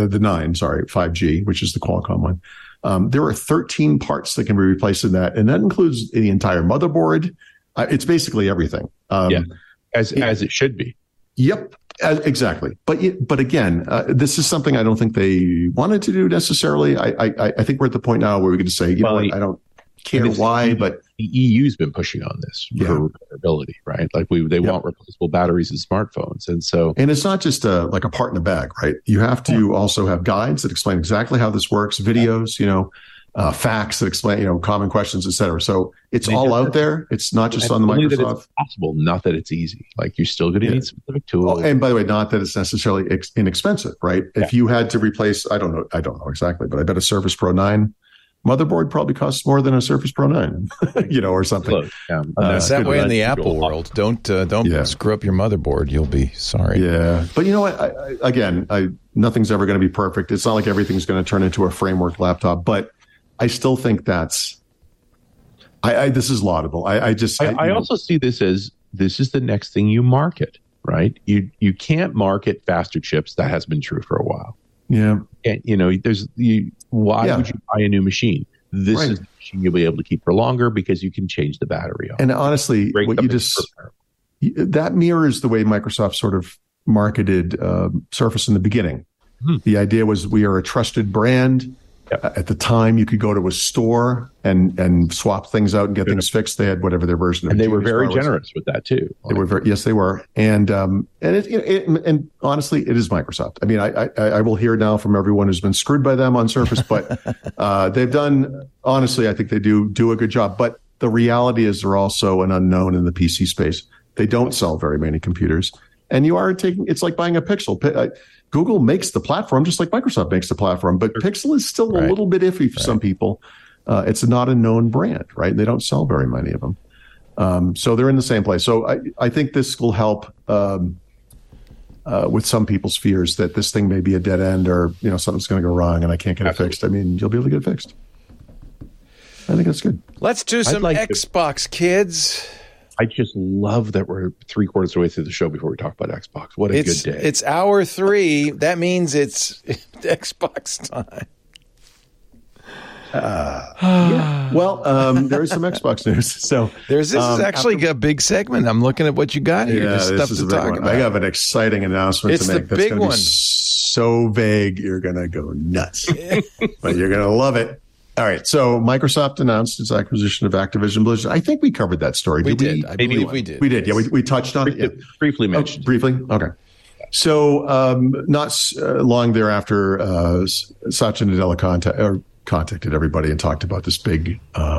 5G, which is the Qualcomm one, there are 13 parts that can be replaced in that. And that includes the entire motherboard. It's basically everything. As it should be. Yep. Exactly. But again, this is something I don't think they wanted to do necessarily. I think we're at the point now where we can just say, I don't care why, but the EU's been pushing on this for repairability, right? Like they want replaceable batteries in smartphones. And it's not just like a part in a bag, right? You have to also have guides that explain exactly how this works, videos, facts that explain, common questions, et cetera. So it's all out there. It's not just on the Microsoft. That it's possible, not that it's easy. Like you're still going to need specific tools. And by the way, not that it's necessarily inexpensive, right? Yeah. If you had to replace, I don't know exactly, but I bet a Surface Pro 9 motherboard probably costs more than a Surface Pro 9, or something. It's that way in the Apple world. Don't screw up your motherboard. You'll be sorry. Yeah. But you know what? Nothing's ever going to be perfect. It's not like everything's going to turn into a framework laptop, but I still think this is laudable. I also see this as this is the next thing you market, right? You can't market faster chips. That has been true for a while. Yeah. And why would you buy a new machine? This is the machine you'll be able to keep for longer because you can change the battery on. And honestly, that mirrors the way Microsoft sort of marketed Surface in the beginning. The idea was we are a trusted brand. At the time, you could go to a store and swap things out and get things fixed. They had whatever their version of it. And they were very generous with that too. Yes, they were. And honestly, it is Microsoft. I mean, I will hear now from everyone who's been screwed by them on Surface, but they've done, honestly, I think they do a good job. But the reality is they're also an unknown in the PC space. They don't sell very many computers. And it's like buying a Pixel. Google makes the platform just like Microsoft makes the platform, but Pixel is still a little bit iffy for some people. It's not a known brand, right? They don't sell very many of them. So they're in the same place. So I think this will help with some people's fears that this thing may be a dead end or, something's going to go wrong and I can't get it fixed. I mean, you'll be able to get it fixed. I think that's good. Let's do some Xbox, kids. I just love that we're 3/4 of the way through the show before we talk about Xbox. What a good day. It's hour 3. That means it's Xbox time. Well, there is some Xbox news. So this is actually a big segment. I'm looking at what you got here. Yeah, There's stuff to talk about. I have an exciting announcement It's to make. the big one. Be so vague, you're going to go nuts, but you're going to love it. All right. So Microsoft announced its acquisition of Activision Blizzard. I think we covered that story. We did. I believe we did. We did. Yeah, we touched on it. Yeah. Briefly mentioned. Briefly. Okay. So not long thereafter, Satya Nadella contacted everybody and talked about this big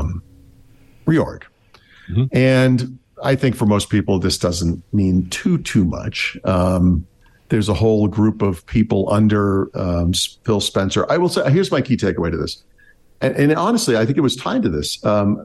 reorg. Mm-hmm. And I think for most people, this doesn't mean too much. There's a whole group of people under Phil Spencer. I will say, here's my key takeaway to this. And honestly, I think it was tied to this. What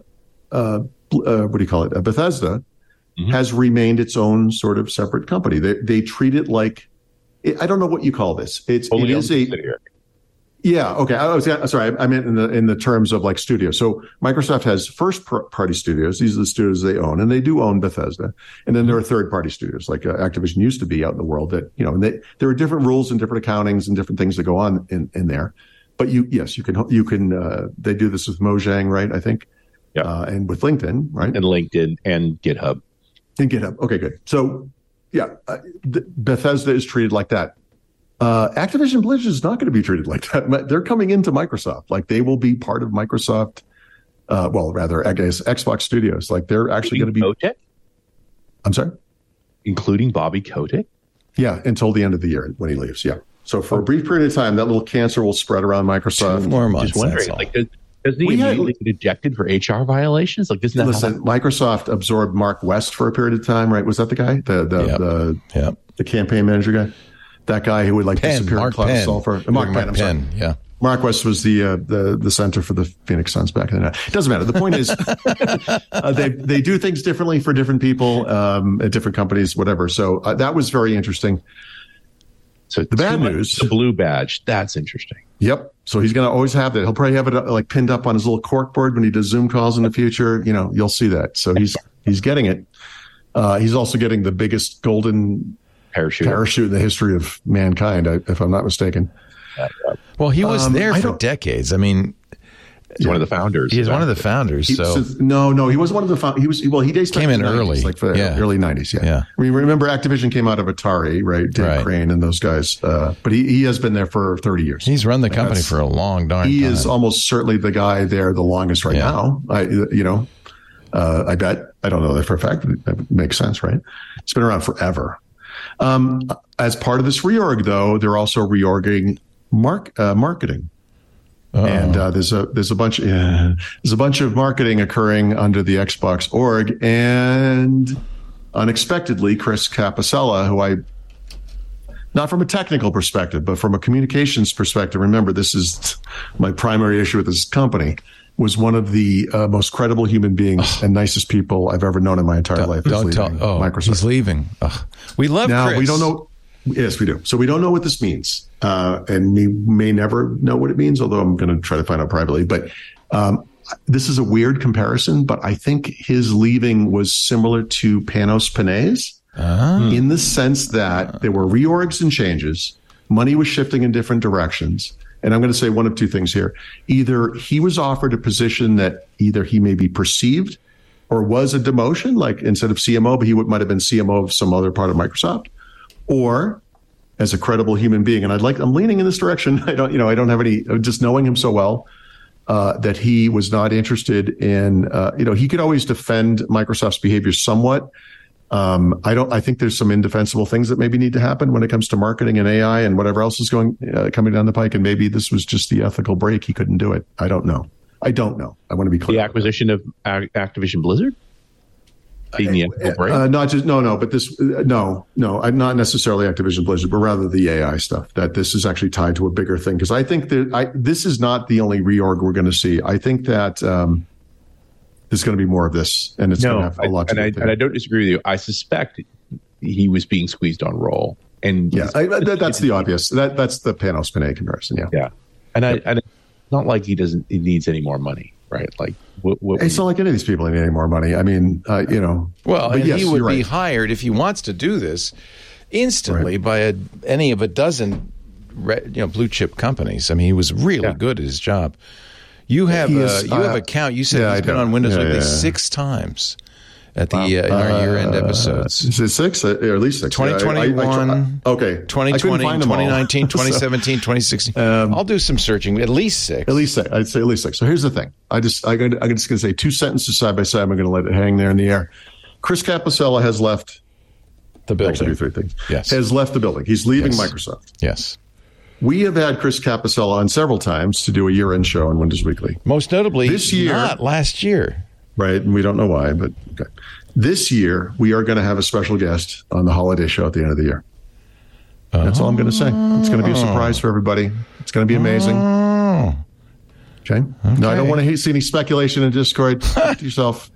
do you call it? Bethesda has remained its own sort of separate company. They treat it like, I don't know what you call this. It is a, yeah. Okay. Sorry. I meant in the terms of like studio. So Microsoft has first party studios. These are the studios they own, and they do own Bethesda. And then there are third party studios like Activision used to be out in the world that, and there are different rules and different accountings and different things that go on in there. But you can, they do this with Mojang, right? I think. Yeah. And with LinkedIn, right? And LinkedIn and GitHub. And GitHub. Okay, good. So yeah, Bethesda is treated like that. Activision Blizzard is not going to be treated like that. They're coming into Microsoft. Like they will be part of Microsoft. Rather, I guess Xbox Studios. Like they're actually going to be. Kotick? I'm sorry? Including Bobby Kotick? Yeah, until the end of the year when he leaves. Yeah. So for a brief period of time, that little cancer will spread around Microsoft. 2 more months. Just wondering, like, doesn't he immediately get ejected for HR violations? Like, isn't that listen? Microsoft absorbed Mark West for a period of time, right? Was that the guy, the campaign manager guy, that guy who would like disappear in cloud sulfur? Mark Penn. I'm sorry. Yeah. Mark West was the center for the Phoenix Suns back in the night. It doesn't matter. The point is, they do things differently for different people at different companies, whatever. So that was very interesting. So the bad news, the blue badge, that's interesting. Yep. So he's going to always have that. He'll probably have it like pinned up on his little corkboard when he does Zoom calls in the future. You'll see that. So he's getting it. He's also getting the biggest golden parachute in the history of mankind, if I'm not mistaken. Well, he was there for decades. I mean, he's one of the founders. He's one of the founders. No, he wasn't one of the founders. He dates back came in 90s, early, like for the early 90s. Yeah. I mean, remember Activision came out of Atari, right? Dave Crane and those guys. But he has been there for 30 years. He's run the company for a long darn time. He is almost certainly the guy there the longest right now. I bet. I don't know that for a fact. That makes sense, right? It's been around forever. As part of this reorg, though, they're also reorging marketing. And there's a bunch of marketing occurring under the Xbox org, and unexpectedly, Chris Capicella, who I, not from a technical perspective, but from a communications perspective, remember this is my primary issue with this company, was one of the most credible human beings and nicest people I've ever known in my entire life. Microsoft. He's leaving. We love now, Chris. We don't know. Yes, we do. So we don't know what this means. And we may never know what it means, although I'm going to try to find out privately. But this is a weird comparison, but I think his leaving was similar to Panos Panay's in the sense that there were reorgs and changes. Money was shifting in different directions. And I'm going to say one of two things here. Either he was offered a position that either he may be perceived or was a demotion, like instead of CMO, but he might have been CMO of some other part of Microsoft, or as a credible human being. And I'm leaning in this direction. I don't have any, just knowing him so well, that he was not interested in, he could always defend Microsoft's behavior somewhat. I think there's some indefensible things that maybe need to happen when it comes to marketing and AI and whatever else is coming down the pike. And maybe this was just the ethical break. He couldn't do it. I don't know. I want to be clear. The acquisition of Activision Blizzard? Not necessarily Activision Blizzard, but rather the AI stuff, that this is actually tied to a bigger thing. Because I think that this is not the only reorg we're going to see. I think that there's going to be more of this, and it's going to have a lot to do with it. And I don't disagree with you. I suspect he was being squeezed on roll. And that's the obvious. That's the Panos Panay comparison. Yeah. And it's not like he needs any more money. Right, like it's not like any of these people need any more money. I mean, Well, and he would be hired if he wants to do this instantly by any of a dozen, blue chip companies. I mean, he was really good at his job. You have a count. You said he's been on Windows Weekly 6 times at the in our year-end episodes. Is it 6 or at least 6? 2021. Okay. 2020, 2019, 2017, 2016. I'll do some searching. At least 6. At least 6. I'd say at least 6. So here's the thing. I'm just going to say 2 sentences side by side. I'm going to let it hang there in the air. Chris Capicella has left the building. Actually, 3 things. Yes. Has left the building. He's leaving Microsoft. Yes. We have had Chris Capicella on several times to do a year-end show on Windows Weekly. Most notably, this year, not last year. Right, and we don't know why, but okay. This year, we are going to have a special guest on the holiday show at the end of the year. That's all I'm going to say. It's going to be a surprise for everybody. It's going to be amazing. Okay? No, I don't want to see any speculation in Discord. Keep to yourself.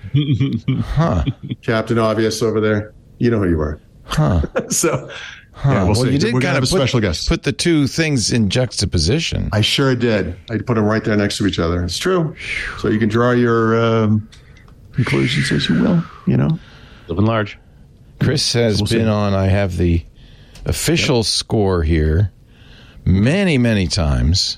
Captain Obvious over there. You know who you are. So... Yeah, we'll see. You did kind of special guest. Put the two things in juxtaposition. I sure did. I put them right there next to each other. It's true. So you can draw your conclusions as you will, you know. Living large. Chris has been on, I have the official score here, many, many times.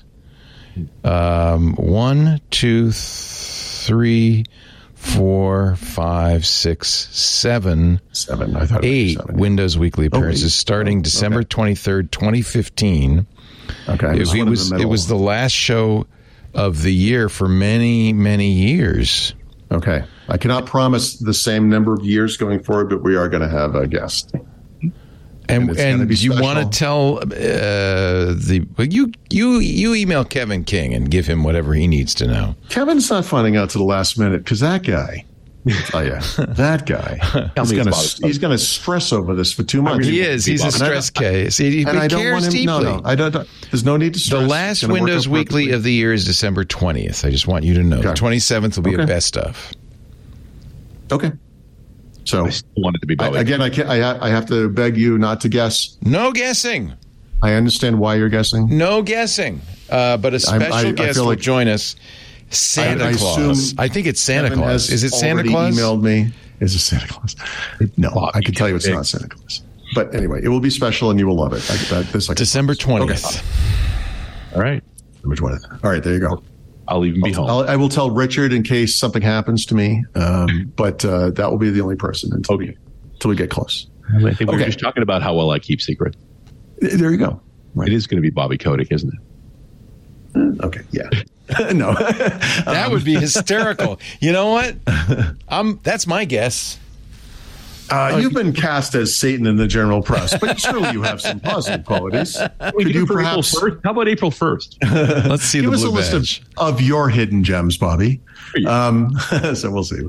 1, 2, 3, 4, 5, 6, 7, 8 Windows Weekly appearances starting December 23rd, 2015. Okay. It was the last show of the year for many, many years. Okay. I cannot promise the same number of years going forward, but we are going to have a guest. And you want to tell you email Kevin King and give him whatever he needs to know. Kevin's not finding out to the last minute because that guy, that guy, he's going to stress over this for 2 months. He is. He's a stress case. He cares deeply. No, I don't. There's no need to stress. The last Windows Weekly of the year is December 20th. I just want you to know. Okay. The 27th will be a best of. Okay. So I still want it to be Bobby. Again, I have to beg you not to guess. No guessing. I understand why you're guessing. No guessing. But a special guest will join us. Santa Claus. I think it's Santa Claus. Is it Santa Claus? Emailed me. Is it Santa Claus? No, I can tell you it's not Santa Claus. But anyway, it will be special and you will love it. December 20th. Okay. All right. December 20th. All right, there you go. I'll even be home. I will tell Richard in case something happens to me, but that will be the only person until we get close. I think we were just talking about how well I keep secret. There you go. Right. It is going to be Bobby Kotick, isn't it? Okay, yeah. No. That would be hysterical. You know what? That's my guess. You've been cast as Satan in the general press, but surely you have some positive qualities. Could you perhaps? How about April 1st? Let's see. Give the us a badge. list of your hidden gems, Bobby. So we'll see.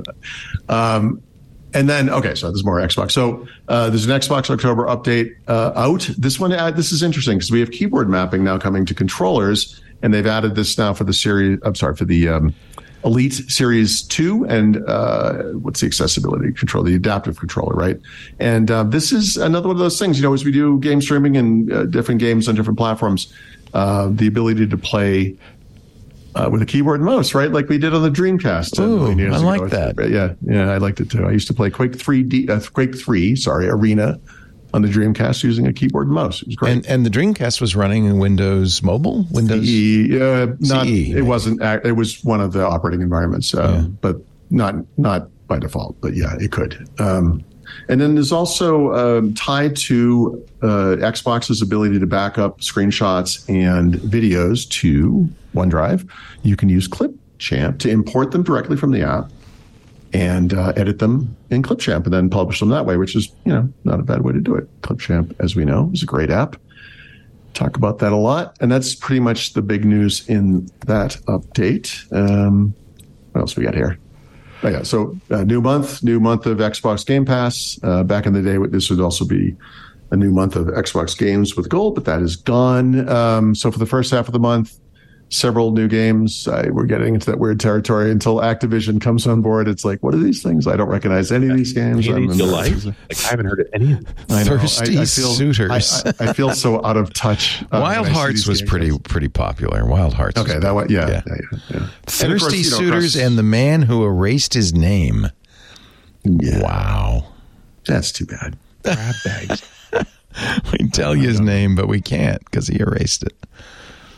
And then, so there's more Xbox. So there's an Xbox October update out. This is interesting because we have keyboard mapping now coming to controllers, and they've added this now for the series. I'm sorry, for the Elite Series 2 and what's the accessibility control, the adaptive controller, right? And this is another one of those things, as we do game streaming and different games on different platforms, the ability to play with a keyboard and mouse, right? Like we did on the Dreamcast. Ooh, I like that. Yeah, I liked it too. I used to play Quake 3 Arena on the Dreamcast using a keyboard and mouse. It was great. And the Dreamcast was running in Windows Mobile? Windows CE? It wasn't. It was one of the operating environments, but not by default. But yeah, it could. And then there's also tied to Xbox's ability to back up screenshots and videos to OneDrive. You can use Clipchamp to import them directly from the app and edit them in Clipchamp and then publish them that way, which is, not a bad way to do it. Clipchamp, as we know, is a great app. Talk about that a lot. And that's pretty much the big news in that update. What else we got here? So new month of Xbox Game Pass. Back in the day, this would also be a new month of Xbox games with gold, but that is gone. So for the first half of the month, several new games. We're getting into that weird territory until Activision comes on board. It's like, what are these things? I don't recognize any of these games. I haven't heard of any of them. Thirsty Suitors. I feel so out of touch. Wild Hearts was pretty popular. Wild Hearts. Okay, that one. Yeah. Thirsty Suitors and The Man Who Erased His Name. Yeah. Wow. That's too bad. Crab bags. We can tell you his name, but we can't because he erased it.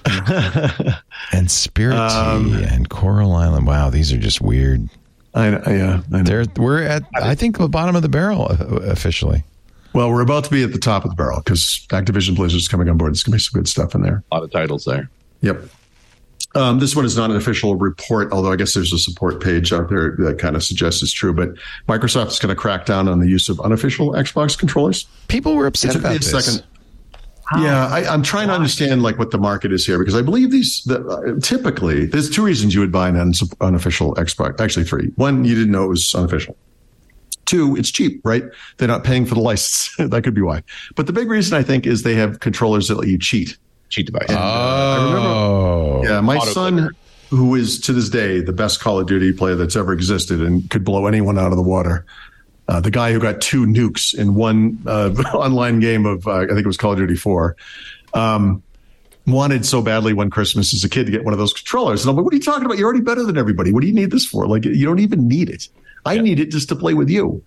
And Spirit Tea and Coral Island. Wow, these are just weird. I know. We're at, I think, the bottom of the barrel officially. Well, we're about to be at the top of the barrel because Activision Blizzard's coming on board. There's going to be some good stuff in there. A lot of titles there. Yep. This one is not an official report, although I guess there's a support page out there that kind of suggests it's true. But Microsoft is going to crack down on the use of unofficial Xbox controllers. People were upset about this. Yeah, I'm trying to understand like what the market is here, because I believe typically there's two reasons you would buy an unofficial Xbox. Actually, three. One, you didn't know it was unofficial. Two, it's cheap, right? They're not paying for the license. That could be why. But the big reason, I think, is they have controllers that let you cheat. Cheat device. I remember, my son, who is to this day the best Call of Duty player that's ever existed and could blow anyone out of the water. The guy who got 2 nukes in one online game of, I think it was Call of Duty 4, wanted so badly one Christmas as a kid to get one of those controllers. And I'm like, what are you talking about? You're already better than everybody. What do you need this for? Like, you don't even need it. I need it just to play with you.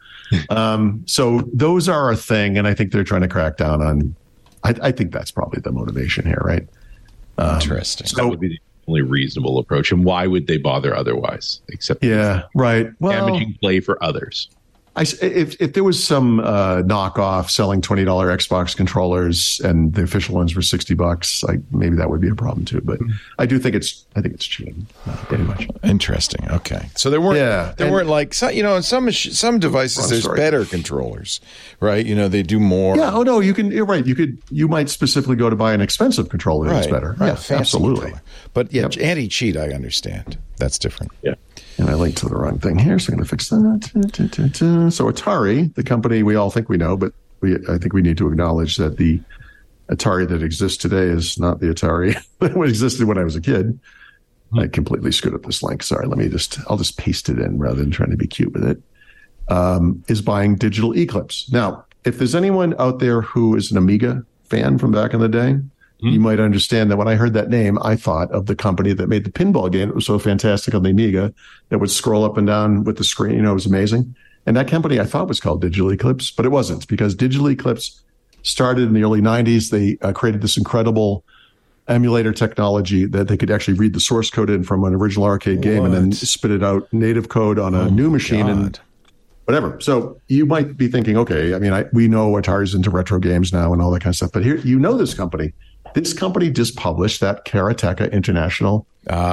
So those are a thing. And I think they're trying to crack down on, I think that's probably the motivation here, right? Interesting. So that would be the only reasonable approach. And why would they bother otherwise? Except right. Well, damaging play for others. If there was some knockoff selling $20 Xbox controllers and the official ones were $60, maybe that would be a problem too. But I think it's cheating, pretty much. Interesting. Okay, so there weren't like some devices there's better controllers, right? They do more. Yeah. Oh no, you're right. You might specifically go to buy an expensive controller that's better. Right. Yeah, absolutely. Controller. But anti-cheat, I understand. That's different. Yeah. And I linked to the wrong thing here, so I'm going to fix that. So Atari, the company we all think we know, but I think we need to acknowledge that the Atari that exists today is not the Atari that existed when I was a kid. I completely screwed up this link. Sorry, I'll just paste it in rather than trying to be cute with it. Is buying Digital Eclipse. Now, if there's anyone out there who is an Amiga fan from back in the day, you might understand that when I heard that name, I thought of the company that made the pinball game. It was so fantastic on the Amiga that would scroll up and down with the screen. It was amazing. And that company I thought was called Digital Eclipse, but it wasn't, because Digital Eclipse started in the early 90s. They created this incredible emulator technology that they could actually read the source code in from an original arcade game and then spit it out native code on a new machine and whatever. So you might be thinking, okay, we know Atari's into retro games now and all that kind of stuff, but here, this company. This company just published that Karateka International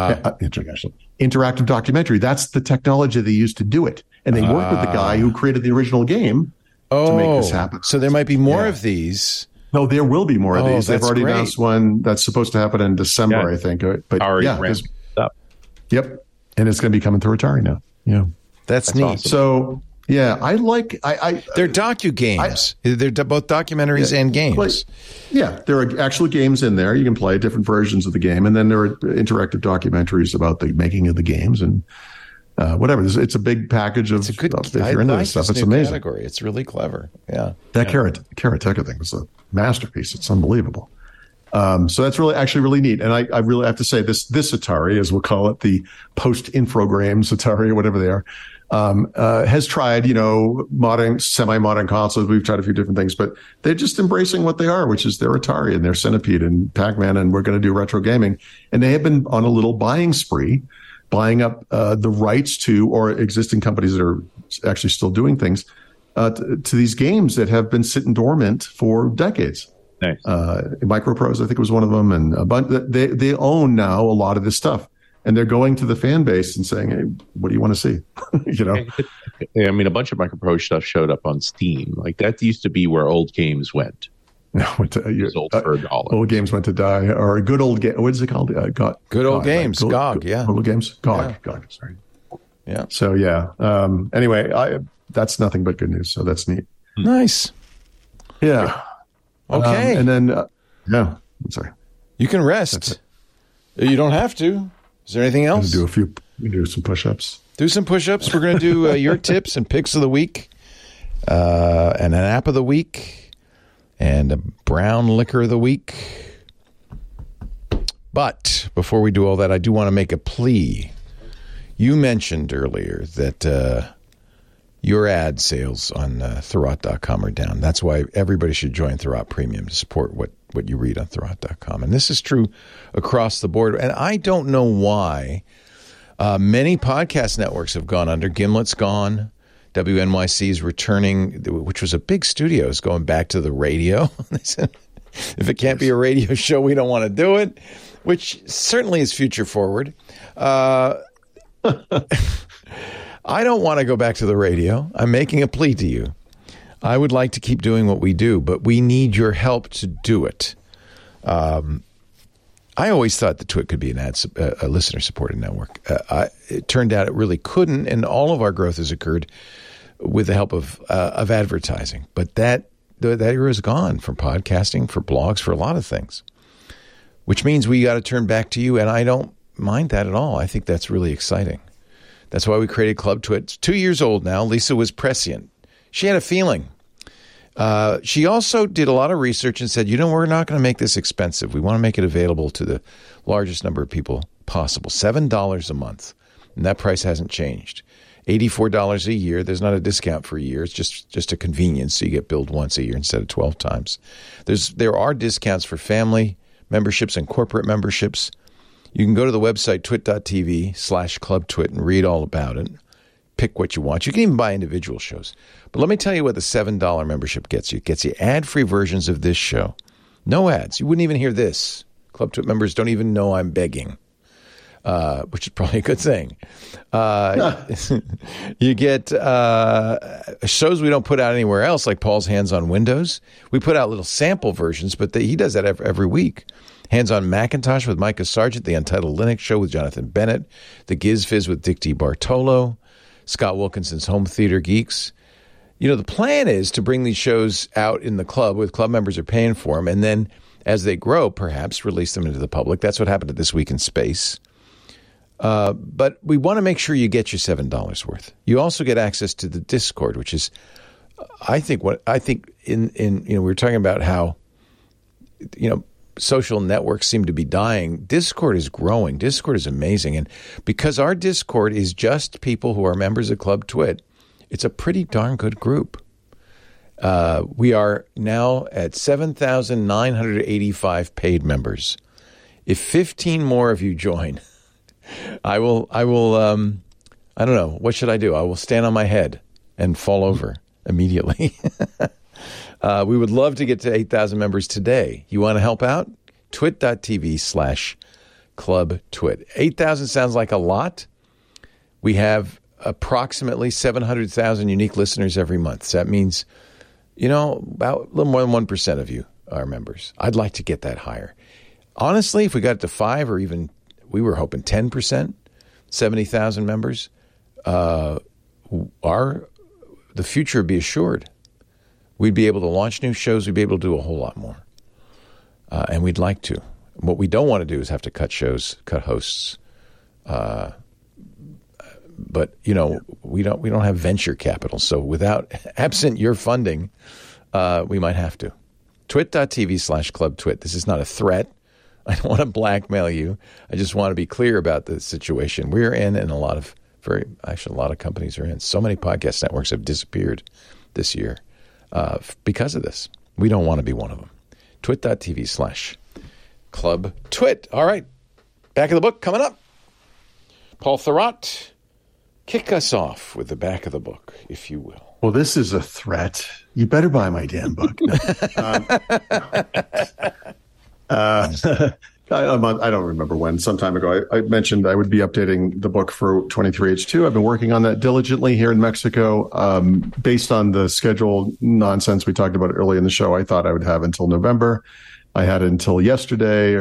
interactive documentary. That's the technology they used to do it. And they worked with the guy who created the original game to make this happen. So there might be more of these. No, there will be more of these. They've already announced one that's supposed to happen in December, I think. But Yep. And it's going to be coming through Atari now. Yeah. That's neat. Awesome. So, yeah, they're docu-games. They're both documentaries and games. There are actual games in there. You can play different versions of the game. And then there are interactive documentaries about the making of the games and whatever. It's a big package of stuff. If you're into this stuff, it's amazing. Category. It's really clever. Yeah. That Karateka thing was a masterpiece. It's unbelievable. So that's really neat. And I really have to say this Atari, as we'll call it, the post-Infogrames Atari or whatever they are, has tried, semi-modern consoles. We've tried a few different things, but they're just embracing what they are, which is their Atari and their Centipede and Pac-Man, and we're going to do retro gaming. And they have been on a little buying spree, buying up the rights to, or existing companies that are actually still doing things, to these games that have been sitting dormant for decades. Nice. Microprose, I think, was one of them, and they own now a lot of this stuff. And they're going to the fan base and saying, "Hey, what do you want to see?" A bunch of Microprose stuff showed up on Steam. Like that used to be where old games went. Sold for $1. Old games went to die, or good old game. What is it called? Good old games. GOG. Yeah. Old games. GOG. Yeah. GOG. Sorry. Yeah. So anyway, that's nothing but good news. So that's neat. Nice. Yeah. Okay. And then, I'm sorry. You can rest. You don't have to. Is there anything else? Do some push-ups. Do some push-ups. We're going to do your tips and picks of the week, and an app of the week, and a brown liquor of the week. But before we do all that, I do want to make a plea. You mentioned earlier that your ad sales on Thurrott.com are down. That's why everybody should join Thurrott Premium to support what what you read on Thurrott.com. And this is true across the board. And I don't know why many podcast networks have gone under. Gimlet's gone. WNYC is returning, which was a big studio, is going back to the radio. They said, if it can't be a radio show, we don't want to do it, which certainly is future forward. I don't want to go back to the radio. I'm making a plea to you. I would like to keep doing what we do, but we need your help to do it. I always thought that Twit could be a listener-supported network. It turned out it really couldn't, and all of our growth has occurred with the help of advertising. But that era is gone from podcasting, for blogs, for a lot of things, which means we got to turn back to you, and I don't mind that at all. I think that's really exciting. That's why we created Club Twit. It's 2 years old now. Lisa was prescient. She had a feeling. She also did a lot of research and said, we're not going to make this expensive. We want to make it available to the largest number of people possible. $7 a month. And that price hasn't changed. $84 a year. There's not a discount for a year. It's just a convenience. So you get billed once a year instead of 12 times. There are discounts for family memberships and corporate memberships. You can go to the website twit.tv/clubtwit and read all about it. Pick what you want. You can even buy individual shows. But let me tell you what the $7 membership gets you. It gets you ad-free versions of this show. No ads. You wouldn't even hear this. Club Twit members don't even know I'm begging, which is probably a good thing. You get shows we don't put out anywhere else, like Paul's Hands on Windows. We put out little sample versions, but he does that every week. Hands on Macintosh with Micah Sargent, the Untitled Linux Show with Jonathan Bennett, the Giz Fizz with Dick D. Bartolo, Scott Wilkinson's Home Theater Geeks. The plan is to bring these shows out in the club with club members are paying for them, and then as they grow, perhaps release them into the public. That's what happened at This Week in Space. But we want to make sure you get your $7 worth. You also get access to the Discord, which is, I think we were talking about how, social networks seem to be dying. Discord is growing. Discord is amazing. And because our Discord is just people who are members of Club Twit, it's a pretty darn good group. We are now at 7,985 paid members. If 15 more of you join, I will, I don't know, what should I do? I will stand on my head and fall over immediately. We would love to get to 8,000 members today. You want to help out? Twit.tv/clubtwit. 8,000 sounds like a lot. We have approximately 700,000 unique listeners every month. So that means, about a little more than 1% of you are members. I'd like to get that higher. Honestly, if we got it to 5 or even, we were hoping 10%, 70,000 members, the future would be assured. We'd be able to launch new shows. We'd be able to do a whole lot more. And we'd like to. What we don't want to do is have to cut shows, cut hosts. But, we don't have venture capital. So absent your funding, we might have to. Twit.tv/clubtwit. This is not a threat. I don't want to blackmail you. I just want to be clear about the situation we're in, and a lot of companies are in. So many podcast networks have disappeared this year because of this. We don't want to be one of them. Twit.tv/clubtwit. All right. Back of the book coming up. Paul Thurrott, kick us off with the back of the book, if you will. Well, this is a threat. You better buy my damn book. I don't remember when. Some time ago, I mentioned I would be updating the book for 23H2. I've been working on that diligently here in Mexico. Based on the schedule nonsense we talked about early in the show, I thought I would have until November. I had until yesterday.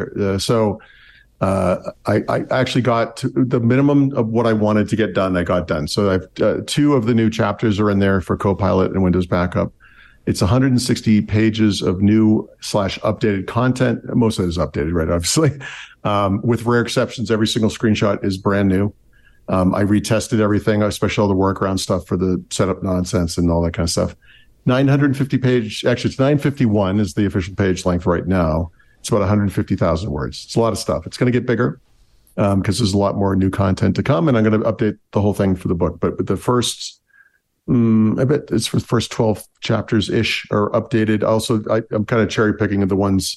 I actually got to the minimum of what I wanted to get done. I got done. So I've 2 of the new chapters are in there for Copilot and Windows Backup. It's 160 pages of new / updated content. Most of it is updated, right? Obviously, with rare exceptions, every single screenshot is brand new. I retested everything, especially all the workaround stuff for the setup nonsense and all that kind of stuff. 950 page, actually it's 951 is the official page length right now. It's about 150,000 words. It's a lot of stuff. It's going to get bigger because there's a lot more new content to come, and I'm going to update the whole thing for the book. But the first, I bet it's for the first 12 chapters ish are updated. Also, I'm kind of cherry picking the ones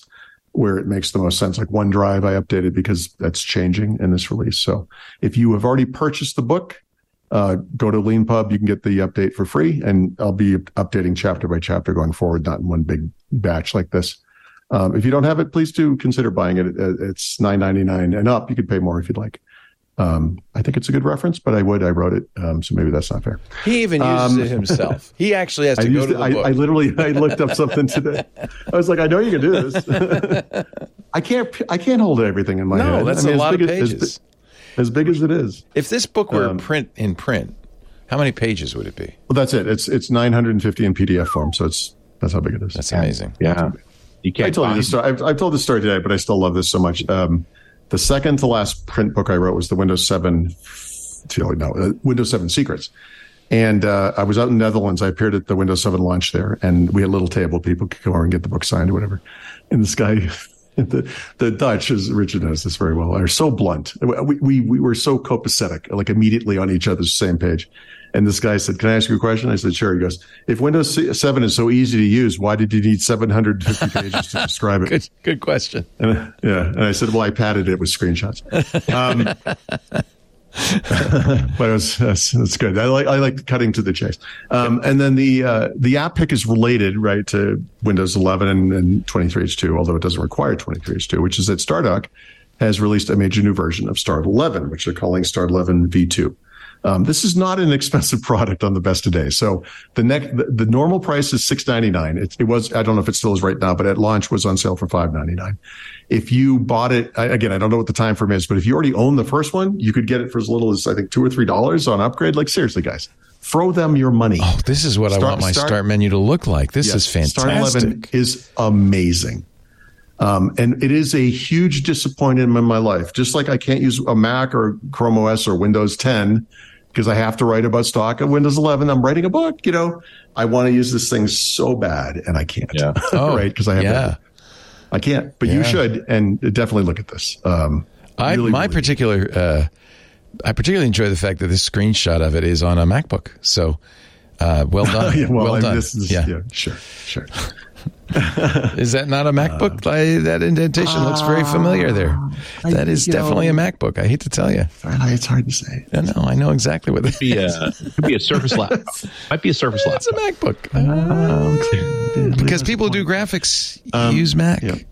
where it makes the most sense. Like OneDrive, I updated because that's changing in this release. So if you have already purchased the book, go to LeanPub. You can get the update for free, and I'll be updating chapter by chapter going forward, not in one big batch like this. If you don't have it, please do consider buying it. It's $9.99 and up. You could pay more if you'd like. I think it's a good reference, but I wrote it, so maybe that's not fair. He even uses it himself. He actually has to go to the book. I looked up something today. I was like, I know you can do this. I can't hold everything in my head. No, that's a lot of pages. As big as it is. If this book were in print, how many pages would it be? Well, that's it. It's 950 in PDF form, so that's how big it is. That's amazing. Yeah. You can't. I told you this story. I've told this story today, but I still love this so much. The second to last print book I wrote was the Windows 7 Secrets. And I was out in the Netherlands. I appeared at the Windows 7 launch there, and we had a little table. People could come over and get the book signed or whatever. And this guy, the Dutch, as Richard knows this very well, are so blunt. We were so copacetic, like immediately on each other's same page. And this guy said, "Can I ask you a question?" I said, "Sure." He goes, "If Windows 7 is so eeasy to use, why did you need 750 pages to describe it?" Good question. And I said, "Well, I padded it with screenshots." But that's good. I like cutting to the chase. And then the app pick is related, right, to Windows 11 and 23H2, although it doesn't require 23H2, which is that Stardock has released a major new version of Start 11, which they're calling Start 11 V2. This is not an expensive product on the best of days. So the normal price is $6.99. It was, I don't know if it still is right now, but at launch was on sale for $5.99. If you bought it, again, I don't know what the time frame is, but if you already own the first one, you could get it for as little as I think $2 or $3 on upgrade. Like seriously, guys, throw them your money. Oh, this is what I want my start menu to look like. This is fantastic. Start 11 is amazing. And it is a huge disappointment in my life. Just like I can't use a Mac or Chrome OS or Windows 10 because I have to write about stock of Windows 11. I'm writing a book, I want to use this thing so bad and I can't. Yeah. Oh, right. Because I have I can't, but you should, and definitely look at this. I particularly enjoy the fact that this screenshot of it is on a MacBook. So, well done. Well done. Sure. Is that not a MacBook? That indentation looks very familiar there. That is definitely a MacBook. I hate to tell you. It's hard to say. I know exactly what it could be a Surface laptop. Might be a Surface laptop. It's a MacBook. Because people who do graphics use Mac. Yeah.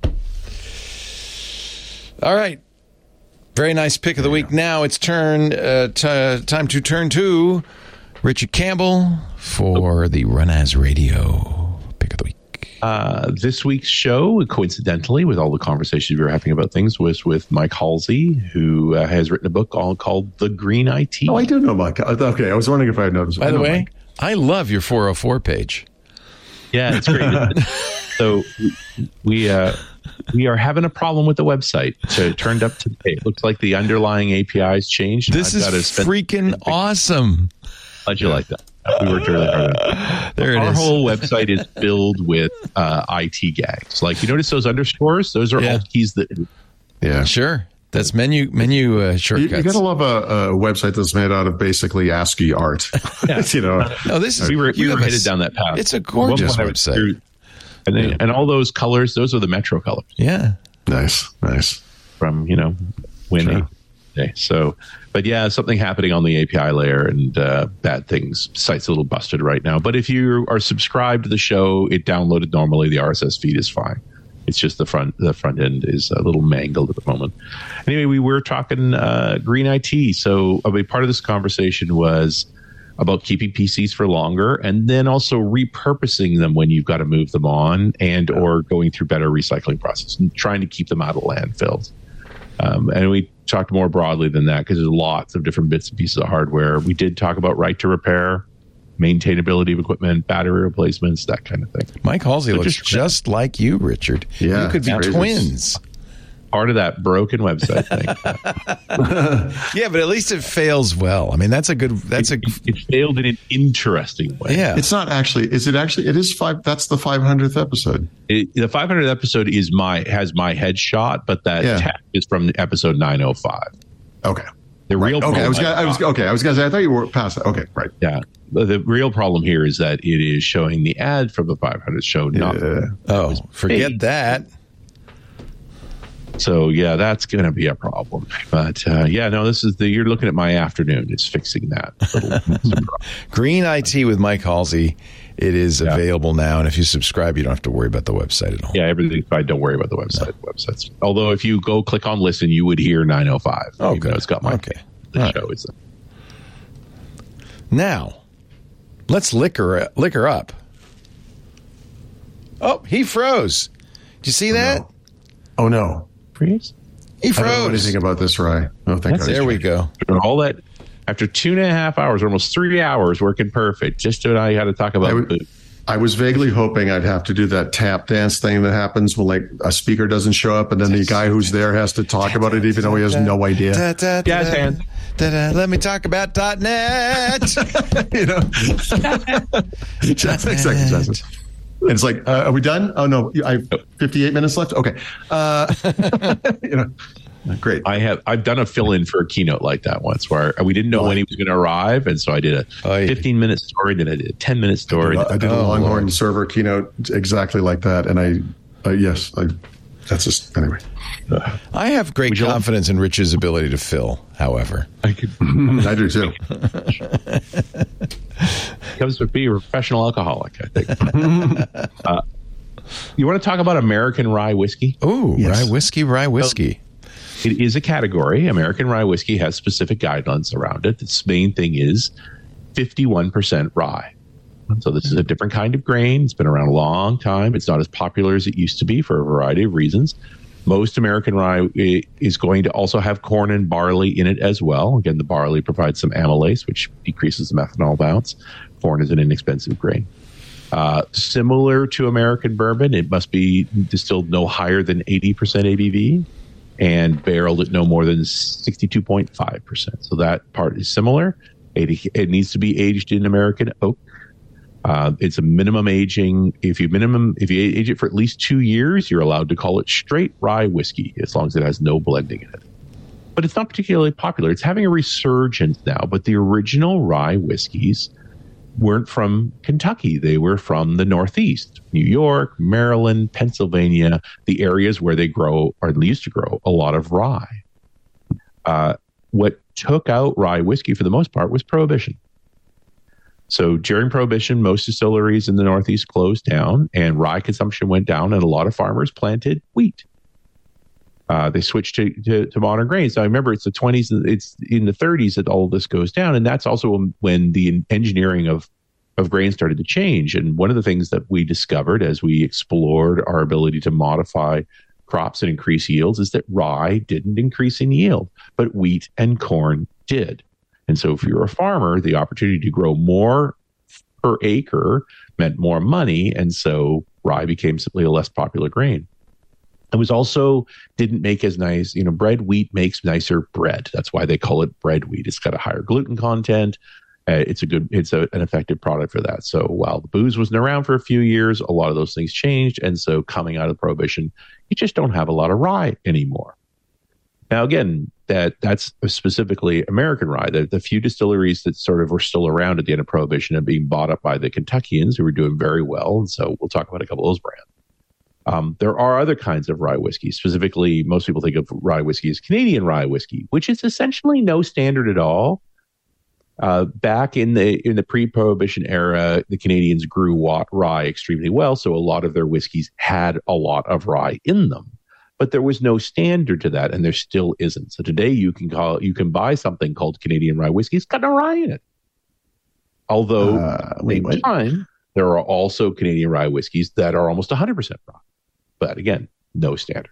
All right. Very nice pick of the week. Now it's time to turn to Richard Campbell for the Run As Radio pick of the week. This week's show, coincidentally, with all the conversations we were having about things, was with Mike Halsey, who has written a book called The Green IT. Oh, I do know Mike. Okay, I was wondering if I had noticed. By the way, I love your 404 page. Yeah, it's great. So we are having a problem with the website. So it turned up today. It looks like the underlying APIs changed. This is freaking awesome. How'd you like that? We worked really hard on it. There it is. Our whole website is filled with IT gags. Like, you notice those underscores? Those are all keys that... Yeah. Sure. That's menu shortcuts. You gotta love a website that's made out of basically ASCII art. Yeah. No, this is... We were headed down that path. It's a gorgeous website. And all those colors, those are the Metro colors. Yeah. Nice. From, Winnie. Okay, so, but yeah, something happening on the API layer and bad things. Site's a little busted right now. But if you are subscribed to the show, it downloaded normally. The RSS feed is fine. It's just the front end is a little mangled at the moment. Anyway, we were talking Green IT. So a big part of this conversation was about keeping PCs for longer and then also repurposing them when you've got to move them on and or going through better recycling process and trying to keep them out of landfills. And we talked more broadly than that because there's lots of different bits and pieces of hardware. We did talk about right to repair, maintainability of equipment, battery replacements, that kind of thing. Mike Halsey looks just like you, Richard. Yeah, you could be twins. Part of that broken website thing. Yeah, but at least it fails well. I mean, it failed in an interesting way. Yeah. It's not actually, is it actually, it is that's the 500th episode. The 500th episode has my headshot, but that tag is from episode 905. Okay. The real problem. I was going to say, I thought you were past that. Okay, right. Yeah. The real problem here is that it is showing the ad from the 500th show. Not forget that. So yeah, that's going to be a problem. But this is you're looking at my afternoon. It's fixing that. Green IT with Mike Halsey. It is available now, and if you subscribe, you don't have to worry about the website at all. Yeah, everything's fine. Don't worry about the website. The website's, although if you go click on listen, you would hear 905. Oh, good. It's got my the show. Is now, let's liquor up. Oh, he froze. Did you see that? No. Oh no, freeze. He froze. I don't know anything about this, Rye. Oh, thank God. There we go. All that. After 2.5 hours, almost 3 hours, working perfect. Just when I had to talk about food. I was vaguely hoping I'd have to do that tap dance thing that happens when like a speaker doesn't show up and then the guy who's there has to talk about it even though he has no idea. Jazz hands. Let me talk about .net. Exactly. And it's like, are we done? Oh no, I have 58 minutes left. Okay. Great. I've done a fill-in for a keynote like that once where we didn't know when he was going to arrive, and so I did a 15-minute story, then I did a 10-minute story. I did a Longhorn server keynote exactly like that, and that's just anyway. I have great confidence in Rich's ability to fill. However, I do too. Comes to be a professional alcoholic, I think. You want to talk about American rye whiskey? Oh, yes. Rye whiskey. It is a category. American rye whiskey has specific guidelines around it. Its main thing is 51% rye. So this is a different kind of grain. It's been around a long time. It's not as popular as it used to be for a variety of reasons. Most American rye is going to also have corn and barley in it as well. Again, the barley provides some amylase, which decreases the methanol bounce. Corn is an inexpensive grain. Similar to American bourbon, it must be distilled no higher than 80% ABV and barreled at no more than 62.5%. So that part is similar. It needs to be aged in American oak. It's a minimum aging. If you age it for at least 2 years, you're allowed to call it straight rye whiskey as long as it has no blending in it. But it's not particularly popular. It's having a resurgence now. But the original rye whiskeys weren't from Kentucky. They were from the Northeast, New York, Maryland, Pennsylvania, the areas where they grow or they used to grow a lot of rye. What took out rye whiskey for the most part was Prohibition. So during Prohibition, most distilleries in the Northeast closed down and rye consumption went down and a lot of farmers planted wheat. They switched to modern grains. So I remember it's the 20s, it's in the 30s that all of this goes down. And that's also when the engineering of grain started to change. And one of the things that we discovered as we explored our ability to modify crops and increase yields is that rye didn't increase in yield, but wheat and corn did. And so if you're a farmer, the opportunity to grow more per acre meant more money. And so rye became simply a less popular grain. It was also didn't make as nice, bread wheat makes nicer bread. That's why they call it bread wheat. It's got a higher gluten content. It's an effective product for that. So while the booze wasn't around for a few years, a lot of those things changed. And so coming out of Prohibition, you just don't have a lot of rye anymore. Now, again, that's specifically American rye. The few distilleries that sort of were still around at the end of Prohibition and being bought up by the Kentuckians who were doing very well. And so we'll talk about a couple of those brands. There are other kinds of rye whiskey. Specifically, most people think of rye whiskey as Canadian rye whiskey, which is essentially no standard at all. Back in the pre-Prohibition era, the Canadians grew rye extremely well, so a lot of their whiskeys had a lot of rye in them. But there was no standard to that, and there still isn't. So today you can buy something called Canadian rye whiskey. It's got no rye in it. Although at the same time, there are also Canadian rye whiskeys that are almost 100% rye. But again, no standards.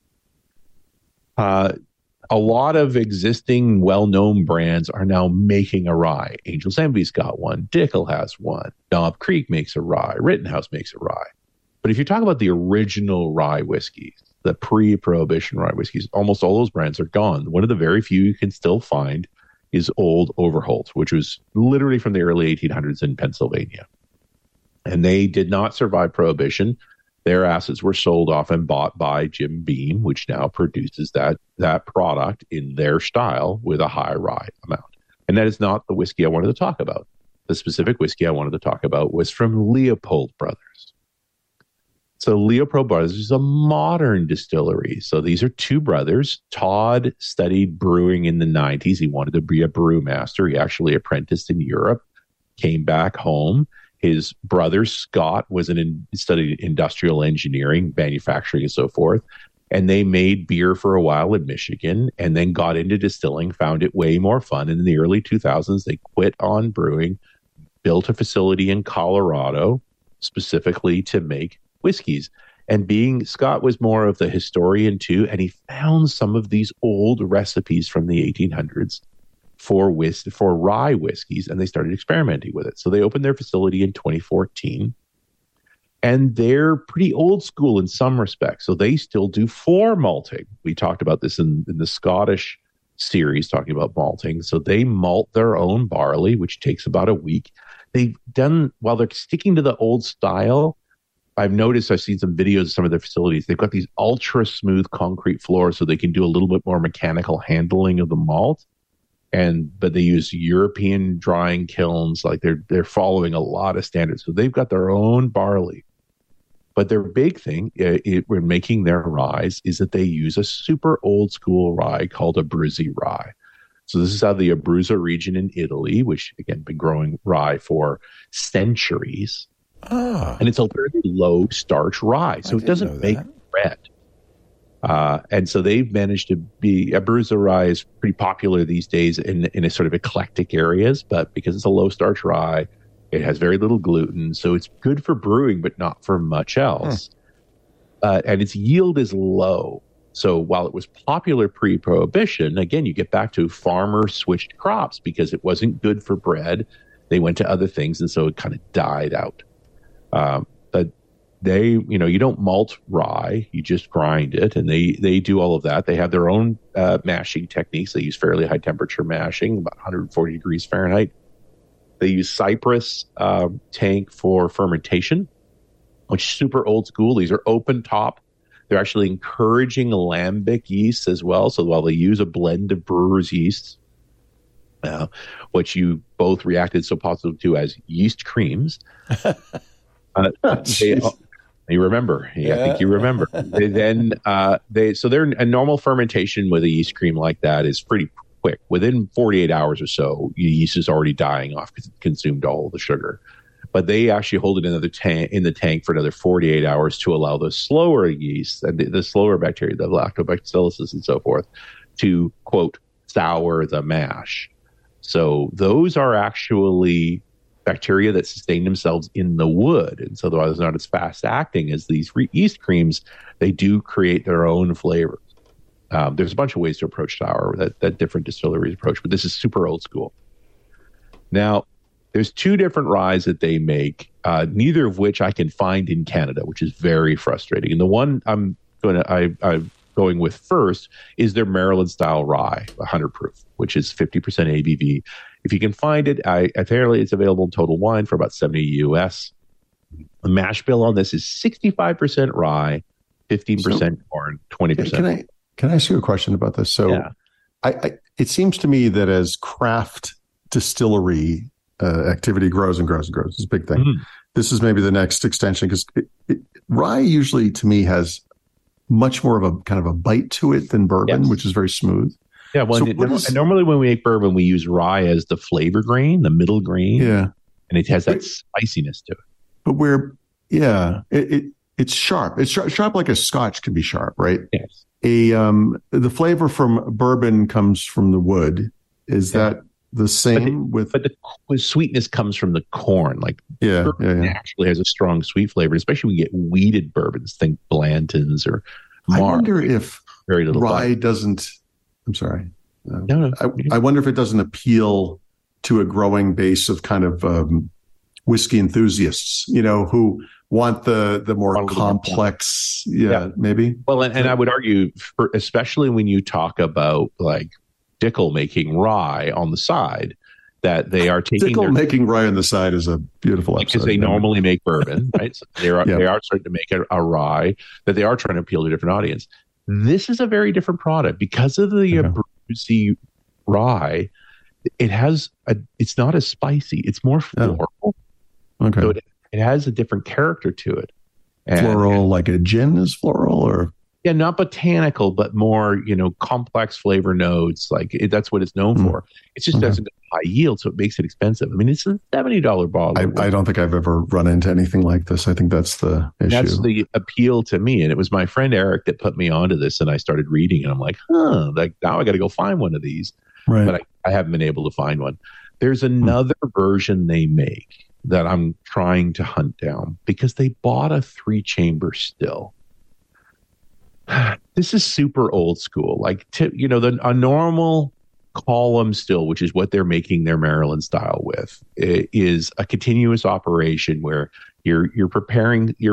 A lot of existing well-known brands are now making a rye. Angel's Envy's got one. Dickel has one. Knob Creek makes a rye. Rittenhouse makes a rye. But if you talk about the original rye whiskeys, the pre-Prohibition rye whiskeys, almost all those brands are gone. One of the very few you can still find is Old Overholt, which was literally from the early 1800s in Pennsylvania. And they did not survive Prohibition. Their assets were sold off and bought by Jim Beam, which now produces that product in their style with a high rye amount. And that is not the whiskey I wanted to talk about. The specific whiskey I wanted to talk about was from Leopold Brothers. So Leopold Brothers is a modern distillery. So these are two brothers. Todd studied brewing in the 90s. He wanted to be a brewmaster. He actually apprenticed in Europe, came back home. His brother, Scott, studied industrial engineering, manufacturing, and so forth. And they made beer for a while in Michigan and then got into distilling, found it way more fun. And in the early 2000s, they quit on brewing, built a facility in Colorado specifically to make whiskeys. And Scott was more of the historian too, and he found some of these old recipes from the 1800s for rye whiskeys, and they started experimenting with it. So they opened their facility in 2014, and they're pretty old school in some respects. So they still do floor malting. We talked about this in the Scottish series, talking about malting. So they malt their own barley, which takes about a week. While they're sticking to the old style, I've seen some videos of some of their facilities. They've got these ultra smooth concrete floors so they can do a little bit more mechanical handling of the malt. But they use European drying kilns. Like they're following a lot of standards. So they've got their own barley. But their big thing when making their rye is that they use a super old school rye called Abruzzi rye. So this is out of the Abruzzo region in Italy, which again been growing rye for centuries. And it's a very low starch rye, so it doesn't make bread. And so they've managed to Abruzzo rye is pretty popular these days in a sort of eclectic areas, but because it's a low starch rye, it has very little gluten, so it's good for brewing, but not for much else. And its yield is low. So while it was popular pre-Prohibition, again, you get back to farmers switched crops because it wasn't good for bread. They went to other things, and so it kind of died out. But you don't malt rye, you just grind it, and they do all of that. They have their own mashing techniques. They use fairly high temperature mashing, about 140 degrees Fahrenheit. They use Cypress tank for fermentation, which is super old school. These are open top. They're actually encouraging lambic yeast as well. So while they use a blend of brewer's yeast, which you both reacted so positively to as yeast creams, you remember? Yeah, I think you remember. They're a normal fermentation with a yeast cream like that is pretty quick. Within 48 hours or so, your yeast is already dying off because it consumed all the sugar. But they actually hold it in the tank for another 48 hours to allow the slower yeast and the slower bacteria, the lactobacillus and so forth, to, quote, sour the mash. So those are actually bacteria that sustain themselves in the wood. And so though it's not as fast acting as these yeast creams, they do create their own flavors. There's a bunch of ways to approach sour that different distilleries approach, but this is super old school. Now, there's two different ryes that they make, neither of which I can find in Canada, which is very frustrating. And the one I'm going with first is their Maryland style rye, 100 proof, which is 50% ABV. If you can find it, apparently it's available in Total Wine for about $70 US. The mash bill on this is 65% rye, 15% corn, 20%. Can I ask you a question about this? So it seems to me that as craft distillery activity grows and grows and grows, it's a big thing. Mm-hmm. This is maybe the next extension because rye usually to me has much more of a kind of a bite to it than bourbon, which is very smooth. Yeah, well, normally when we make bourbon, we use rye as the flavor grain, the middle grain. Yeah, and it has that spiciness to it. But it's sharp. It's sharp like a Scotch can be sharp, right? Yes. The flavor from bourbon comes from the wood. Is that the same but the sweetness comes from the corn. Like bourbon actually has a strong sweet flavor, especially when you get wheated bourbons. Think Blanton's or Mark. I wonder if very little rye doesn't. I'm sorry. No. I wonder if it doesn't appeal to a growing base of kind of whiskey enthusiasts, who want the more complex. Maybe. Well, and I would argue, especially when you talk about like Dickel making rye on the side, that they are taking making rye on the side is a beautiful episode. Because they normally make bourbon, right? So they are starting to make a rye that they are trying to appeal to a different audience. This is a very different product because of the Abruzzi rye. It's not as spicy. It's more floral. Okay. So it has a different character to it. Floral, like a gin is floral, or? Yeah, not botanical, but more, complex flavor notes. Like that's what it's known for. It just doesn't go high yield, so it makes it expensive. I mean, it's a $70 bottle. I don't think I've ever run into anything like this. I think that's the issue. That's the appeal to me. And it was my friend Eric that put me onto this, and I started reading, and I'm like, like now I got to go find one of these. Right. But I haven't been able to find one. There's another version they make that I'm trying to hunt down because they bought a 3-chamber still. This is super old school. Like, a normal column still, which is what they're making their Maryland style with, is a continuous operation where you're preparing your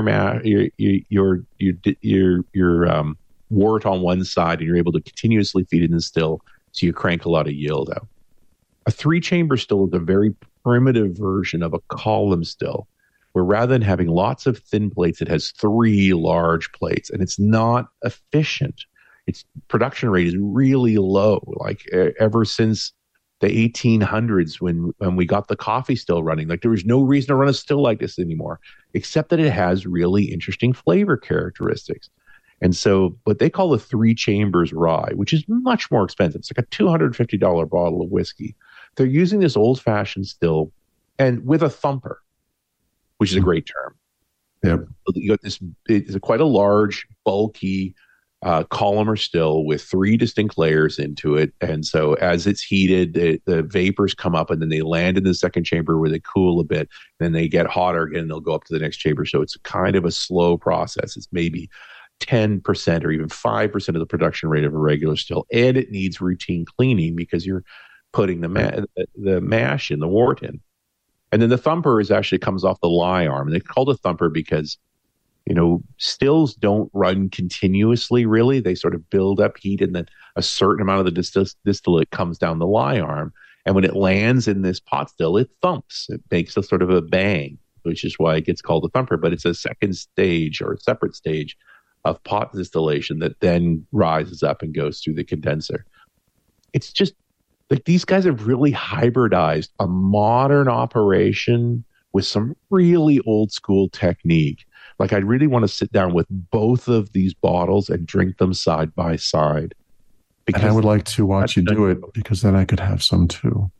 wort on one side, and you're able to continuously feed it in still, so you crank a lot of yield out. A 3-chamber still is a very primitive version of a column still, where rather than having lots of thin plates, it has 3 large plates, and it's not efficient. Its production rate is really low. Like ever since the 1800s, when we got the coffee still running, like there was no reason to run a still like this anymore, except that it has really interesting flavor characteristics. And so what they call the 3 Chambers rye, which is much more expensive, it's like a $250 bottle of whiskey. They're using this old-fashioned still and with a thumper, which is a great term. Yep. You got this, it's quite a large, bulky column still with 3 distinct layers into it. And so as it's heated, the vapors come up, and then they land in the second chamber where they cool a bit. Then they get hotter again, and they'll go up to the next chamber. So it's kind of a slow process. It's maybe 10% or even 5% of the production rate of a regular still. And it needs routine cleaning because you're putting the mash in, the wort in. And then the thumper actually comes off the lie arm. And they call it a thumper because, stills don't run continuously, really. They sort of build up heat, and then a certain amount of the distillate comes down the lie arm. And when it lands in this pot still, it thumps. It makes a sort of a bang, which is why it gets called a thumper. But it's a second stage or a separate stage of pot distillation that then rises up and goes through the condenser. It's just like these guys have really hybridized a modern operation with some really old school technique. Like, I really want to sit down with both of these bottles and drink them side by side. And I would like to watch you do it, because then I could have some too.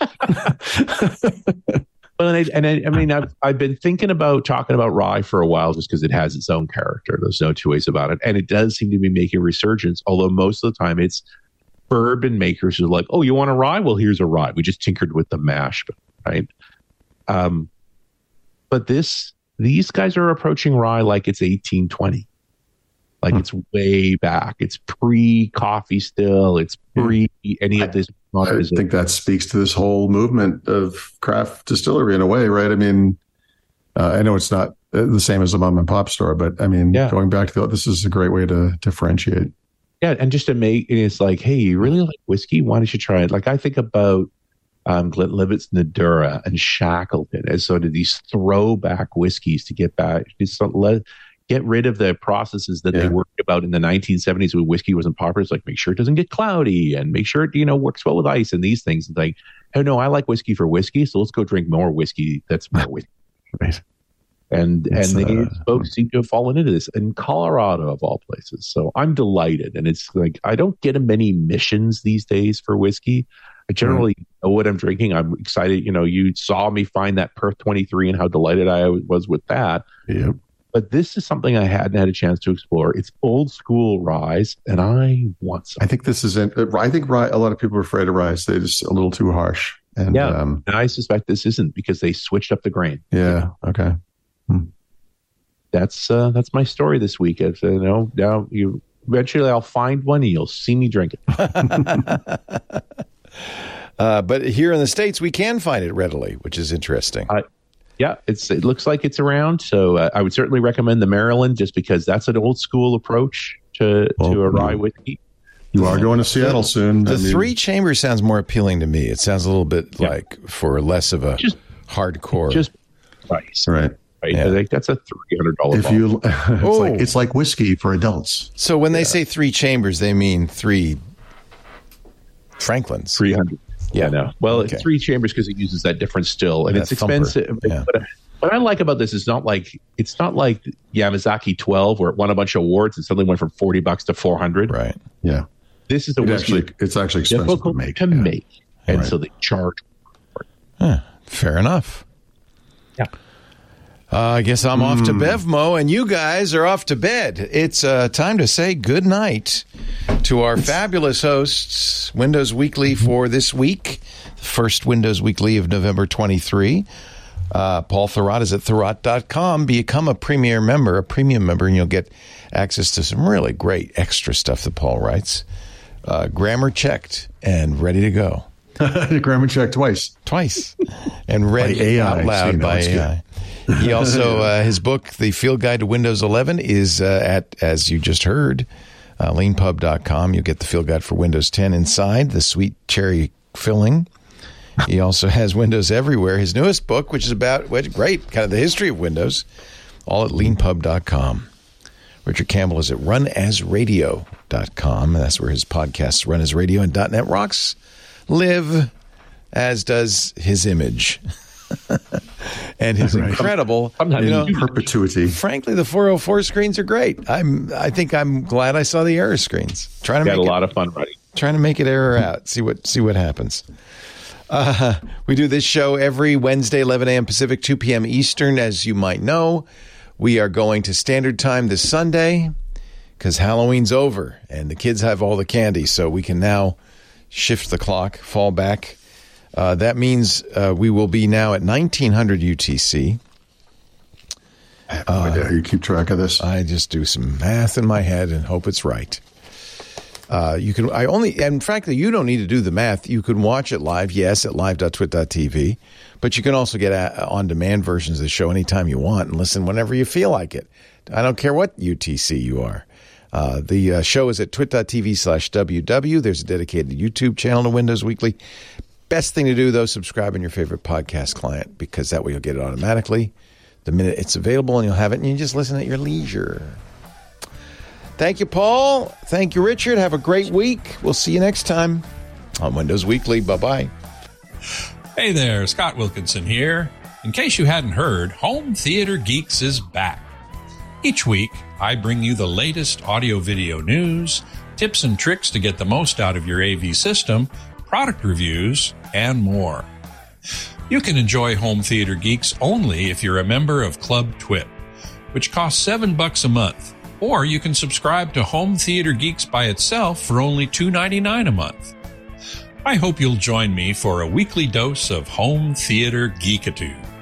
Well, I've been thinking about talking about rye for a while, just because it has its own character. There's no two ways about it. And it does seem to be making a resurgence, although most of the time it's bourbon makers who are like, oh, you want a rye? Well, here's a rye. We just tinkered with the mash, right? But these guys are approaching rye like it's 1820. Like it's way back. It's pre-coffee still. It's pre any of this. I think that speaks to this whole movement of craft distillery in a way, right? I mean, I know it's not the same as a mom and pop store, but I mean, going back to this is a great way to differentiate. Yeah, and just to make it's like, hey, you really like whiskey? Why don't you try it? Like, I think about Glenlivet's Nadura and Shackleton as sort of these throwback whiskeys to get back, get rid of the processes that they worked about in the 1970s when whiskey wasn't popular. It's like, make sure it doesn't get cloudy and make sure it, works well with ice and these things. It's like, oh no, I like whiskey for whiskey, so let's go drink more whiskey that's more whiskey. Right. And these folks seem to have fallen into this in Colorado of all places. So I'm delighted. And it's like, I don't get many missions these days for whiskey. I generally know what I'm drinking. I'm excited. You saw me find that Perth 23 and how delighted I was with that. Yep. But this is something I hadn't had a chance to explore. It's old school rye, and I want some. I think this is I think rye, a lot of people are afraid of rye. They're just a little too harsh. And, and I suspect this isn't, because they switched up the grain. Yeah. Okay. That's my story this week. Now eventually I'll find one and you'll see me drink it. But here in the States, we can find it readily, which is interesting. It looks like it's around. So I would certainly recommend the Maryland, just because that's an old school approach to a rye whiskey. You are going to Seattle soon. The 3 Chambers sounds more appealing to me. It sounds a little bit like for less of a hardcore. Just price. Right. Yeah. I think that's a $300 bottle. It's like whiskey for adults. So when they say 3 Chambers, they mean 3 Franklins. 300. Yeah, no. Well, it's 3 Chambers because it uses that different still, and it's expensive. What I like about this is it's not like Yamazaki 12 where it won a bunch of awards and suddenly went from $40 to $400. Right. Yeah. This is it's actually expensive to make. And so they charge. Fair enough. Yeah. I guess I'm off to Bevmo, and you guys are off to bed. It's time to say good night to our fabulous hosts. Windows Weekly for this week, the first Windows Weekly of November 23. Paul Thurrott is at Thurrott.com. Become a premium member, and you'll get access to some really great extra stuff that Paul writes. Grammar checked and ready to go. Grammar checked twice, and read out loud by AI. He also his book, The Field Guide to Windows 11, is at, as you just heard, leanpub.com. You'll get the Field Guide for Windows 10 inside the sweet cherry filling. He also has Windows Everywhere, his newest book, which is about great kind of the history of Windows, all at leanpub.com. Richard Campbell is at runasradio.com. That's where his podcasts, Run As Radio and .NET Rocks, live, as does his image. And his incredible perpetuity. Frankly, the 404 screens are great. I think I'm glad I saw the error screens. Got a lot of fun writing. Trying to make it error out. See what happens. We do this show every Wednesday, 11 a.m. Pacific, 2 p.m. Eastern. As you might know, we are going to Standard Time this Sunday because Halloween's over and the kids have all the candy, so we can now shift the clock, fall back. That means we will be now at 1900 UTC. I have no idea how you keep track of this. I just do some math in my head and hope it's right. And frankly, you don't need to do the math. You can watch it live, yes, at live.twit.tv, but you can also get on-demand versions of the show anytime you want and listen whenever you feel like it. I don't care what UTC you are. The show is at twit.tv/WW. There's a dedicated YouTube channel to Windows Weekly. Best thing to do, though, subscribe in your favorite podcast client because that way you'll get it automatically the minute it's available and you'll have it and you just listen at your leisure. Thank you, Paul. Thank you, Richard. Have a great week. We'll see you next time on Windows Weekly. Bye-bye. Hey there, Scott Wilkinson here. In case you hadn't heard, Home Theater Geeks is back. Each week, I bring you the latest audio-video news, tips and tricks to get the most out of your AV system, product reviews, and more. You can enjoy Home Theater Geeks only if you're a member of Club Twit, which costs $7 a month, or you can subscribe to Home Theater Geeks by itself for only $2.99 a month. I hope you'll join me for a weekly dose of Home Theater Geekitude.